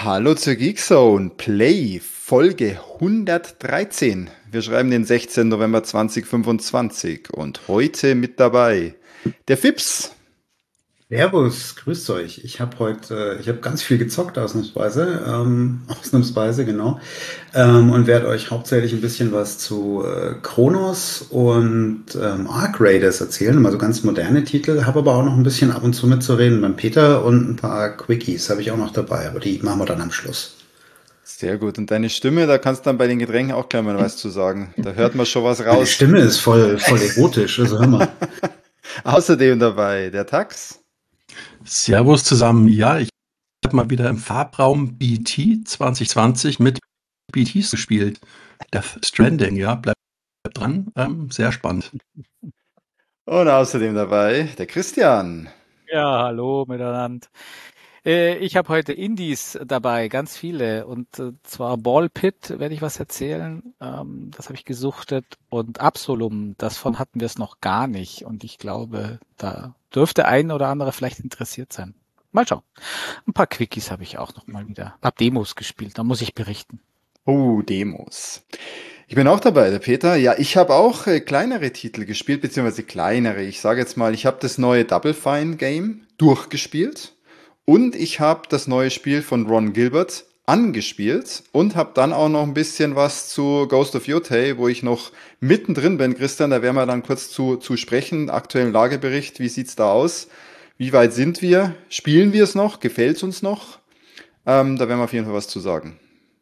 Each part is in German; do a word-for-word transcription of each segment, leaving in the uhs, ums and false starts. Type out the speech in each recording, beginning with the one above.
Hallo zur Geekzone Play, Folge hundertdreizehn. Wir schreiben den sechzehnten November zweitausendfünfundzwanzig und heute mit dabei der Fips. Servus, grüßt euch. Ich habe heute, ich habe ganz viel gezockt, ausnahmsweise, ähm, ausnahmsweise, genau, ähm, und werde euch hauptsächlich ein bisschen was zu äh, Chronos und ähm, Arc Raiders erzählen, also ganz moderne Titel, habe aber auch noch ein bisschen ab und zu mitzureden beim Peter und ein paar Quickies habe ich auch noch dabei, aber die machen wir dann am Schluss. Sehr gut. Und deine Stimme, da kannst du dann bei den Getränken auch gleich mal was zu sagen. Da hört man schon was Meine raus. Stimme ist voll, voll erotisch, also hör mal. Außerdem dabei der Tax. Servus zusammen. Ja, ich habe mal wieder im Farbraum B T zwanzig zwanzig mit B Ts gespielt. Death Stranding, ja, bleibt dran. Ähm, sehr spannend. Und außerdem dabei der Christian. Ja, hallo miteinander. Äh, ich habe heute Indies dabei, ganz viele. Und äh, zwar Ball Pit werde ich was erzählen. Ähm, das habe ich gesuchtet. Und Absolum, davon hatten wir es noch gar nicht. Und ich glaube, da dürfte ein oder andere vielleicht interessiert sein. Mal schauen. Ein paar Quickies habe ich auch noch mal wieder. Hab Demos gespielt, da muss ich berichten. Oh, Demos. Ich bin auch dabei, der Peter. Ja, ich habe auch äh, kleinere Titel gespielt, beziehungsweise kleinere. Ich sage jetzt mal, ich habe das neue Double Fine Game durchgespielt und ich habe das neue Spiel von Ron Gilbert angespielt und habe dann auch noch ein bisschen was zu Ghost of Yotei, wo ich noch mittendrin bin. Christian, da werden wir dann kurz zu, zu sprechen. Aktuellen Lagebericht, wie sieht's da aus? Wie weit sind wir? Spielen wir es noch? Gefällt's uns noch? Ähm, da werden wir auf jeden Fall was zu sagen.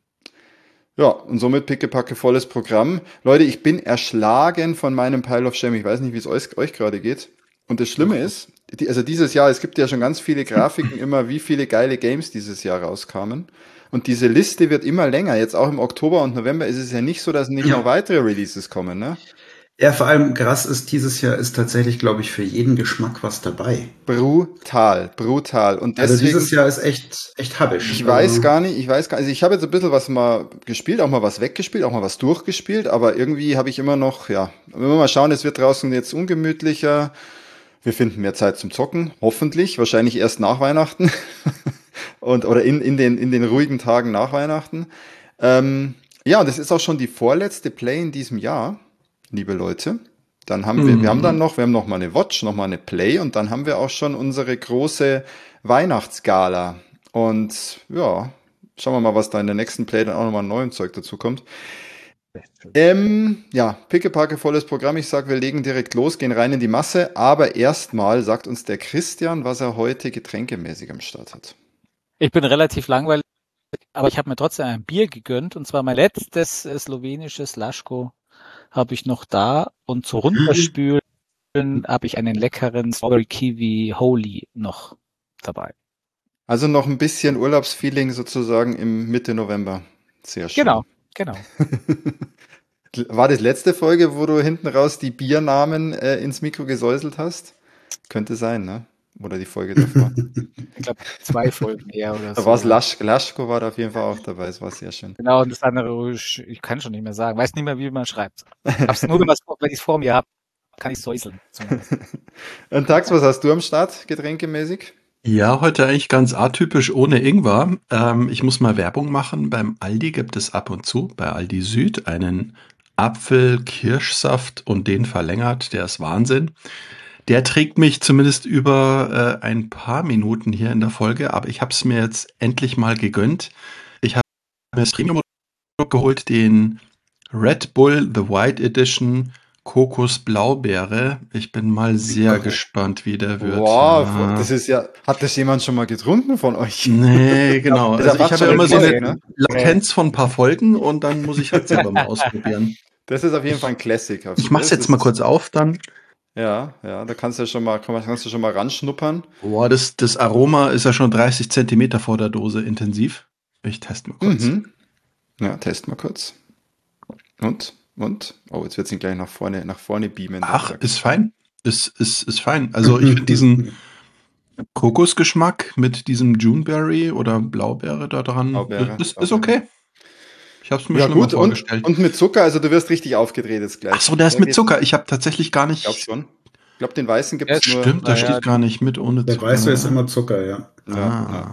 Ja, und somit pickepacke volles Programm. Leute, ich bin erschlagen von meinem Pile of Shame. Ich weiß nicht, wie es euch, euch gerade geht. Und das Schlimme ist, die, also dieses Jahr, es gibt ja schon ganz viele Grafiken immer, wie viele geile Games dieses Jahr rauskamen. Und diese Liste wird immer länger. Jetzt auch im Oktober und November ist es ja nicht so, dass nicht Ja. noch weitere Releases kommen, ne? Ja, vor allem krass ist, dieses Jahr ist tatsächlich, glaube ich, für jeden Geschmack was dabei. Brutal, brutal. Und Also deswegen, dieses Jahr ist echt, echt habbisch. ich Also, weiß gar nicht, ich weiß gar nicht, also ich habe jetzt ein bisschen was mal gespielt, auch mal was weggespielt, auch mal was durchgespielt, aber irgendwie habe ich immer noch, ja, wenn wir mal schauen, es wird draußen jetzt ungemütlicher, wir finden mehr Zeit zum Zocken, hoffentlich, wahrscheinlich erst nach Weihnachten und oder in, in den in den ruhigen Tagen nach Weihnachten. Ähm, ja, und das ist auch schon die vorletzte Play in diesem Jahr, liebe Leute. Dann haben wir, wir haben dann noch, wir haben noch mal eine Watch, noch mal eine Play und dann haben wir auch schon unsere große Weihnachtsgala. Und ja, schauen wir mal, was da in der nächsten Play dann auch nochmal an neuem Zeug dazu kommt. Ähm, ja, pickepacke volles Programm. Ich sag, wir legen direkt los, gehen rein in die Masse. Aber erstmal sagt uns der Christian, was er heute getränkemäßig am Start hat. Ich bin relativ langweilig, aber ich habe mir trotzdem ein Bier gegönnt. Und zwar mein letztes äh, slowenisches Laschko habe ich noch da. Und zu runterspülen habe ich einen leckeren Strawberry Kiwi Holy noch dabei. Also noch ein bisschen Urlaubsfeeling sozusagen im Mitte November. Sehr schön. Genau, genau. War das letzte Folge, wo du hinten raus die Biernamen äh, ins Mikro gesäuselt hast? Könnte sein, ne? Oder die Folge davor. Ich glaube, zwei Folgen her oder so. Da war es Lasch, Laschko war da auf jeden Fall auch dabei. Es war sehr schön. Genau, und das andere, ich ich kann schon nicht mehr sagen. Weiß nicht mehr, wie man schreibt. Hab's nur, wenn ich es vor mir habe, kann ich säuseln. Und Tax, was hast du am Start, getränkemäßig? Ja, heute eigentlich ganz atypisch ohne Ingwer. Ähm, ich muss mal Werbung machen. Beim Aldi gibt es ab und zu, bei Aldi Süd, einen Apfel-Kirschsaft und den verlängert. Der ist Wahnsinn. Der trägt mich zumindest über äh, ein paar Minuten hier in der Folge, aber ich habe es mir jetzt endlich mal gegönnt. Ich habe mir das Premium-Produkt geholt, den Red Bull The White Edition Kokos Blaubeere. Ich bin mal sehr gespannt, wie der wird. Wow, Ja. das ist ja, hat das jemand schon mal getrunken von euch? Nee, genau. Das ist Also ich fast habe ja schon immer so Classic, eine ne? Latenz von ein paar Folgen und dann muss ich halt selber mal ausprobieren. Das ist auf jeden Fall ein Classic. Ich mach's jetzt mal kurz auf dann. Ja, ja, da kannst du ja schon mal, kannst du schon mal ranschnuppern. Boah, das, das Aroma ist ja schon dreißig Zentimeter vor der Dose intensiv. Ich teste mal kurz. Mhm. Ja, test mal kurz. Und? Und? Oh, jetzt wird es ihn gleich nach vorne, nach vorne beamen. Ach, ist fein. Ist, ist, ist fein. Also ich finde diesen Kokosgeschmack mit diesem Juneberry oder Blaubeere da dran, Blaubeere, ist, ist Blaubeere. okay. Ich habe es mir Ja schon gut, mal vorgestellt. und, und mit Zucker, also du wirst richtig aufgedreht jetzt gleich. Ach so, der ist mit Zucker. Ich habe tatsächlich gar nicht... Ich glaube schon. Ich glaube, den weißen gibt Ja, es nur. Stimmt, da Ja, steht ja. gar nicht mit ohne Der Zucker. Weiße ist immer Zucker, ja. Ja, Ah. ja, ja.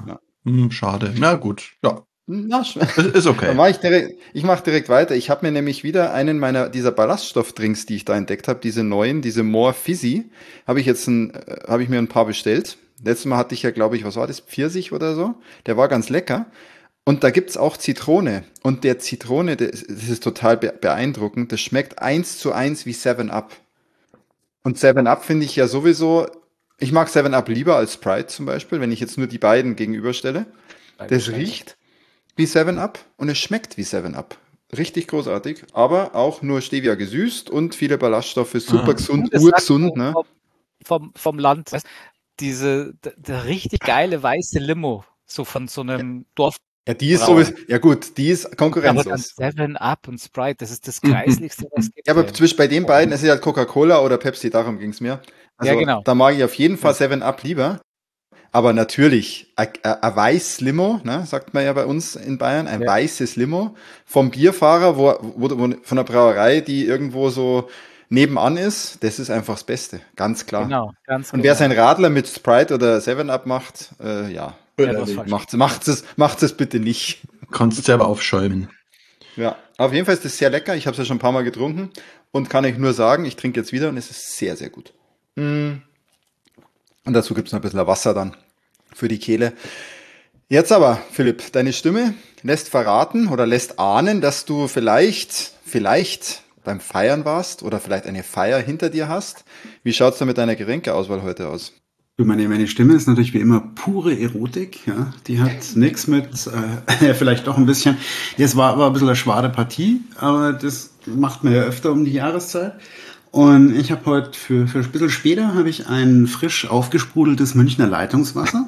Hm, schade. Na gut, ja. Na, sch- Ist okay. Dann mache ich direkt, ich mache direkt weiter. Ich habe mir nämlich wieder einen meiner dieser Ballaststoffdrinks, die ich da entdeckt habe, diese neuen, diese More Fizzy, habe ich jetzt ein, äh, habe ich mir ein paar bestellt. Letztes Mal hatte ich ja, glaube ich, was war das, Pfirsich oder so. Der war ganz lecker. Und da gibt's auch Zitrone. Und der Zitrone, das das ist total be- beeindruckend. Das schmeckt eins zu eins wie Seven Up. Und Seven Up finde ich ja sowieso, ich mag Seven Up lieber als Sprite zum Beispiel, wenn ich jetzt nur die beiden gegenüberstelle. Das riecht wie Seven Up und es schmeckt wie Seven Up. Richtig großartig, aber auch nur Stevia gesüßt und viele Ballaststoffe, super Ah. gesund, Das sagt urgesund, so ne? vom, vom, vom Land. weißt, Diese, der, der richtig geile weiße Limo, so von so einem Dorf. Ja, die ist Brauer. sowieso, ja gut, die ist Aber dann konkurrenzlos. Seven Up und Sprite, das ist das Kreisligste, was es gibt. Ja, aber ey. zwischen bei den beiden, es ist halt Coca-Cola oder Pepsi, darum ging's mir. Also Ja, genau. da mag ich auf jeden Fall Seven Up lieber. Aber natürlich, ein ein weiß Limo, ne, sagt man ja bei uns in Bayern, ein Ja. weißes Limo vom Bierfahrer, wo, wo, wo, von der Brauerei, die irgendwo so nebenan ist, das ist einfach das Beste, ganz klar. Genau, ganz Und genau. wer sein Radler mit Sprite oder Seven Up macht, äh, ja, Ja, du hast falsch macht, macht es, macht es bitte nicht. Kannst selber aufschäumen. Ja, auf jeden Fall ist das sehr lecker. Ich habe es ja schon ein paar Mal getrunken und kann euch nur sagen, ich trinke jetzt wieder und es ist sehr, sehr gut. Mm. Und dazu gibt's noch ein bisschen Wasser dann für die Kehle. Jetzt aber, Philipp, deine Stimme lässt verraten oder lässt ahnen, dass du vielleicht, vielleicht beim Feiern warst oder vielleicht eine Feier hinter dir hast. Wie schaut's da mit deiner Getränkeauswahl heute aus? Du, Meine, meine Stimme ist natürlich wie immer pure Erotik, ja. Die hat nichts mit, äh, ja, vielleicht doch ein bisschen. Jetzt war aber ein bisschen eine schwere Partie, aber das macht man ja öfter um die Jahreszeit. Und ich habe heute für, für ein bisschen später habe ich ein frisch aufgesprudeltes Münchner Leitungswasser.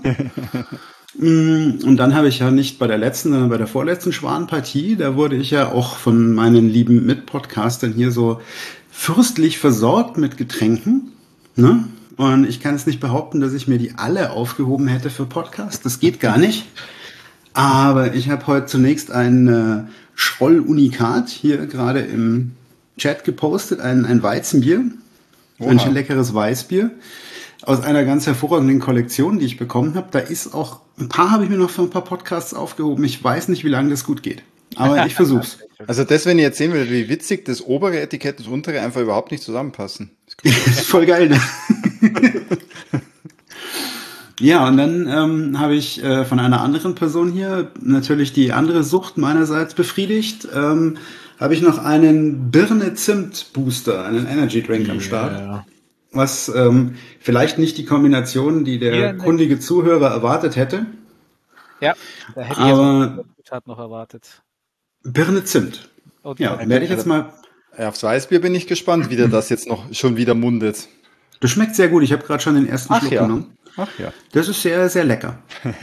Mm, Und dann habe ich ja nicht bei der letzten, sondern bei der vorletzten Schwanpartie, da wurde ich ja auch von meinen lieben Mitpodcastern hier so fürstlich versorgt mit Getränken. Ne? Und ich kann es nicht behaupten, dass ich mir die alle aufgehoben hätte für Podcast. Das geht gar nicht. Aber ich habe heute zunächst ein äh, Schroll-Unikat hier gerade im Chat gepostet, ein, ein Weizenbier, ein Oha. leckeres Weißbier aus einer ganz hervorragenden Kollektion, die ich bekommen habe. Da ist auch, ein paar habe ich mir noch für ein paar Podcasts aufgehoben. Ich weiß nicht, wie lange das gut geht. Aber ich versuch's. Also das, wenn ihr jetzt sehen würdet, wie witzig das obere Etikett und das untere einfach überhaupt nicht zusammenpassen. Das ist voll geil, ne? Ja, und dann ähm, habe ich äh, von einer anderen Person hier natürlich die andere Sucht meinerseits befriedigt. Ähm, habe ich noch einen Birne-Zimt-Booster, einen Energy Drink am Start. Ja. Was ähm, vielleicht nicht die Kombination, die der Birne. kundige Zuhörer erwartet hätte. Ja, da hätte ich jetzt Aber noch Zutat noch erwartet. Birne-Zimt. Und Ja, dann- werde ich jetzt mal. Ja, aufs Weißbier bin ich gespannt, wie der das jetzt noch schon wieder mundet. Das schmeckt sehr gut. Ich habe gerade schon den ersten Ach Schluck ja. genommen. Ach ja. Das ist sehr, sehr lecker.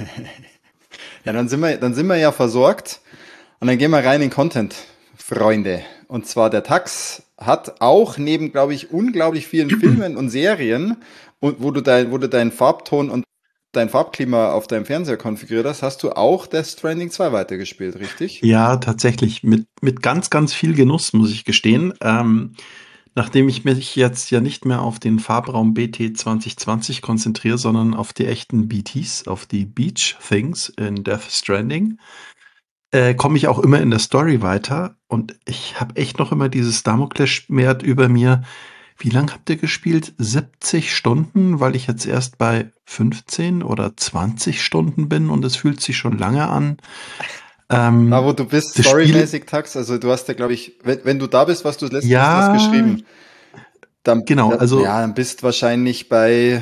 Ja, dann sind wir, dann sind wir ja versorgt. Und dann gehen wir rein in Content, Freunde. Und zwar der Tax hat auch neben, glaube ich, unglaublich vielen Filmen und Serien, und wo du dein, wo du deinen Farbton und dein Farbklima auf deinem Fernseher konfiguriert hast, hast du auch Death Stranding zwei weitergespielt, richtig? Ja, tatsächlich. Mit, mit ganz, ganz viel Genuss, muss ich gestehen. Ähm, nachdem ich mich jetzt ja nicht mehr auf den Farbraum B T zwanzig zwanzig konzentriere, sondern auf die echten B Ts, auf die Beach Things in Death Stranding, äh, komme ich auch immer in der Story weiter. Und ich habe echt noch immer dieses Damoklesschwert über mir. Wie lang habt ihr gespielt? siebzig Stunden, weil ich jetzt erst bei fünfzehn oder zwanzig Stunden bin und es fühlt sich schon lange an. Ähm, Da, wo du bist, das storymäßig, Tax, also du hast ja, glaube ich, wenn, wenn du da bist, was du letztens Ja. was geschrieben, dann, Genau, dann, also- ja, dann bist wahrscheinlich bei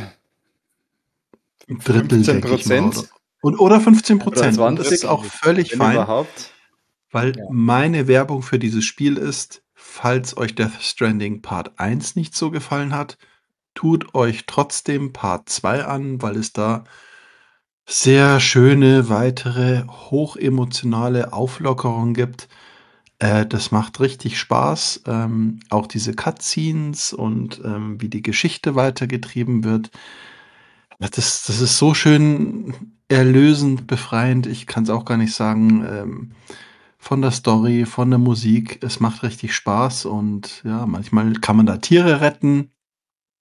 ein Drittel, fünfzehn denke ich mal. Prozent Oder, und, oder fünfzehn Prozent. Oder Und das ist auch völlig wenn fein, überhaupt. weil Ja. meine Werbung für dieses Spiel ist, falls euch Death Stranding Part eins nicht so gefallen hat, tut euch trotzdem Part zwei an, weil es da sehr schöne, weitere, hochemotionale Auflockerungen gibt. Äh, das macht richtig Spaß. Ähm, auch diese Cutscenes und ähm, wie die Geschichte weitergetrieben wird. Das, das ist so schön erlösend, befreiend. Ich kann es auch gar nicht sagen. Ähm, von der Story, von der Musik. Es macht richtig Spaß und ja, manchmal kann man da Tiere retten.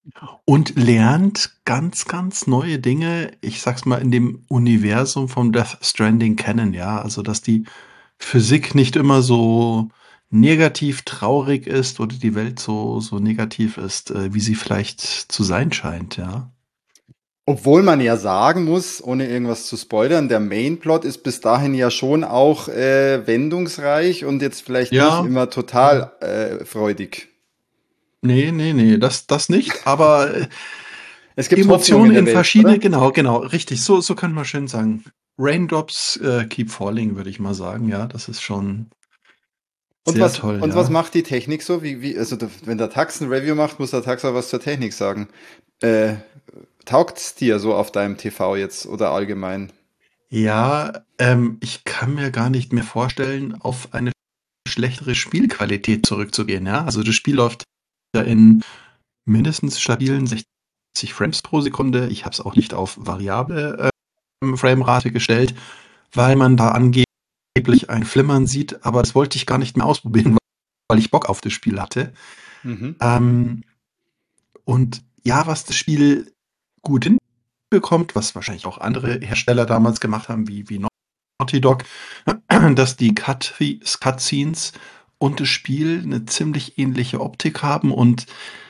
Und lernt ganz, ganz neue Dinge, ich sag's mal, in dem Universum vom Death Stranding kennen, ja. Also, dass die Physik nicht immer so negativ traurig ist oder die Welt so, so negativ ist, äh, wie sie vielleicht zu sein scheint, ja. Obwohl man ja sagen muss, ohne irgendwas zu spoilern, der Mainplot ist bis dahin ja schon auch äh, wendungsreich und jetzt vielleicht nicht Ja, immer total äh, freudig. nee, nee, nee, das, das nicht, aber äh, Es gibt Hoffnung Emotionen in der in Welt, verschiedene, oder? genau, genau, richtig, so, so kann man schön sagen. Raindrops äh, keep falling, würde ich mal sagen, ja, das ist schon Und sehr was, toll, und was ja. macht die Technik so? Wie, wie, also da- wenn der Tax ein Review macht, muss der Tax auch was zur Technik sagen. Äh, taugt's dir so auf deinem T V jetzt oder allgemein? Ja, ähm, ich kann mir gar nicht mehr vorstellen, auf eine schlechtere Spielqualität zurückzugehen, ja. Also das Spiel läuft ja in mindestens stabilen sechzig Frames pro Sekunde. Ich habe es auch nicht auf variable ähm, Framerate gestellt, weil man da angeblich ein Flimmern sieht, aber das wollte ich gar nicht mehr ausprobieren, weil ich Bock auf das Spiel hatte. Mhm. Ähm, und ja, was das Spiel gut hinbekommt, was wahrscheinlich auch andere Hersteller damals gemacht haben, wie, wie Naughty Dog, dass die Cut Cutscenes und das Spiel eine ziemlich ähnliche Optik haben und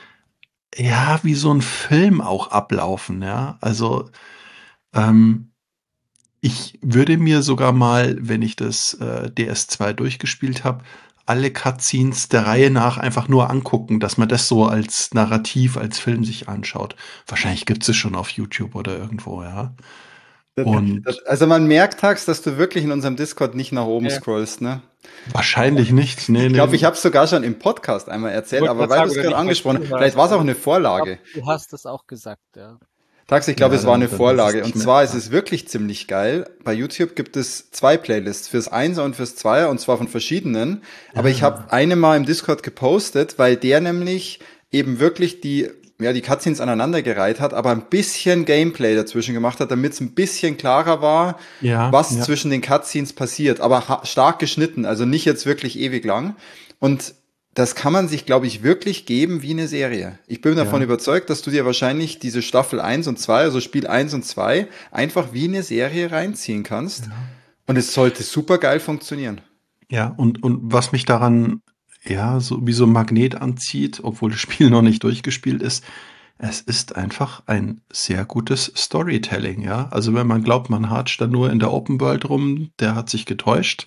ja, wie so ein Film auch ablaufen, ja. Also, ähm, ich würde mir sogar mal, wenn ich das äh, D S zwei durchgespielt habe, alle Cutscenes der Reihe nach einfach nur angucken, dass man das so als Narrativ, als Film sich anschaut. Wahrscheinlich gibt es schon auf YouTube oder irgendwo, ja. Das- das- Und Also man merkt, Tax, dass du wirklich in unserem Discord nicht nach oben Ja. scrollst, ne? wahrscheinlich nicht. Nee, Ich glaube, ich nee. habe es sogar schon im Podcast einmal Ich erzählt, wollte aber gerade weil du sagen, es oder gerade nicht mal angesprochen hast, zuhörst, vielleicht war es auch aber eine ich glaube, Vorlage. du hast es auch gesagt, ja. Tags, ich glaube, Ja, es war dann, eine dann ist es Vorlage. Und nicht mehr. zwar ist es wirklich ziemlich geil. Bei YouTube gibt es zwei Playlists, fürs Einser und fürs Zweier, und zwar von verschiedenen. Aber ich habe Ah, eine mal im Discord gepostet, weil der nämlich eben wirklich die, ja, die Cutscenes aneinandergereiht hat, aber ein bisschen Gameplay dazwischen gemacht hat, damit es ein bisschen klarer war, ja, was ja, zwischen den Cutscenes passiert. Aber ha- stark geschnitten, also nicht jetzt wirklich ewig lang. Und das kann man sich, glaube ich, wirklich geben wie eine Serie. Ich bin davon ja. überzeugt, dass du dir wahrscheinlich diese Staffel eins und zwei, also Spiel eins und zwei, einfach wie eine Serie reinziehen kannst. Ja. Und es sollte super geil funktionieren. Ja, und, und was mich daran, ja, so wie so ein Magnet anzieht, obwohl das Spiel noch nicht durchgespielt ist, es ist einfach ein sehr gutes Storytelling, ja. Also wenn man glaubt, man hatscht da nur in der Open World rum, der hat sich getäuscht.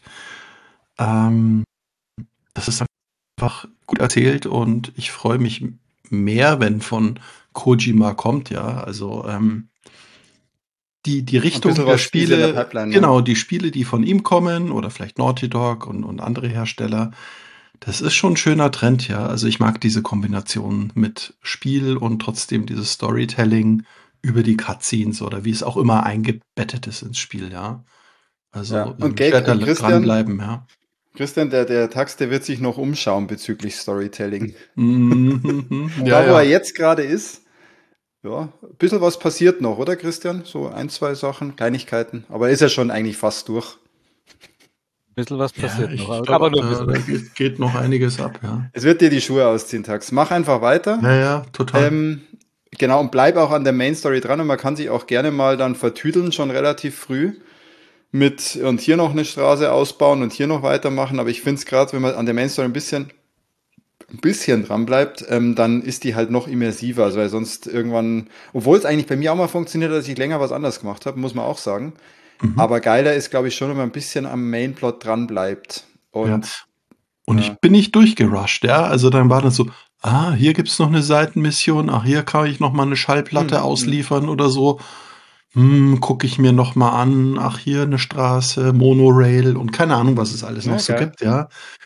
Ähm, das ist einfach gut erzählt und ich freue mich mehr, wenn von Kojima kommt, ja. Also ähm, die, die Ein Richtung bisschen der was ist in der Spiele, Pipeline, ne? genau, die Spiele, die von ihm kommen oder vielleicht Naughty Dog und, und andere Hersteller, das ist schon ein schöner Trend, ja. Also ich mag diese Kombination mit Spiel und trotzdem dieses Storytelling über die Cutscenes oder wie es auch immer eingebettet ist ins Spiel, ja. Ja. Also Und ähm, ich Gag, werde äh, da Christian, dranbleiben, ja. Christian, der, der Tax, der wird sich noch umschauen bezüglich Storytelling. Mhm, ja, Da, wo er ja. jetzt gerade ist, ja, ein bisschen was passiert noch, oder Christian? So ein, zwei Sachen, Kleinigkeiten. Aber er ist ja schon eigentlich fast durch. Ein bisschen was Ja, passiert noch, ich aber glaube aber auch, nur ein da, bisschen. da geht, geht noch einiges ab, ja. Es wird dir die Schuhe ausziehen, Tax. Mach einfach weiter. Ja, ja, total. Ähm, genau, und bleib auch an der Main Story dran und man kann sich auch gerne mal dann vertüdeln, schon relativ früh. Mit und hier noch eine Straße ausbauen und hier noch weitermachen. Aber ich finde es gerade, wenn man an der Main Story ein bisschen, ein bisschen dran bleibt, ähm, dann ist die halt noch immersiver. Also weil sonst irgendwann, obwohl es eigentlich bei mir auch mal funktioniert, dass ich länger was anders gemacht habe, muss man auch sagen. Mhm. Aber geiler ist, glaube ich, schon, wenn man ein bisschen am Mainplot dran bleibt. Ja. Und Und ja, ich bin nicht durchgerusht, ja. Also dann war das so, ah, hier gibt's noch eine Seitenmission, ach, hier kann ich noch mal eine hm, Schallplatte hm. ausliefern oder so. Hm, gucke ich mir noch mal an, ach, hier eine Straße, Monorail und keine Ahnung, was es alles noch Ja, so geil. gibt, ja.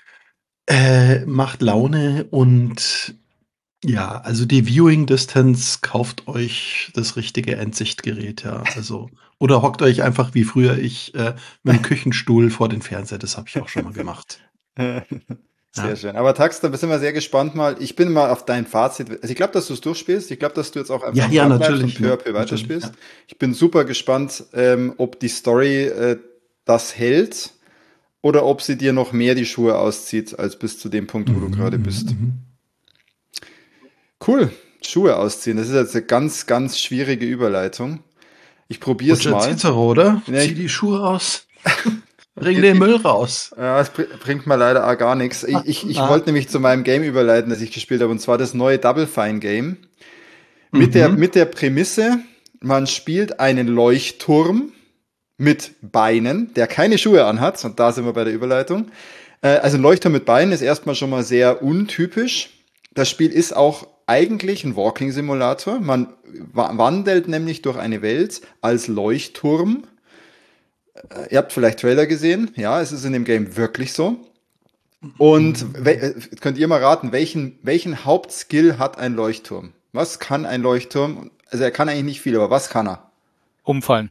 Äh, macht Laune und ja, also die Viewing Distance, kauft euch das richtige Endsichtgerät, ja. Also, oder hockt euch einfach wie früher ich äh, mit dem Küchenstuhl vor den Fernseher, das habe ich auch schon mal gemacht. Sehr Ja, schön. Aber Tax, da sind wir sehr gespannt mal. Ich bin mal auf dein Fazit. Also ich glaube, dass du es durchspielst. Ich glaube, dass du jetzt auch ja, einfach ja, dran bleibst und natürlich, peu à ne? peu Natürlich, weiterspielst. ja. Ich bin super gespannt, ähm, ob die Story äh, das hält oder ob sie dir noch mehr die Schuhe auszieht, als bis zu dem Punkt, wo du Mhm, gerade mhm, bist. mhm. Cool. Schuhe ausziehen. Das ist jetzt eine ganz, ganz schwierige Überleitung. Ich probier's Roger mal. Cicero, oder? Ja, Zieh ich, die Schuhe aus. Bring den Müll raus. ja, es br- bringt mir leider auch gar nichts. Ich, ich, ich Ah, wollte nämlich zu meinem Game überleiten, das ich gespielt habe, und zwar das neue Double Fine Game. Mit der, Mhm. mit der Prämisse, man spielt einen Leuchtturm mit Beinen, der keine Schuhe anhat, und da sind wir bei der Überleitung. Äh, also ein Leuchtturm mit Beinen ist erstmal schon mal sehr untypisch. Das Spiel ist auch eigentlich ein Walking-Simulator. Man wa- wandelt nämlich durch eine Welt als Leuchtturm. Äh, Ihr habt vielleicht Trailer gesehen. Ja, es ist in dem Game wirklich so. Und we- äh, könnt ihr mal raten, welchen, welchen Hauptskill hat ein Leuchtturm? Was kann ein Leuchtturm? Also er kann eigentlich nicht viel, aber was kann er? umfallen.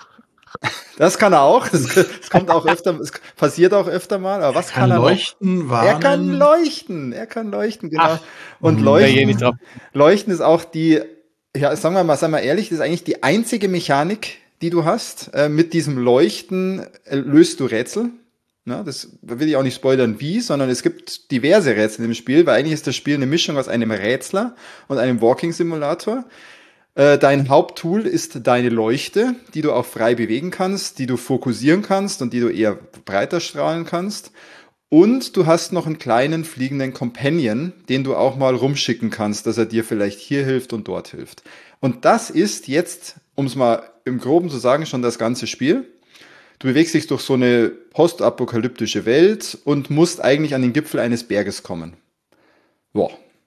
Das kann er auch. Das, das kommt auch öfter, es passiert auch öfter mal. Aber was Kann kann er noch? leuchten, Er kann warnen. leuchten. Er kann leuchten, genau. Ach, Und wäre ich eh nicht leuchten, drauf. leuchten ist auch die, ja, sagen wir mal, sagen wir ehrlich, das ist eigentlich die einzige Mechanik, die du hast. Äh, mit diesem Leuchten äh, löst du Rätsel. Na, das will ich auch nicht spoilern, wie, sondern es gibt diverse Rätsel im Spiel, weil eigentlich ist das Spiel eine Mischung aus einem Rätsler und einem Walking-Simulator. Äh, dein Haupttool ist deine Leuchte, die du auch frei bewegen kannst, die du fokussieren kannst und die du eher breiter strahlen kannst. Und du hast noch einen kleinen fliegenden Companion, den du auch mal rumschicken kannst, dass er dir vielleicht hier hilft und dort hilft. Und das ist jetzt, um es mal im Groben zu sagen, schon das ganze Spiel. Du bewegst dich durch so eine postapokalyptische Welt und musst eigentlich an den Gipfel eines Berges kommen. Boah.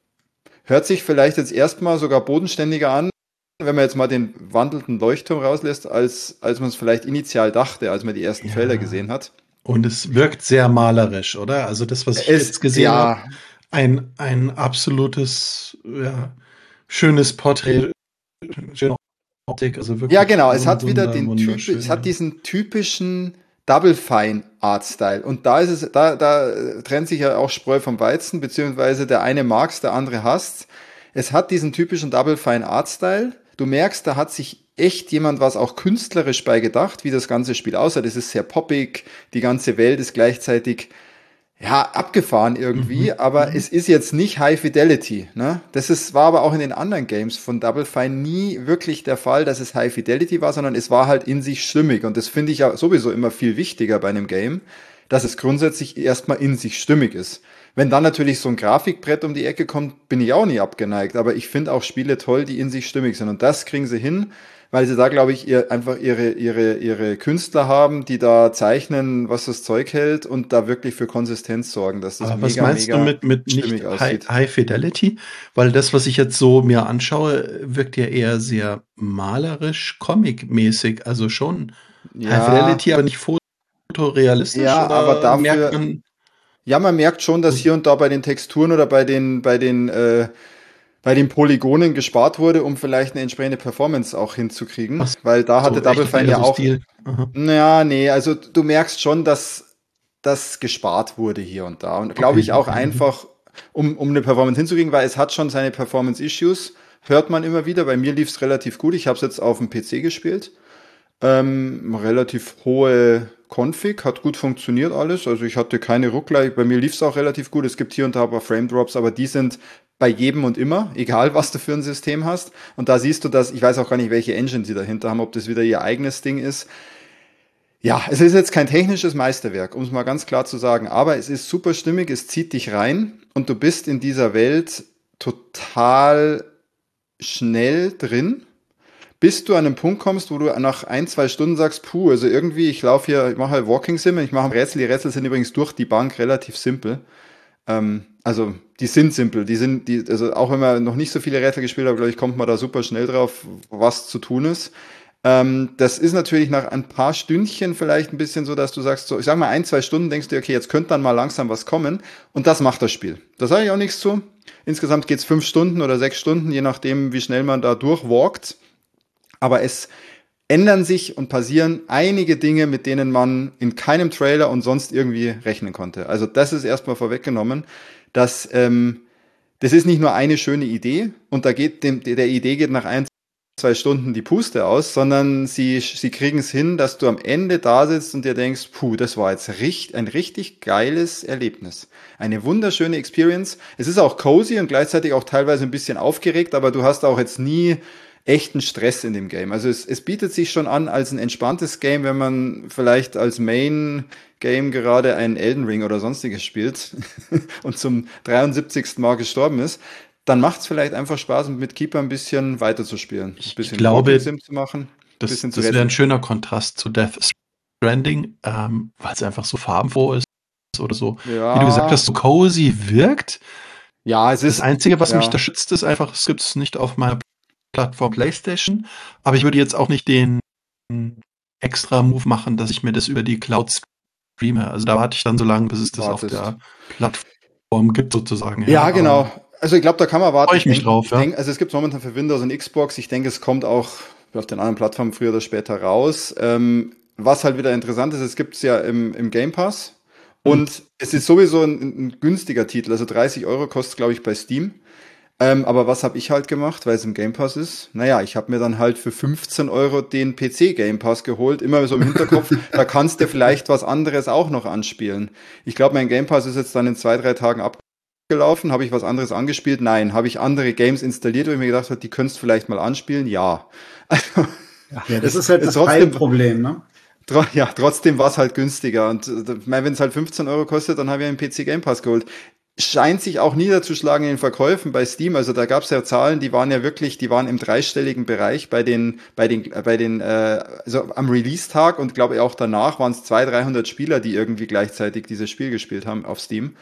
Hört sich vielleicht jetzt erstmal sogar bodenständiger an, wenn man jetzt mal den wandelnden Leuchtturm rauslässt, als, als man es vielleicht initial dachte, als man die ersten Ja. Trailer gesehen hat. Und es wirkt sehr malerisch, oder? Also das, was ich Es, jetzt gesehen habe, ja, ein, ein absolutes, ja, schönes Porträt, schöne Optik, also wirklich ja, genau. Es hat wieder wunder, den Typ, wunderschön. es hat diesen typischen Double Fine Art Style. Und da ist es, da, da trennt sich ja auch Spreu vom Weizen, beziehungsweise der eine mag's, der andere hasst's. Es hat diesen typischen Double Fine Art Style. Du merkst, da hat sich echt jemand was auch künstlerisch bei gedacht, wie das ganze Spiel aussieht. Es ist sehr poppig, die ganze Welt ist gleichzeitig ja, abgefahren irgendwie, Mhm. aber Mhm. es ist jetzt nicht High Fidelity, ne? Das ist, war aber auch in den anderen Games von Double Fine nie wirklich der Fall, dass es High Fidelity war, sondern es war halt in sich stimmig. Und das finde ich ja sowieso immer viel wichtiger bei einem Game, dass es grundsätzlich erstmal in sich stimmig ist. Wenn dann natürlich so ein Grafikbrett um die Ecke kommt, bin ich auch nie abgeneigt. Aber ich finde auch Spiele toll, die in sich stimmig sind. Und das kriegen sie hin, weil sie da, glaube ich, ihr, einfach ihre, ihre, ihre Künstler haben, die da zeichnen, was das Zeug hält und da wirklich für Konsistenz sorgen, dass das Aber was mega, meinst du mega mit, mit nicht stimmig High, aussieht. High Fidelity? Weil das, was ich jetzt so mir anschaue, wirkt ja eher sehr malerisch, comic-mäßig. Also schon High Ja, Fidelity, aber nicht fotorealistisch, ja, aber oder merkt dafür, man, ja, man merkt schon, dass hier und da bei den Texturen oder bei den, bei den, äh, bei den Polygonen gespart wurde, um vielleicht eine entsprechende Performance auch hinzukriegen, ach weil da hatte so, ich Double dachte Fine eher ja so auch, Stil. Aha. naja, nee, also du merkst schon, dass das gespart wurde hier und da und glaube Okay, ich auch okay. Mhm. einfach, um, um eine Performance hinzukriegen, weil es hat schon seine Performance-Issues, hört man immer wieder, bei mir lief es relativ gut, ich habe es jetzt auf dem P C gespielt, ähm, relativ hohe Config, hat gut funktioniert alles. Also ich hatte keine Ruckler, bei mir lief es auch relativ gut. Es gibt hier und da ein paar Frame Drops, aber die sind bei jedem und immer, egal was du für ein System hast. Und da siehst du, dass ich weiß auch gar nicht, welche Engine sie dahinter haben, ob das wieder ihr eigenes Ding ist. Ja, es ist jetzt kein technisches Meisterwerk, um es mal ganz klar zu sagen, aber es ist super stimmig, es zieht dich rein und du bist in dieser Welt total schnell drin, bis du an einen Punkt kommst, wo du nach ein, zwei Stunden sagst, puh, also irgendwie, ich laufe hier, ich mache halt Walking Sim, ich mache Rätsel, die Rätsel sind übrigens durch die Bank relativ simpel. Ähm, also die sind simpel, die sind, die, also auch wenn man noch nicht so viele Rätsel gespielt hat, glaube ich, kommt man da super schnell drauf, was zu tun ist. Ähm, das ist natürlich nach ein paar Stündchen vielleicht ein bisschen so, dass du sagst, so, ich sag mal ein, zwei Stunden denkst du, okay, jetzt könnte dann mal langsam was kommen und das macht das Spiel. Da sage ich auch nichts zu. Insgesamt geht's fünf Stunden oder sechs Stunden, je nachdem, wie schnell man da durchwalkt. Aber es ändern sich und passieren einige Dinge, mit denen man in keinem Trailer und sonst irgendwie rechnen konnte. Also das ist erstmal vorweggenommen, dass ähm, das ist nicht nur eine schöne Idee und da geht dem, der Idee geht nach ein, zwei Stunden die Puste aus, sondern sie, sie kriegen es hin, dass du am Ende da sitzt und dir denkst, puh, das war jetzt richtig, ein richtig geiles Erlebnis. Eine wunderschöne Experience. Es ist auch cozy und gleichzeitig auch teilweise ein bisschen aufgeregt, aber du hast auch jetzt nie echten Stress in dem Game. Also es, es bietet sich schon an als ein entspanntes Game, wenn man vielleicht als Main-Game gerade einen Elden Ring oder sonstiges spielt und zum dreiundsiebzigsten Mal gestorben ist. Dann macht es vielleicht einfach Spaß, mit Keeper ein bisschen weiterzuspielen. Ein Ich bisschen glaube, Sim zu machen. Das, bisschen zu das wäre retten. ein schöner Kontrast zu Death Stranding, ähm, weil es einfach so farbenfroh ist oder so, Ja. wie du gesagt hast, so cozy wirkt. Ja, es ist. Das Einzige, was ja. mich da schützt, ist einfach, es gibt es nicht auf meiner Plattform PlayStation, aber ich würde jetzt auch nicht den extra Move machen, dass ich mir das über die Cloud streame. Also da warte ich dann so lange, bis es das Wartest. auf der Plattform gibt, sozusagen. Ja, ja genau. Also ich glaube, da kann man warten. Freue ich mich denk, drauf, ich ja. denk, also es gibt momentan für Windows und Xbox. Ich denke, es kommt auch auf den anderen Plattformen früher oder später raus. Ähm, was halt wieder interessant ist, es gibt es ja im, im Game Pass. Und mhm. es ist sowieso ein, ein günstiger Titel. Also dreißig Euro kostet, glaube ich, bei Steam. Ähm, aber was habe ich halt gemacht, weil es im Game Pass ist? Naja, ich habe mir dann halt für fünfzehn Euro den P C Game Pass geholt. Immer so im Hinterkopf, da kannst du vielleicht was anderes auch noch anspielen. Ich glaube, mein Game Pass ist jetzt dann in zwei, drei Tagen abgelaufen. Habe ich was anderes angespielt? Nein. Habe ich andere Games installiert, wo ich mir gedacht habe, die könntest du vielleicht mal anspielen? Ja. Also, ja, das ist halt das Teilproblem, ne? Ja, trotzdem war es halt günstiger. Und wenn es halt fünfzehn Euro kostet, dann habe ich einen P C Game Pass geholt. Scheint sich auch niederzuschlagen in den Verkäufen bei Steam. Also da gab es ja Zahlen, die waren ja wirklich, die waren im dreistelligen Bereich bei den, bei den, bei den, äh, also am Release-Tag und glaube ich auch danach waren es zweihundert, dreihundert Spieler, die irgendwie gleichzeitig dieses Spiel gespielt haben auf Steam.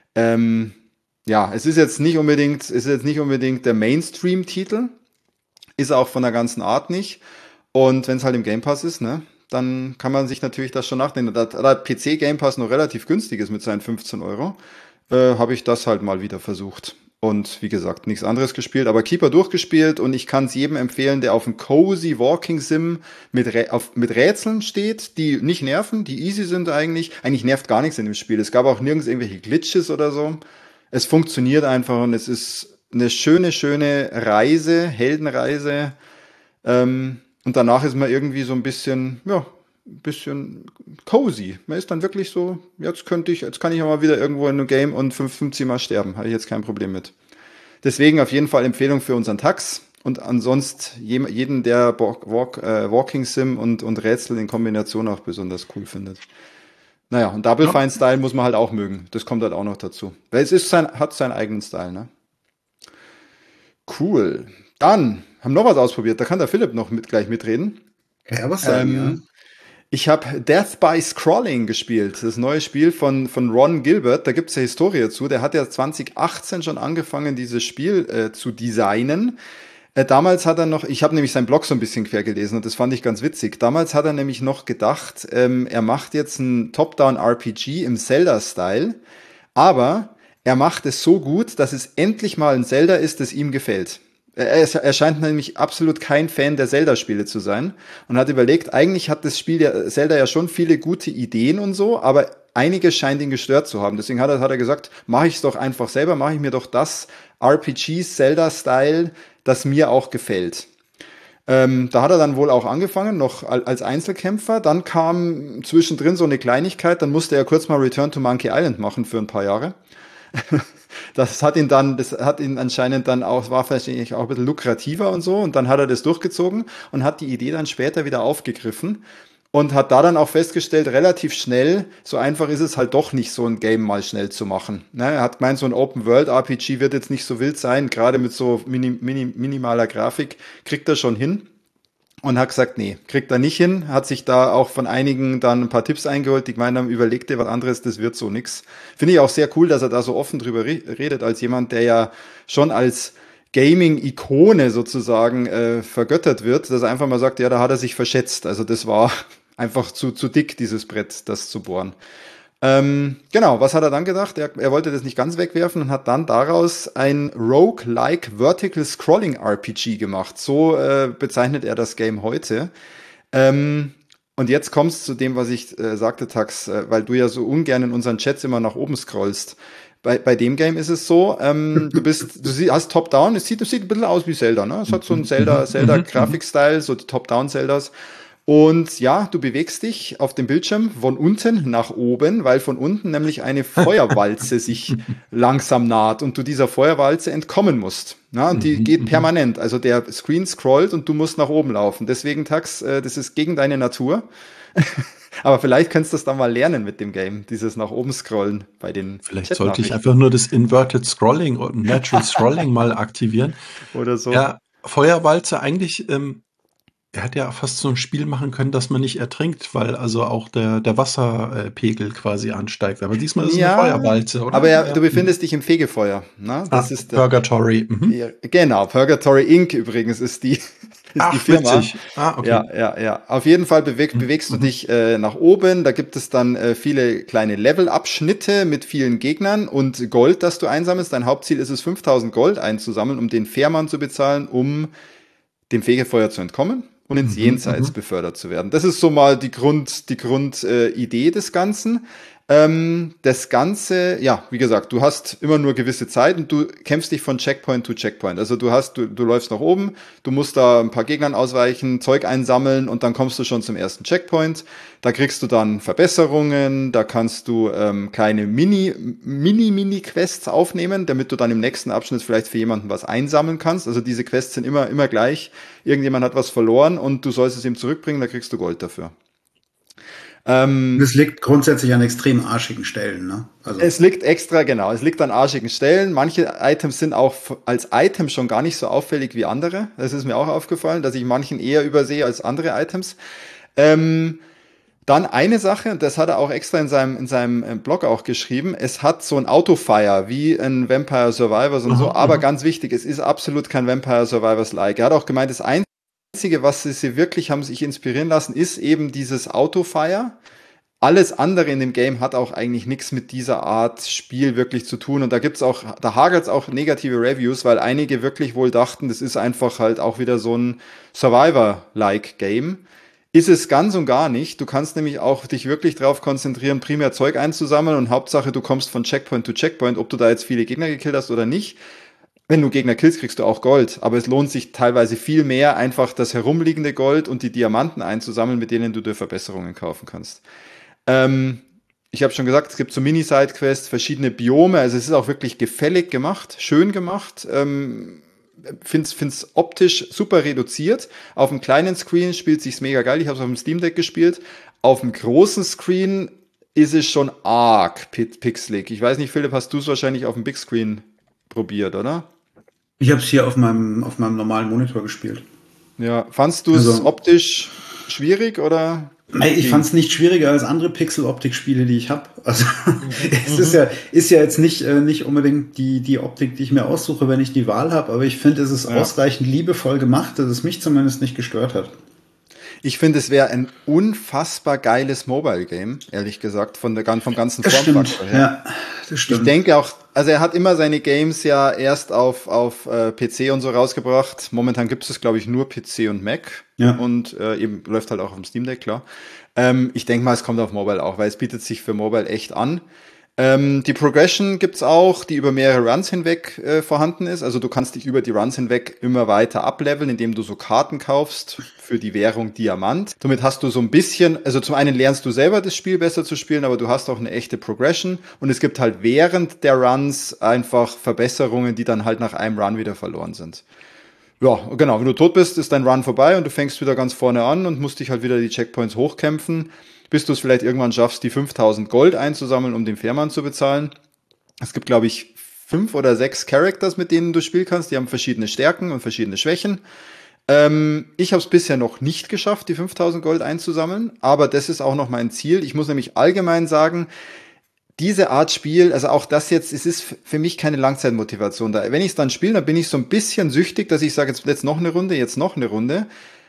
Ähm, ja, es ist jetzt nicht unbedingt, es ist jetzt nicht unbedingt der Mainstream-Titel, ist auch von der ganzen Art nicht. Und wenn es halt im Game Pass ist, ne, dann kann man sich natürlich das schon nachdenken. Da der P C Game Pass noch relativ günstig ist mit seinen fünfzehn Euro. Äh, habe ich das halt mal wieder versucht. Und wie gesagt, nichts anderes gespielt, aber Keeper durchgespielt und ich kann es jedem empfehlen, der auf einem cozy Walking Sim mit, Rä- auf, mit Rätseln steht, die nicht nerven, die easy sind eigentlich. Eigentlich nervt gar nichts in dem Spiel. Es gab auch nirgends irgendwelche Glitches oder so. Es funktioniert einfach und es ist eine schöne, schöne Reise, Heldenreise. Ähm, und danach ist man irgendwie so ein bisschen, ja, ein bisschen cozy. Man ist dann wirklich so, jetzt könnte ich, jetzt kann ich auch mal wieder irgendwo in einem Game und fünfzig Mal sterben. Habe ich jetzt kein Problem mit. Deswegen auf jeden Fall Empfehlung für unseren Tax. Und ansonsten jeden, der Walk, äh, Walking Sim und, und Rätsel in Kombination auch besonders cool findet. Naja, und Double Fine Style muss man halt auch mögen. Das kommt halt auch noch dazu. Weil es ist sein, hat seinen eigenen Style, ne? Cool. Dann haben wir noch was ausprobiert. Da kann der Philipp noch mit, gleich mitreden. Ja, was sagen, ähm, ja. Ich habe Death by Scrolling gespielt, das neue Spiel von, von Ron Gilbert, da gibt's ja Historie dazu, der hat ja zwanzig achtzehn schon angefangen, dieses Spiel äh, zu designen. Äh, damals hat er noch, ich habe nämlich seinen Blog so ein bisschen quer gelesen und das fand ich ganz witzig, damals hat er nämlich noch gedacht, ähm, er macht jetzt ein Top-Down-R P G im Zelda-Style, aber er macht es so gut, dass es endlich mal ein Zelda ist, das ihm gefällt. Er scheint nämlich absolut kein Fan der Zelda-Spiele zu sein und hat überlegt, eigentlich hat das Spiel ja, Zelda ja schon viele gute Ideen und so, aber einiges scheint ihn gestört zu haben. Deswegen hat er, hat er gesagt, mache ich es doch einfach selber, mache ich mir doch das R P G-Zelda-Style, das mir auch gefällt. Ähm, da hat er dann wohl auch angefangen, noch als Einzelkämpfer. Dann kam zwischendrin so eine Kleinigkeit, dann musste er kurz mal Return to Monkey Island machen für ein paar Jahre. Das hat ihn dann, das hat ihn anscheinend dann auch, war wahrscheinlich auch ein bisschen lukrativer und so. Und dann hat er das durchgezogen und hat die Idee dann später wieder aufgegriffen und hat da dann auch festgestellt, relativ schnell, so einfach ist es halt doch nicht, so ein Game mal schnell zu machen. Ne, er hat gemeint, so ein Open-World-R P G wird jetzt nicht so wild sein, gerade mit so mini, mini, minimaler Grafik kriegt er schon hin. Und hat gesagt, nee, kriegt er nicht hin, hat sich da auch von einigen dann ein paar Tipps eingeholt, die gemeint haben, überleg dir was anderes, das wird so nix. Finde ich auch sehr cool, dass er da so offen drüber re- redet, als jemand, der ja schon als Gaming-Ikone sozusagen äh, vergöttert wird, dass er einfach mal sagt, ja, da hat er sich verschätzt. Also das war einfach zu, zu dick, dieses Brett, das zu bohren. Ähm, genau, was hat er dann gedacht? Er, er wollte das nicht ganz wegwerfen und hat dann daraus ein Roguelike Vertical Scrolling R P G gemacht. So äh, bezeichnet er das Game heute. Ähm, und jetzt kommst du zu dem, was ich äh, sagte, Tax, äh, weil du ja so ungern in unseren Chats immer nach oben scrollst. Bei, bei dem Game ist es so, ähm, du bist, du sie- hast Top-Down, es sieht, es sieht ein bisschen aus wie Zelda, ne? Es hat so einen Zelda, Zelda-Grafik-Style, so die Top-Down-Zeldas. Und ja, du bewegst dich auf dem Bildschirm von unten nach oben, weil von unten nämlich eine Feuerwalze sich langsam naht und du dieser Feuerwalze entkommen musst. Ja, und die Mhm, geht mhm. permanent. Also der Screen scrollt und du musst nach oben laufen. Deswegen, Tax, äh, das ist gegen deine Natur. Aber vielleicht kannst du das dann mal lernen mit dem Game, dieses nach oben scrollen bei den Vielleicht sollte ich Chatnachrichten einfach nur das Inverted Scrolling und Natural Scrolling mal aktivieren. oder so. Ja, Feuerwalze eigentlich, ähm, er hätte ja fast so ein Spiel machen können, dass man nicht ertrinkt, weil also auch der, der Wasserpegel quasi ansteigt. Aber diesmal ist es eine Ja, Feuerwalze, oder? aber ja, Ja. du befindest dich im Fegefeuer. Na? Ah, Das ist der, Purgatory. Mhm. ja, genau, Purgatory Incorporated übrigens ist die, ist die Ach, Firma. witzig. Ah, okay. Ja, ja, ja. Auf jeden Fall beweg, Mhm, bewegst du mhm. dich äh, nach oben. Da gibt es dann äh, viele kleine Levelabschnitte mit vielen Gegnern und Gold, das du einsammelst. Dein Hauptziel ist es, fünftausend Gold einzusammeln, um den Fährmann zu bezahlen, um dem Fegefeuer zu entkommen und ins Mhm, Jenseits mhm. befördert zu werden. Das ist so mal die Grund, die Grundidee äh, Idee des Ganzen. Ähm, das Ganze, ja, wie gesagt, du hast immer nur gewisse Zeit und du kämpfst dich von Checkpoint zu Checkpoint. Also du hast, du, du läufst nach oben, du musst da ein paar Gegnern ausweichen, Zeug einsammeln und dann kommst du schon zum ersten Checkpoint. Da kriegst du dann Verbesserungen, da kannst du ähm, kleine Mini, Mini-Mini-Quests aufnehmen, damit du dann im nächsten Abschnitt vielleicht für jemanden was einsammeln kannst. Also diese Quests sind immer, immer gleich. Irgendjemand hat was verloren und du sollst es ihm zurückbringen, da kriegst du Gold dafür. Ähm, Das liegt grundsätzlich an extrem arschigen Stellen, ne? Also, Es liegt extra, genau, es liegt an arschigen Stellen. Manche Items sind auch f- als Item schon gar nicht so auffällig wie andere. Das ist mir auch aufgefallen, dass ich manchen eher übersehe als andere Items. Ähm, Dann eine Sache, das hat er auch extra in seinem, in seinem äh, Blog auch geschrieben, es hat so ein Autofire, wie ein Vampire Survivors und so, Aha, aber aha. ganz wichtig, es ist absolut kein Vampire Survivors-like. Er hat auch gemeint, das Einzige, was sie sie wirklich haben sich inspirieren lassen, ist eben dieses Autofire. Alles andere in dem Game hat auch eigentlich nichts mit dieser Art Spiel wirklich zu tun. Und da gibt's auch, da hagelt's auch negative Reviews, weil einige wirklich wohl dachten, das ist einfach halt auch wieder so ein Survivor-like Game. Ist es ganz und gar nicht. Du kannst nämlich auch dich wirklich darauf konzentrieren, primär Zeug einzusammeln und Hauptsache, du kommst von Checkpoint zu Checkpoint, ob du da jetzt viele Gegner gekillt hast oder nicht. Wenn du Gegner killst, kriegst du auch Gold, aber es lohnt sich teilweise viel mehr, einfach das herumliegende Gold und die Diamanten einzusammeln, mit denen du dir Verbesserungen kaufen kannst. Ähm, Ich habe schon gesagt, es gibt so Mini-Side-Quests, verschiedene Biome, also es ist auch wirklich gefällig gemacht, schön gemacht. Ähm, find's, find's optisch super reduziert. Auf dem kleinen Screen spielt sich's mega geil. Ich habe es auf dem Steam Deck gespielt. Auf dem großen Screen ist es schon arg pi- pixelig. Ich weiß nicht, Philipp, hast du es wahrscheinlich auf dem Big Screen probiert, oder? ich habe es hier auf meinem, auf meinem normalen Monitor gespielt. Ja, fandst du es Also, optisch schwierig oder? nee, ich fand es nicht schwieriger als andere Pixel-Optik-Spiele, die ich habe. Also es ist ja, ist ja jetzt nicht, äh, nicht unbedingt die, die Optik, die ich mir aussuche, wenn ich die Wahl habe, aber ich finde, es ist Ja. ausreichend liebevoll gemacht, dass es mich zumindest nicht gestört hat. Ich finde, es wäre ein unfassbar geiles Mobile-Game, ehrlich gesagt, von der, gan- vom ganzen Das stimmt, Formfaktor her. ja, das Ich stimmt. denke auch, also er hat immer seine Games ja erst auf, auf äh, P C und so rausgebracht. Momentan gibt es, glaube ich, nur P C und Mac. Ja. Und äh, eben läuft halt auch auf dem Steam Deck, klar. Ähm, ich denke mal, es kommt auf Mobile auch, weil es bietet sich für Mobile echt an. Ähm, die Progression gibt's auch, die über mehrere Runs hinweg äh, vorhanden ist. Also du kannst dich über die Runs hinweg immer weiter ableveln, indem du so Karten kaufst für die Währung Diamant. Somit hast du so ein bisschen, also zum einen lernst du selber das Spiel besser zu spielen, aber du hast auch eine echte Progression. Und es gibt halt während der Runs einfach Verbesserungen, die dann halt nach einem Run wieder verloren sind. Ja, genau, wenn du tot bist, ist dein Run vorbei und du fängst wieder ganz vorne an und musst dich halt wieder die Checkpoints hochkämpfen, bis du es vielleicht irgendwann schaffst, die fünftausend Gold einzusammeln, um den Fährmann zu bezahlen. Es gibt, glaube ich, fünf oder sechs Characters, mit denen du spielen kannst. Die haben verschiedene Stärken und verschiedene Schwächen. Ähm, ich habe es bisher noch nicht geschafft, die fünftausend Gold einzusammeln, aber das ist auch noch mein Ziel. Ich muss nämlich allgemein sagen, diese Art Spiel, also auch das jetzt, es ist für mich keine Langzeitmotivation da. Wenn ich es dann spiele, dann bin ich so ein bisschen süchtig, dass ich sage, jetzt, jetzt noch eine Runde, jetzt noch eine Runde.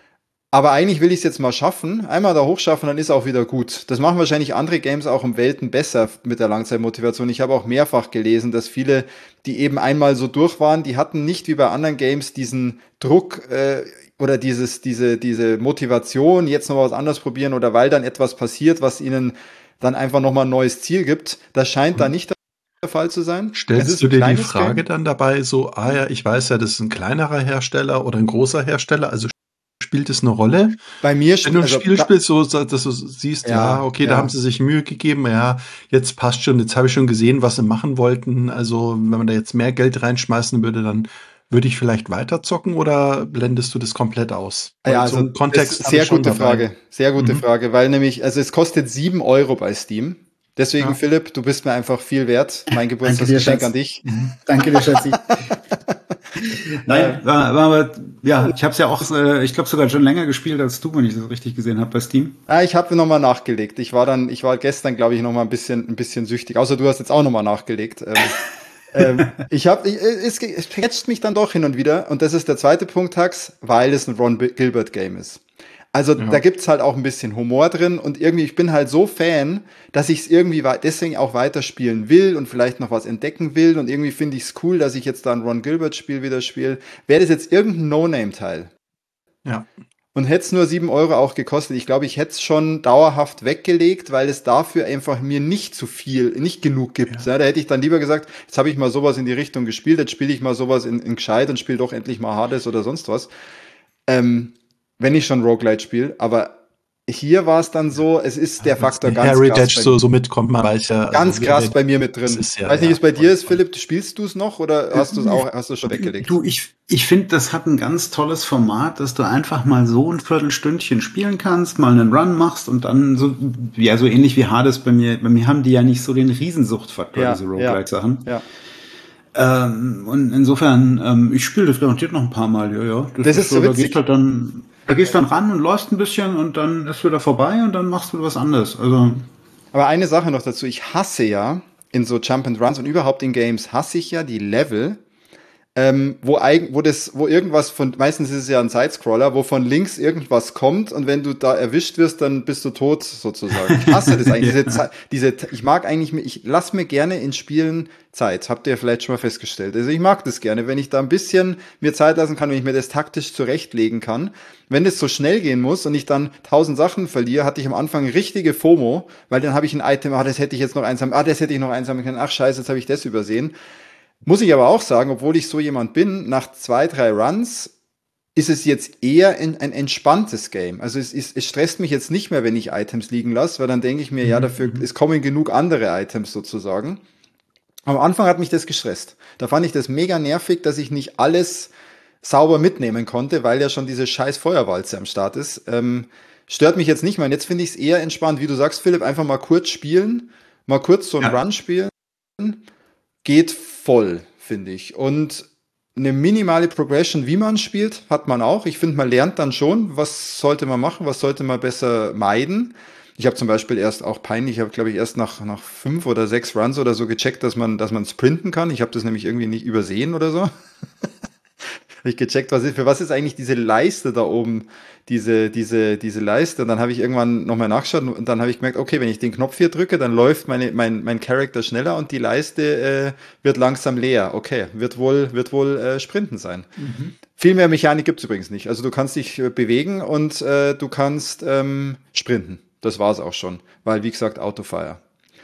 Aber eigentlich will ich es jetzt mal schaffen. Einmal da hochschaffen, dann ist auch wieder gut. Das machen wahrscheinlich andere Games auch um Welten besser mit der Langzeitmotivation. Ich habe auch mehrfach gelesen, dass viele, die eben einmal so durch waren, die hatten nicht wie bei anderen Games diesen Druck äh, oder dieses, diese, diese Motivation, jetzt noch was anderes probieren oder weil dann etwas passiert, was ihnen dann einfach nochmal ein neues Ziel gibt. Das scheint da nicht der Fall zu sein. Stellst du dir die Frage Game. dann dabei so, ah ja, ich weiß ja, das ist ein kleinerer Hersteller oder ein großer Hersteller, also spielt es eine Rolle? Bei mir Wenn du ein also, Spiel da, spielst, so, dass du siehst, ja, ja okay, ja. da haben sie sich Mühe gegeben, ja, jetzt passt schon, jetzt habe ich schon gesehen, was sie machen wollten, also wenn man da jetzt mehr Geld reinschmeißen würde, dann würde ich vielleicht weiterzocken oder blendest du das komplett aus? Ja, also so Kontext sehr gute Frage, sehr gute mhm. Frage, weil nämlich, also es kostet sieben Euro bei Steam. Deswegen, ja. Philipp, du bist mir einfach viel wert. Mein Geburtstagsgeschenk an dich. Mhm. Danke dir, Schatzi. Nein, war, war aber, ja, ich habe es ja auch, äh, ich glaube sogar schon länger gespielt als du, wenn ich das richtig gesehen habe bei Steam. Ja, ich habe nochmal nachgelegt. Ich war dann, ich war gestern, glaube ich, nochmal ein bisschen, ein bisschen süchtig. Außer du hast jetzt auch nochmal nachgelegt. Ähm, ähm, ich habe, es, es catcht mich dann doch hin und wieder. Und das ist der zweite Punkt, Hax, weil es ein Ron Gilbert Game ist. Also ja. da gibt's halt auch ein bisschen Humor drin und irgendwie, ich bin halt so Fan, dass ich es irgendwie deswegen auch weiterspielen will und vielleicht noch was entdecken will und irgendwie finde ich es cool, dass ich jetzt da ein Ron Gilbert-Spiel wieder spiele. Wäre das jetzt irgendein No-Name-Teil? Ja. Und hätte es nur sieben Euro auch gekostet, ich glaube, ich hätte es schon dauerhaft weggelegt, weil es dafür einfach mir nicht zu viel, nicht genug gibt. Ja. Ja, da hätte ich dann lieber gesagt, jetzt habe ich mal sowas in die Richtung gespielt, jetzt spiele ich mal sowas in, in gescheit und spiele doch endlich mal Hades oder sonst was. Ähm, wenn ich schon Roguelite spiele, aber hier war es dann so, es ist der Faktor ganz Heritage krass. so, so mitkommt, man weiß ja. Ganz also, krass bei mir mit drin. Ist ja, weiß nicht, ja, wie es bei dir ist, Philipp, spielst du es noch oder hast du es auch, hast du schon weggelegt? Du, ich, ich finde, das hat ein ganz tolles Format, dass du einfach mal so ein Viertelstündchen spielen kannst, mal einen Run machst und dann so, ja, so ähnlich wie Hades bei mir, bei mir haben die ja nicht so den Riesensuchtfaktor, ja, diese Roguelite-Sachen. Ja. ja. Ähm, und insofern, ähm, ich spiele das garantiert noch ein paar Mal, ja, ja. Das, das ist so, da geht halt dann, da gehst dann ran und läufst ein bisschen und dann ist wieder vorbei und dann machst du was anderes. Also. Aber eine Sache noch dazu, ich hasse ja in so Jump and Runs und überhaupt in Games hasse ich ja die Level, ähm, wo eigen, wo das, wo irgendwas von, meistens ist es ja ein Sidescroller, wo von links irgendwas kommt und wenn du da erwischt wirst, dann bist du tot sozusagen. Ich hasse das eigentlich. ja. diese, diese, ich mag eigentlich, ich lass mir gerne in Spielen Zeit. Habt ihr vielleicht schon mal festgestellt. Also ich mag das gerne, wenn ich da ein bisschen mir Zeit lassen kann, wenn ich mir das taktisch zurechtlegen kann. Wenn das so schnell gehen muss und ich dann tausend Sachen verliere, hatte ich am Anfang richtige FOMO, weil dann habe ich ein Item, ah, das hätte ich jetzt noch eins haben, ah, das hätte ich noch eins haben können, ach scheiße, jetzt habe ich das übersehen. Muss ich aber auch sagen, obwohl ich so jemand bin, nach zwei, drei Runs ist es jetzt eher ein, ein entspanntes Game. Also es, ist, es stresst mich jetzt nicht mehr, wenn ich Items liegen lasse, weil dann denke ich mir, mhm. ja, dafür, es kommen genug andere Items sozusagen. Am Anfang hat mich das gestresst. Da fand ich das mega nervig, dass ich nicht alles sauber mitnehmen konnte, weil ja schon diese scheiß Feuerwalze am Start ist. Ähm, stört mich jetzt nicht mehr. Und jetzt finde ich es eher entspannt, wie du sagst, Philipp, einfach mal kurz spielen, mal kurz so einen ja. Run spielen. Geht voll, finde ich. Und eine minimale Progression, wie man spielt, hat man auch. Ich finde, man lernt dann schon, was sollte man machen, was sollte man besser meiden. Ich habe zum Beispiel erst auch peinlich, ich habe glaube ich erst nach nach fünf oder sechs Runs oder so gecheckt, dass man dass man sprinten kann. Ich habe das nämlich irgendwie nicht übersehen oder so. Habe ich gecheckt, was ist, für was ist eigentlich diese Leiste da oben, diese diese diese Leiste. Und dann habe ich irgendwann nochmal nachgeschaut und dann habe ich gemerkt, okay, wenn ich den Knopf hier drücke, dann läuft meine mein mein Charakter schneller und die Leiste äh, wird langsam leer. Okay, wird wohl wird wohl äh, Sprinten sein. Mhm. Viel mehr Mechanik gibt's übrigens nicht. Also du kannst dich äh, bewegen und äh, du kannst ähm, sprinten. Das war's auch schon, weil wie gesagt Autofire.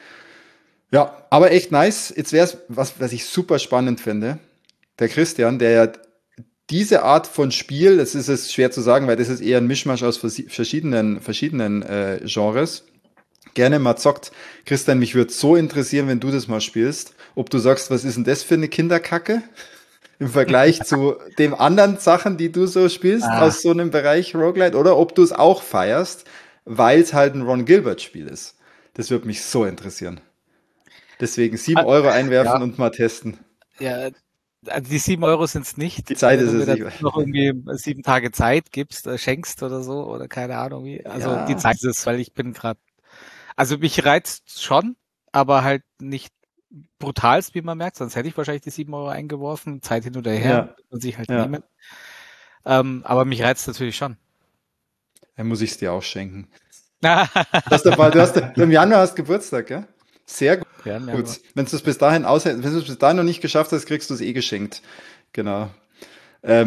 Ja, aber echt nice. Jetzt wär's was, was ich super spannend finde. Der Christian, der ja diese Art von Spiel, das ist es schwer zu sagen, weil das ist eher ein Mischmasch aus verschiedenen verschiedenen äh, Genres. Gerne mal zockt. Christian, mich würde so interessieren, wenn du das mal spielst, ob du sagst, was ist denn das für eine Kinderkacke im Vergleich zu den anderen Sachen, die du so spielst ah. aus so einem Bereich Roguelite, oder ob du es auch feierst, weil es halt ein Ron Gilbert-Spiel ist. Das würde mich so interessieren. Deswegen sieben Euro einwerfen ja. und mal testen. Ja, also die sieben Euro sind es nicht. Die Zeit wenn ist du es mir nicht. noch irgendwie sieben Tage Zeit gibst, äh, schenkst oder so, oder keine Ahnung wie. Also Ja. die Zeit ist es, weil ich bin gerade, also mich reizt schon, aber halt nicht brutalst, wie man merkt, sonst hätte ich wahrscheinlich die sieben Euro eingeworfen, Zeit hin oder her, Ja. und sich halt Ja. nehmen. Ähm, aber mich reizt natürlich schon. Dann muss ich es dir auch schenken. Du hast, du hast, im Januar hast Geburtstag, gell? Sehr gut. Ja, gut. Wenn du es bis dahin aushältst, wenn du es bis dahin noch nicht geschafft hast, kriegst du es eh geschenkt. Genau. Ähm,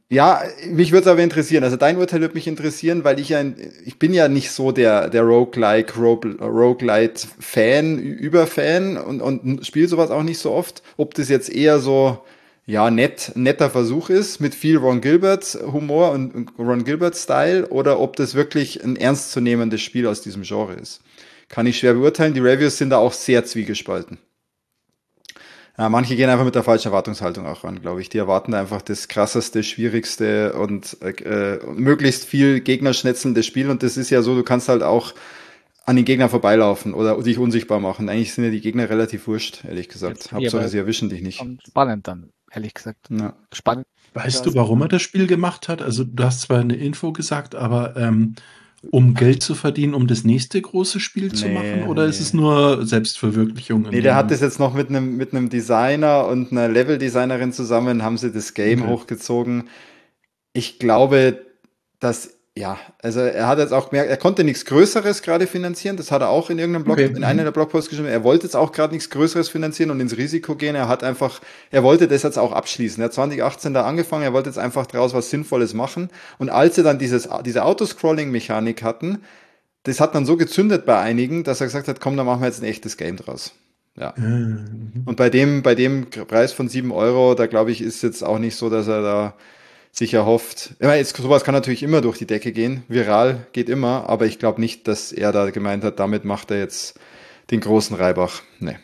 Ja, mich würde es aber interessieren. Also dein Urteil würde mich interessieren, weil ich ja, ich bin ja nicht so der, der Roguelike, Roguelite-Fan, Überfan und, und spiele sowas auch nicht so oft. Ob das jetzt eher so, ja, nett, netter Versuch ist mit viel Ron Gilbert Humor und, und Ron Gilbert Style oder ob das wirklich ein ernstzunehmendes Spiel aus diesem Genre ist. Kann ich schwer beurteilen. Die Reviews sind da auch sehr zwiegespalten. Ja, manche gehen einfach mit der falschen Erwartungshaltung auch ran, glaube ich. Die erwarten einfach das krasseste, schwierigste und äh, möglichst viel gegnerschnetzelndes Spiel. Und das ist ja so, du kannst halt auch an den Gegnern vorbeilaufen oder dich unsichtbar machen. Eigentlich sind ja die Gegner relativ wurscht, ehrlich gesagt. Hauptsache, sie erwischen dich nicht. Spannend dann, ehrlich gesagt. Ja. Spannend. Weißt du, warum er das Spiel gemacht hat? Also du hast zwar eine Info gesagt, aber ähm, um Geld zu verdienen, um das nächste große Spiel zu Nee, machen? Oder nee. ist es nur Selbstverwirklichung? Nee, der hat das jetzt noch mit einem mit einem Designer und einer Level-Designerin zusammen, haben sie das Game Okay. hochgezogen. Ich glaube, dass, ja, also er hat jetzt auch gemerkt, er konnte nichts Größeres gerade finanzieren. Das hat er auch in irgendeinem Blog, Okay, in einer mhm. der Blogposts geschrieben. Er wollte jetzt auch gerade nichts Größeres finanzieren und ins Risiko gehen. Er hat einfach, er wollte das jetzt auch abschließen. Er hat zwanzig achtzehn da angefangen, er wollte jetzt einfach daraus was Sinnvolles machen. Und als sie dann dieses, diese Autoscrolling-Mechanik hatten, das hat dann so gezündet bei einigen, dass er gesagt hat, komm, dann machen wir jetzt ein echtes Game draus. Ja. Äh, mhm. Und bei dem, bei dem Preis von sieben Euro, da glaube ich, ist jetzt auch nicht so, dass er da sich erhofft. Ich meine, jetzt, sowas kann natürlich immer durch die Decke gehen. Viral geht immer, aber ich glaube nicht, dass er da gemeint hat, damit macht er jetzt den großen Reibach. Nee.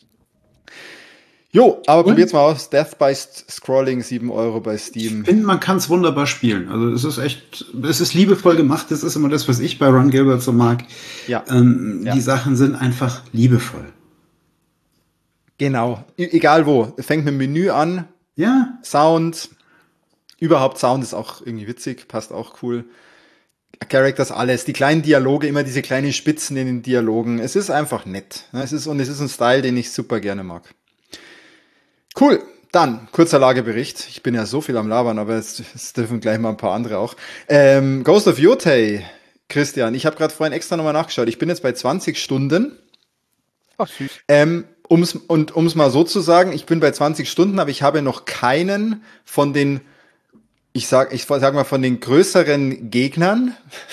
Jo, aber Und? probiert's mal aus. Death by Scrolling, sieben Euro bei Ich Steam. finde, man kann es wunderbar spielen. Also es ist echt, es ist liebevoll gemacht. Das ist immer das, was ich bei Ron Gilbert so mag. Ja. Ähm, Ja. Die Sachen sind einfach liebevoll. Genau. E egal wo. Fängt mit dem Menü an. Ja. Sound. Überhaupt Sound ist auch irgendwie witzig, passt auch cool. Characters, alles, die kleinen Dialoge, immer diese kleinen Spitzen in den Dialogen. Es ist einfach nett. Es ist, und es ist ein Style, den ich super gerne mag. Cool. Dann, kurzer Lagebericht. Ich bin ja so viel am Labern, aber es, es dürfen gleich mal ein paar andere auch. Ähm, Ghost of Yotei, Christian, ich habe gerade vorhin extra nochmal nachgeschaut. Ich bin jetzt bei zwanzig Stunden. Ach, süß. Ähm, um's, und um es mal so zu sagen, ich bin bei zwanzig Stunden, aber ich habe noch keinen von den, ich sag, ich sag mal, von den größeren Gegnern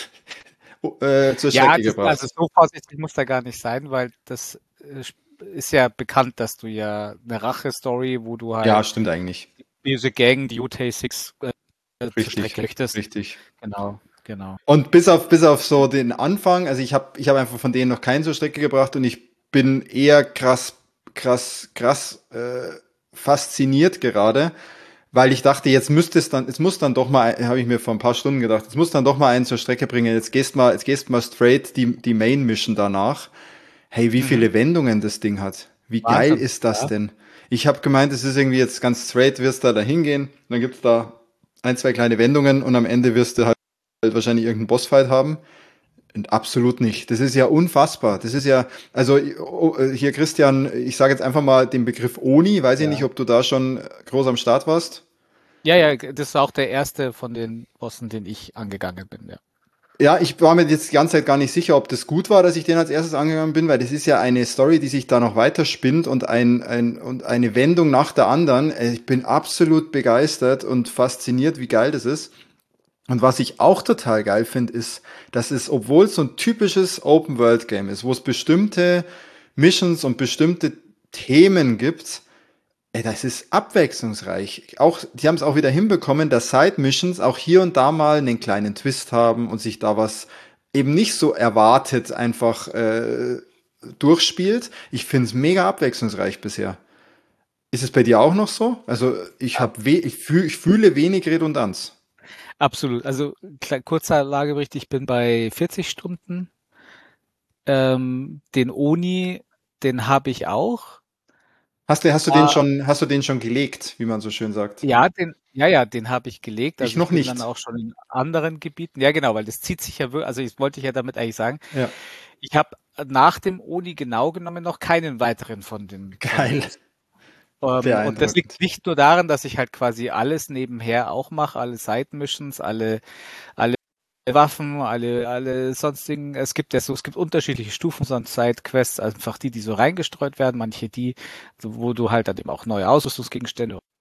äh, zur Ja, Strecke das, gebracht. also so vorsichtig muss da gar nicht sein, weil das äh, ist ja bekannt, dass du ja eine Rache-Story, wo du halt Ja, stimmt eigentlich. diese Gang, die U T sechs äh, zur Richtig, Strecke richtest. richtig. Genau, genau. Und bis auf, bis auf so den Anfang, also ich habe ich hab einfach von denen noch keinen zur Strecke gebracht und ich bin eher krass, krass, krass äh, fasziniert gerade, weil ich dachte, jetzt müsste es dann, es muss dann doch mal, habe ich mir vor ein paar Stunden gedacht, jetzt muss dann doch mal einen zur Strecke bringen, jetzt gehst mal, jetzt gehst mal straight die, die Main Mission danach. Hey, wie viele Wendungen das Ding hat. Wie geil Wahnsinn, ist das ja. denn? Ich habe gemeint, es ist irgendwie jetzt ganz straight, wirst da da hingehen, dann gibt's da ein, zwei kleine Wendungen und am Ende wirst du halt wahrscheinlich irgendeinen Bossfight haben. Und absolut nicht. Das ist ja unfassbar. Das ist ja, also oh, hier Christian, ich sage jetzt einfach mal den Begriff Oni, weiß ich Ja. nicht, ob du da schon groß am Start warst. Ja, ja, das war auch der erste von den Bossen, den ich angegangen bin, ja. Ja, ich war mir jetzt die ganze Zeit gar nicht sicher, ob das gut war, dass ich den als erstes angegangen bin, weil das ist ja eine Story, die sich da noch weiter spinnt und ein, ein und eine Wendung nach der anderen. Ich bin absolut begeistert und fasziniert, wie geil das ist. Und was ich auch total geil finde, ist, dass es, obwohl es so ein typisches Open-World-Game ist, wo es bestimmte Missions und bestimmte Themen gibt, ey, das ist abwechslungsreich. Auch, die haben es auch wieder hinbekommen, dass Side-Missions auch hier und da mal einen kleinen Twist haben und sich da was eben nicht so erwartet einfach äh, durchspielt. Ich finde es mega abwechslungsreich bisher. Ist es bei dir auch noch so? Also ich habe we ich, fühl ich fühle wenig Redundanz. Absolut. Also kle- kurzer Lagebericht, ich bin bei vierzig Stunden. Ähm, den Oni, den habe ich auch. Hast du, hast du Ah. den schon, hast du den schon gelegt, wie man so schön sagt? Ja, den, ja, ja, den habe ich gelegt. Also Ich noch bin nicht. dann auch schon in anderen Gebieten. Ja, genau, weil das zieht sich ja wirklich, also ich wollte ich ja damit eigentlich sagen. Ja. Ich habe nach dem Oni genau genommen noch keinen weiteren von den. Geil. Ähm, und das Beeindruckend. liegt nicht nur daran, dass ich halt quasi alles nebenher auch mache, alle Side-Missions, alle, alle Waffen, alle, alle sonstigen. Es gibt ja so, es gibt unterschiedliche Stufen von Side-Quests, einfach die, die so reingestreut werden, manche die, so, wo du halt dann eben auch neue Ausrüstungsgegenstände und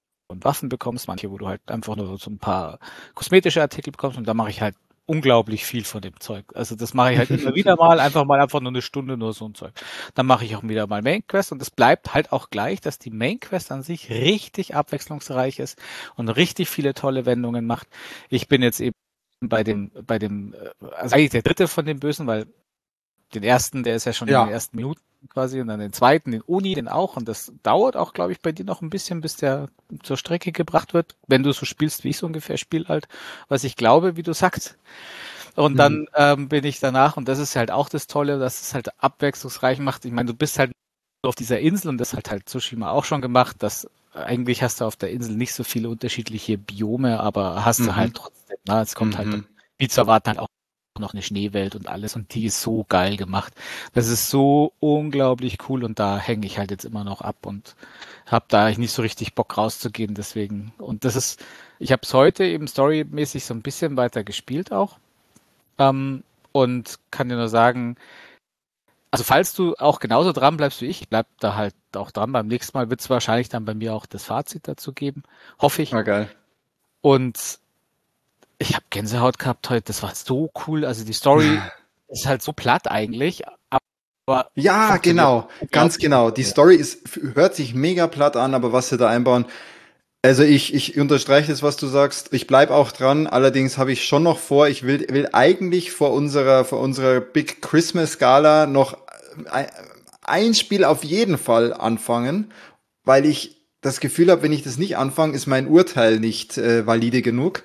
Waffen bekommst, manche, wo du halt einfach nur so ein paar kosmetische Artikel bekommst und da mache ich halt unglaublich viel von dem Zeug. Also das mache ich halt immer wieder mal, einfach mal einfach nur eine Stunde nur so ein Zeug. Dann mache ich auch wieder mal Main Quest und es bleibt halt auch gleich, dass die Main Quest an sich richtig abwechslungsreich ist und richtig viele tolle Wendungen macht. Ich bin jetzt eben bei dem, bei dem, also eigentlich der dritte von den Bösen, weil den ersten, der ist ja schon Ja. in den ersten Minuten quasi und dann den zweiten, den Uni, den auch und das dauert auch, glaube ich, bei dir noch ein bisschen, bis der zur Strecke gebracht wird, wenn du so spielst, wie ich so ungefähr spiele halt, was ich glaube, wie du sagst. Und dann Mhm. ähm, bin ich danach und das ist halt auch das Tolle, dass es halt abwechslungsreich macht. Ich meine, du bist halt auf dieser Insel und das hat halt Tsushima auch schon gemacht, dass eigentlich hast du auf der Insel nicht so viele unterschiedliche Biome, aber hast Mhm. du halt trotzdem, na, es kommt halt Mhm. wie zu erwarten halt auch noch eine Schneewelt und alles und die ist so geil gemacht. Das ist so unglaublich cool und da hänge ich halt jetzt immer noch ab und habe da nicht so richtig Bock rauszugehen, deswegen. Und das ist, ich habe es heute eben storymäßig so ein bisschen weiter gespielt auch ähm, und kann dir nur sagen, also falls du auch genauso dran bleibst wie ich, ich bleib da halt auch dran. Beim nächsten Mal wird es wahrscheinlich dann bei mir auch das Fazit dazu geben, hoffe ich. Ah, geil. Und ich habe Gänsehaut gehabt heute, das war so cool. Also die Story ist halt so platt eigentlich, aber Ja, funktioniert genau, ganz unglaublich genau. gut. Die Story ist, hört sich mega platt an, aber was sie da einbauen, also ich, ich unterstreiche das, was du sagst. Ich bleib auch dran. Allerdings habe ich schon noch vor, ich will, will eigentlich vor unserer, vor unserer Big Christmas Gala noch ein, ein Spiel auf jeden Fall anfangen, weil ich das Gefühl habe, wenn ich das nicht anfange, ist mein Urteil nicht äh, valide genug.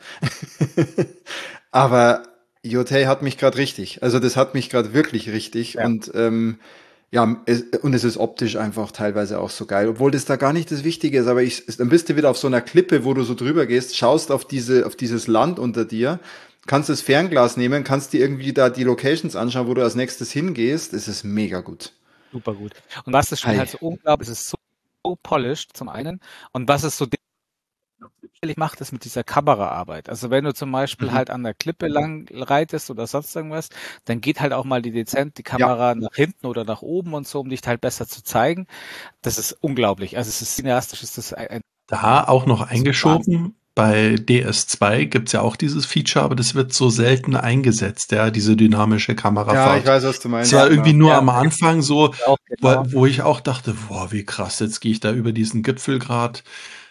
Aber Yotei hat mich gerade richtig. Also das hat mich gerade wirklich richtig. Ja. Und ähm, ja, es, und es ist optisch einfach teilweise auch so geil, obwohl das da gar nicht das Wichtige ist. Aber ich, dann bist du wieder auf so einer Klippe, wo du so drüber gehst, schaust auf diese, auf dieses Land unter dir, kannst das Fernglas nehmen, kannst dir irgendwie da die Locations anschauen, wo du als nächstes hingehst. Es ist mega gut. Super gut. Und was das Spiel Hi. halt so unglaublich, es ist so, so polished zum einen und was es so macht, ist mit dieser Kameraarbeit. Also wenn du zum Beispiel Mhm. halt an der Klippe lang reitest oder sonst irgendwas, dann geht halt auch mal die dezent die Ja. Kamera nach hinten oder nach oben und so, um dich halt besser zu zeigen. Das ist unglaublich. Also es ist cineastisch, ist das ein, ein Da auch noch Wahnsinn. eingeschoben, bei D S zwei gibt's ja auch dieses Feature, aber das wird so selten eingesetzt, ja, diese dynamische Ja, ich Kamerafahrt. weiß, was du Es meinst. war Ja, irgendwie Ja. nur ja, am Anfang so, auch wo, genau. wo ich auch dachte, boah, wie krass, jetzt gehe ich da über diesen Gipfel grad.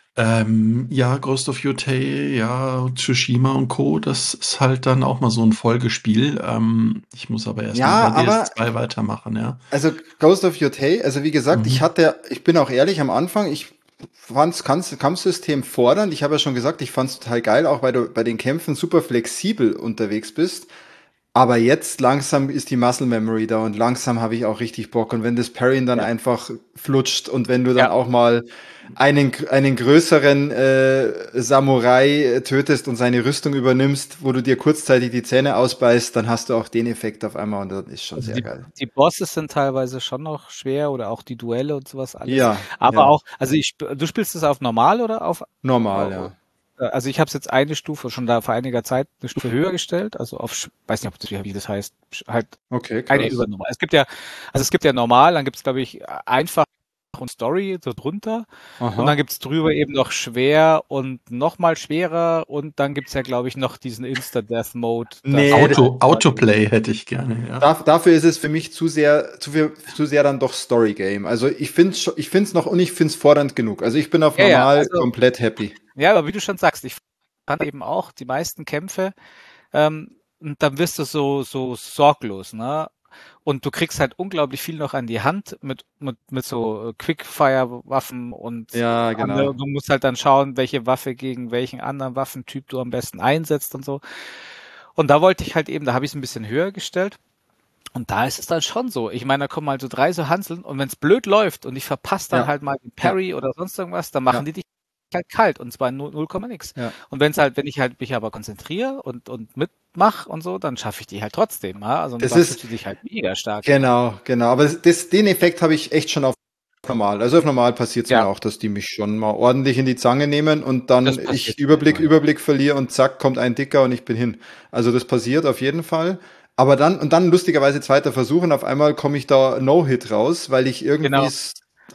Ähm, ja, Ghost of Yotei, ja, Tsushima und Co., das ist halt dann auch mal so ein Folgespiel. Ähm, ich muss aber erst mal Ja, bei D S aber zwei weitermachen, ja. also Ghost of Yotei, also wie gesagt, ich Mhm. hatte, ich bin auch ehrlich am Anfang, ich fand's Kampf- Kampfsystem fordernd. Ich habe ja schon gesagt, ich fand's total geil, auch weil du bei den Kämpfen super flexibel unterwegs bist. Aber jetzt langsam ist die Muscle Memory da und langsam habe ich auch richtig Bock. Und wenn das Parryen dann Ja, einfach flutscht und wenn du dann ja. auch mal einen, einen größeren äh, Samurai äh, tötest und seine Rüstung übernimmst, wo du dir kurzzeitig die Zähne ausbeißt, dann hast du auch den Effekt auf einmal und das ist schon Also sehr die, geil. die Bosses sind teilweise schon noch schwer oder auch die Duelle und sowas alles. Ja, Aber ja. auch, also ich, sp- du spielst es auf normal oder auf, Normal, äh, ja. also ich habe es jetzt eine Stufe schon da vor einiger Zeit eine Stufe höher gestellt, also auf, sch- weiß nicht, ob das, wie das heißt, sch- halt Okay, eine krass. über normal. Es gibt ja, also es gibt ja normal, dann gibt es glaube ich einfach und Story so drunter und dann Aha. gibt es drüber eben noch schwer und nochmal schwerer und dann gibt es ja glaube ich noch diesen Insta-Death-Mode, dass Nee, du d- Auto, halt quasi, Autoplay hätte ich gerne, ja. da, dafür ist es für mich zu sehr, zu, viel, zu sehr dann doch Story Game. Also ich finde es ich find's noch und ich finde es fordernd genug. Also ich bin auf ja, ja, normal also komplett happy. ja, aber wie du schon sagst, ich fand eben auch die meisten Kämpfe, ähm, und dann wirst du so, so sorglos, ne? Und du kriegst halt unglaublich viel noch an die Hand mit, mit, mit so Quickfire-Waffen und Ja, andere. genau. Du musst halt dann schauen, welche Waffe gegen welchen anderen Waffentyp du am besten einsetzt und so. Und da wollte ich halt eben, da habe ich es ein bisschen höher gestellt. Und da ist es dann schon so. Ich meine, da kommen halt so drei so Hanseln und wenn es blöd läuft und ich verpasse dann Ja, halt mal den ja, Parry oder sonst irgendwas, dann machen ja, die dich halt kalt und zwar null, null Komma nix. ja. Und wenn es halt, wenn ich halt mich aber konzentriere und, und mitmach und so, dann schaffe ich die halt trotzdem. Ja? Also und Das dann fühlst ist, du dich halt mega stark. genau, genau. Aber das, das, den Effekt habe ich echt schon auf normal. Also auf normal passiert es Ja, mir auch, dass die mich schon mal ordentlich in die Zange nehmen und das dann passiert ich schon Überblick, immer, ja. Überblick verliere und zack, kommt ein Dicker und ich bin hin. Also das passiert auf jeden Fall. Aber dann, und dann lustigerweise zweiter Versuch und auf einmal komme ich da No-Hit raus, weil ich irgendwie Genau. s-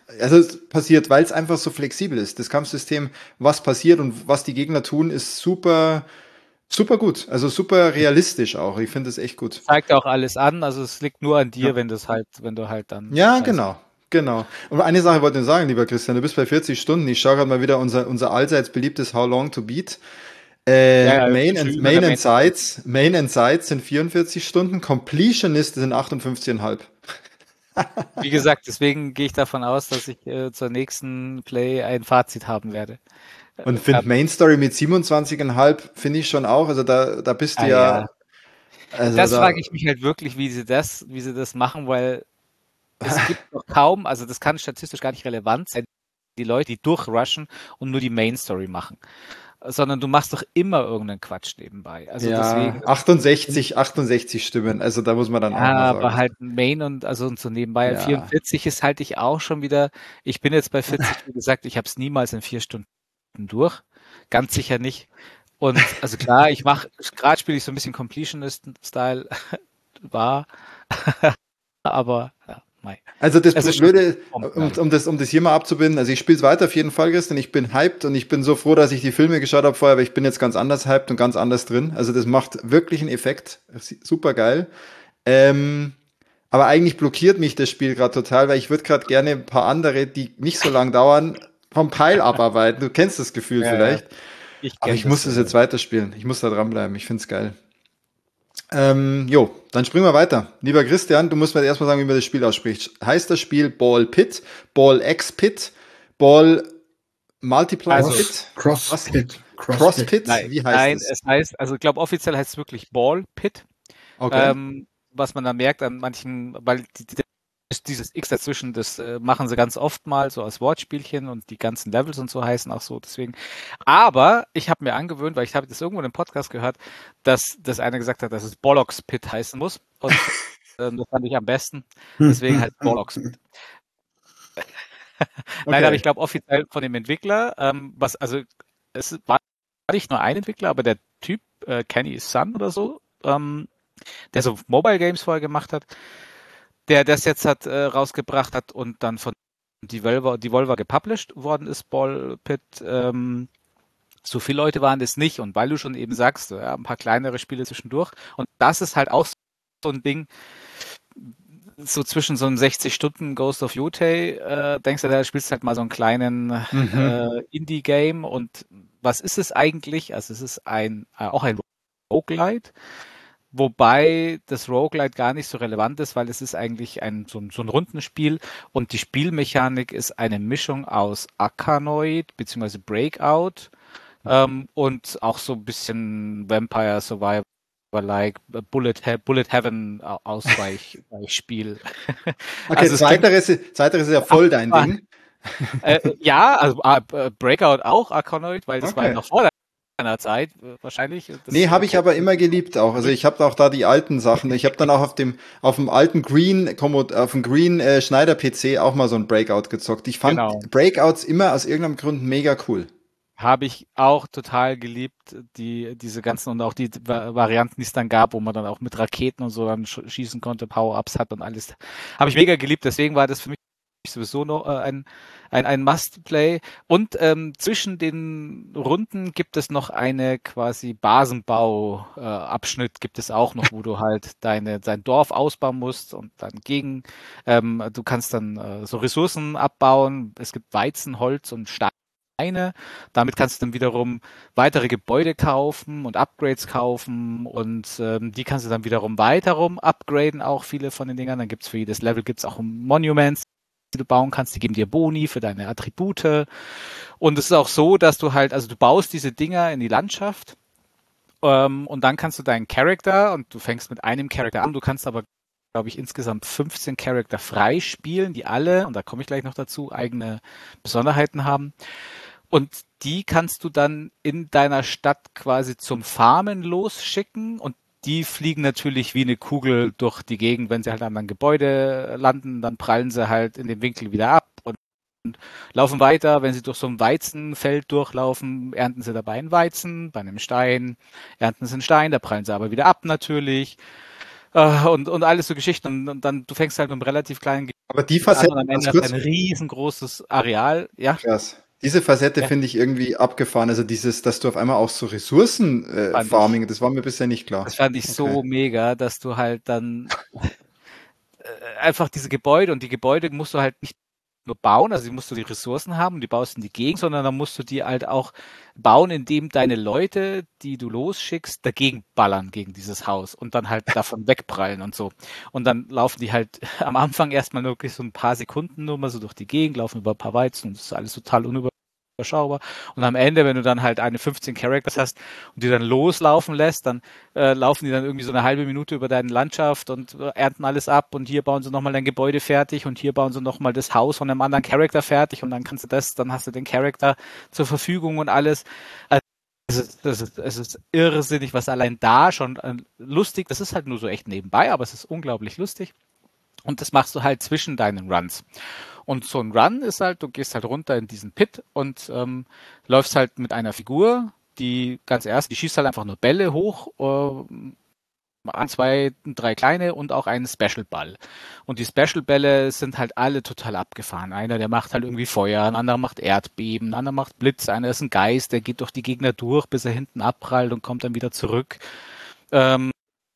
Also es passiert, weil es einfach so flexibel ist. Das Kampfsystem, was passiert und was die Gegner tun, ist super, super gut. Also super realistisch auch. Ich finde es echt gut. Zeigt auch alles an, also es liegt nur an dir, Ja, wenn das halt, wenn du halt dann ja, weißt. genau. Genau. Und eine Sache wollte ich sagen, lieber Christian, du bist bei vierzig Stunden. Ich schaue gerade mal wieder unser, unser allseits beliebtes How Long to Beat. Äh, Ja, ja, Main schon and, über der Main and Main. Sides, Main and Sides sind vierundvierzig Stunden, Completionist sind achtundfünfzig Komma fünf. Wie gesagt, deswegen gehe ich davon aus, dass ich äh, zur nächsten Play ein Fazit haben werde. Und Ja, finde Main Story mit siebenundzwanzig Komma fünf finde ich schon auch. Also da, da bist du ah, ja, ja. also Das da, frage ich mich halt wirklich, wie sie das, wie sie das machen, weil es gibt noch kaum, also das kann statistisch gar nicht relevant sein, die Leute, die durchrushen und nur die Main Story machen, sondern du machst doch immer irgendeinen Quatsch nebenbei. Also ja, deswegen, achtundsechzig, achtundsechzig Stimmen. Also da muss man dann auch ja, mal aber sagen. halt Main und also und so nebenbei. Ja. vierundvierzig ist halt ich auch schon wieder, ich bin jetzt bei vierzig, wie gesagt, ich habe es niemals in vier Stunden durch. Ganz sicher nicht. Und also klar, ich mache, gerade spiele ich so ein bisschen Completionist-Style war, aber ja, mei. Also das Es ist schon Blöde, um, bombengeil. um das, um das hier mal abzubinden, also ich spiele es weiter auf jeden Fall, Christian. Ich bin hyped und ich bin so froh, dass ich die Filme geschaut habe vorher, aber ich bin jetzt ganz anders hyped und ganz anders drin. Also das macht wirklich einen Effekt. Super geil. Ähm, aber eigentlich blockiert mich das Spiel gerade total, weil ich würde gerade gerne ein paar andere, die nicht so lang dauern, vom Pile abarbeiten. Du kennst das Gefühl Ja, ja, vielleicht. ich Aber kenne ich muss das. das Äh, jetzt weiterspielen. Ich muss da dranbleiben. Ich find's geil. Ähm, jo, dann springen wir weiter. Lieber Christian, du musst mir erstmal sagen, wie man das Spiel ausspricht. Heißt das Spiel Ball Pit, Ball X Pit, Ball Multiply also, Cross, Pit? Was? Crossfit, Cross Crossfit. Pit? nein, Wie heißt nein, es? es heißt, also ich glaube offiziell heißt es wirklich Ball Pit. Okay. Ähm, was man da merkt an manchen, weil die, die, dieses X dazwischen, das äh, machen sie ganz oft mal so als Wortspielchen und die ganzen Levels und so heißen auch so, deswegen. Aber ich habe mir angewöhnt, weil ich habe das irgendwo in einem Podcast gehört, dass das einer gesagt hat, dass es Bollocks Pit heißen muss und ähm, das fand ich am besten, deswegen heißt Bollocks Pit. Nein, aber Okay. ich glaube offiziell von dem Entwickler, ähm, was, also es war nicht nur ein Entwickler, aber der Typ, äh, Kenny Sun oder so, ähm, der so Mobile Games vorher gemacht hat, der das jetzt hat äh, rausgebracht hat und dann von Devolver, Devolver gepublished worden ist, Ball Pit. Ähm, so viele Leute waren das nicht und weil du schon eben sagst, so, ja, ein paar kleinere Spiele zwischendurch und das ist halt auch so ein Ding, so zwischen so einem sechzig Stunden Ghost of Yotei, äh, denkst du, da spielst du halt mal so einen kleinen Mhm. äh, Indie-Game und was ist es eigentlich? Also es ist ein äh, auch ein Roguelite, wobei das Roguelite gar nicht so relevant ist, weil es ist eigentlich ein so, ein so ein Rundenspiel und die Spielmechanik ist eine Mischung aus Arkanoid bzw. Breakout ähm, und auch so ein bisschen Vampire Survivor like Bullet, He Bullet Heaven Ausweichspiel. Okay, Also es klingt zweiteres, zweiteres ist ja voll dein Ding. äh, ja, also äh, Breakout auch Arkanoid, weil das war ja Okay. noch vor deiner Zeit äh, wahrscheinlich. Das Nee, habe ich kennt aber immer geliebt auch. Also ich habe auch da die alten Sachen. Ich habe dann auch auf dem auf dem alten Green Kommod, auf dem Green äh, Schneider P C auch mal so ein Breakout gezockt. Ich genau. fand Breakouts immer aus irgendeinem Grund mega cool. Habe ich auch total geliebt, die, diese ganzen und auch die Va- Varianten, die es dann gab, wo man dann auch mit Raketen und so dann sch schießen konnte, Power-Ups hat und alles. Habe ich mega geliebt, deswegen war das für mich sowieso noch äh, ein, ein, ein Must-Play. Und ähm, zwischen den Runden gibt es noch eine quasi Basenbau-Abschnitt, äh, gibt es auch noch, wo du halt deine, dein Dorf ausbauen musst und dann gegen, ähm, du kannst dann äh, so Ressourcen abbauen. Es gibt Weizen, Holz und Steine. Damit kannst du dann wiederum weitere Gebäude kaufen und Upgrades kaufen und ähm, die kannst du dann wiederum weiterum upgraden, auch viele von den Dingern. Dann gibt's für jedes Level gibt's auch Monuments, die du bauen kannst, die geben dir Boni für deine Attribute. Und es ist auch so, dass du halt, also du baust diese Dinger in die Landschaft ähm, und dann kannst du deinen Charakter und du fängst mit einem Charakter an, du kannst aber glaube ich, insgesamt fünfzehn Charakter freispielen, die alle, und da komme ich gleich noch dazu, eigene Besonderheiten haben. Und die kannst du dann in deiner Stadt quasi zum Farmen losschicken und die fliegen natürlich wie eine Kugel durch die Gegend. Wenn sie halt an einem Gebäude landen, dann prallen sie halt in den Winkel wieder ab und laufen weiter. Wenn sie durch so ein Weizenfeld durchlaufen, ernten sie dabei einen Weizen. Bei einem Stein ernten sie einen Stein, da prallen sie aber wieder ab natürlich. Äh, und, und alles so Geschichten. Und, und dann, du fängst halt mit einem relativ kleinen Gebiet Aber die an Facette, und am ganz Ende hast kurz, du ein riesengroßes Areal. Ja, krass. Diese Facette ja, finde ich irgendwie abgefahren. Also dieses, dass du auf einmal auch so Ressourcen äh, fand ich. Farming, das war mir bisher nicht Das klar. fand ich Okay. so mega, dass du halt dann äh, einfach diese Gebäude und die Gebäude musst du halt nicht nur bauen, also die musst du die Ressourcen haben, die baust in die Gegend, sondern dann musst du die halt auch bauen, indem deine Leute, die du losschickst, dagegen ballern gegen dieses Haus und dann halt davon wegprallen und so. Und dann laufen die halt am Anfang erstmal nur wirklich so ein paar Sekunden nur mal so durch die Gegend, laufen über ein paar Weizen und das ist alles total unüberschaubar. Und am Ende, wenn du dann halt eine fünfzehn Characters hast und die dann loslaufen lässt, dann äh, laufen die dann irgendwie so eine halbe Minute über deine Landschaft und äh, ernten alles ab und hier bauen sie nochmal dein Gebäude fertig und hier bauen sie nochmal das Haus von einem anderen Charakter fertig und dann kannst du das, dann hast du den Charakter zur Verfügung und alles. Also es ist, es ist, es ist irrsinnig, was allein da schon äh, lustig, das ist halt nur so echt nebenbei, aber es ist unglaublich lustig. Und das machst du halt zwischen deinen Runs. Und so ein Run ist halt, du gehst halt runter in diesen Pit und ähm, läufst halt mit einer Figur, die ganz erst, die schießt halt einfach nur Bälle hoch, äh, ein, zwei, drei kleine und auch einen Special-Ball. Und die Special-Bälle sind halt alle total abgefahren. Einer, der macht halt irgendwie Feuer, ein anderer macht Erdbeben, ein anderer macht Blitz, einer ist ein Geist, der geht durch die Gegner durch, bis er hinten abprallt und kommt dann wieder zurück. Ähm,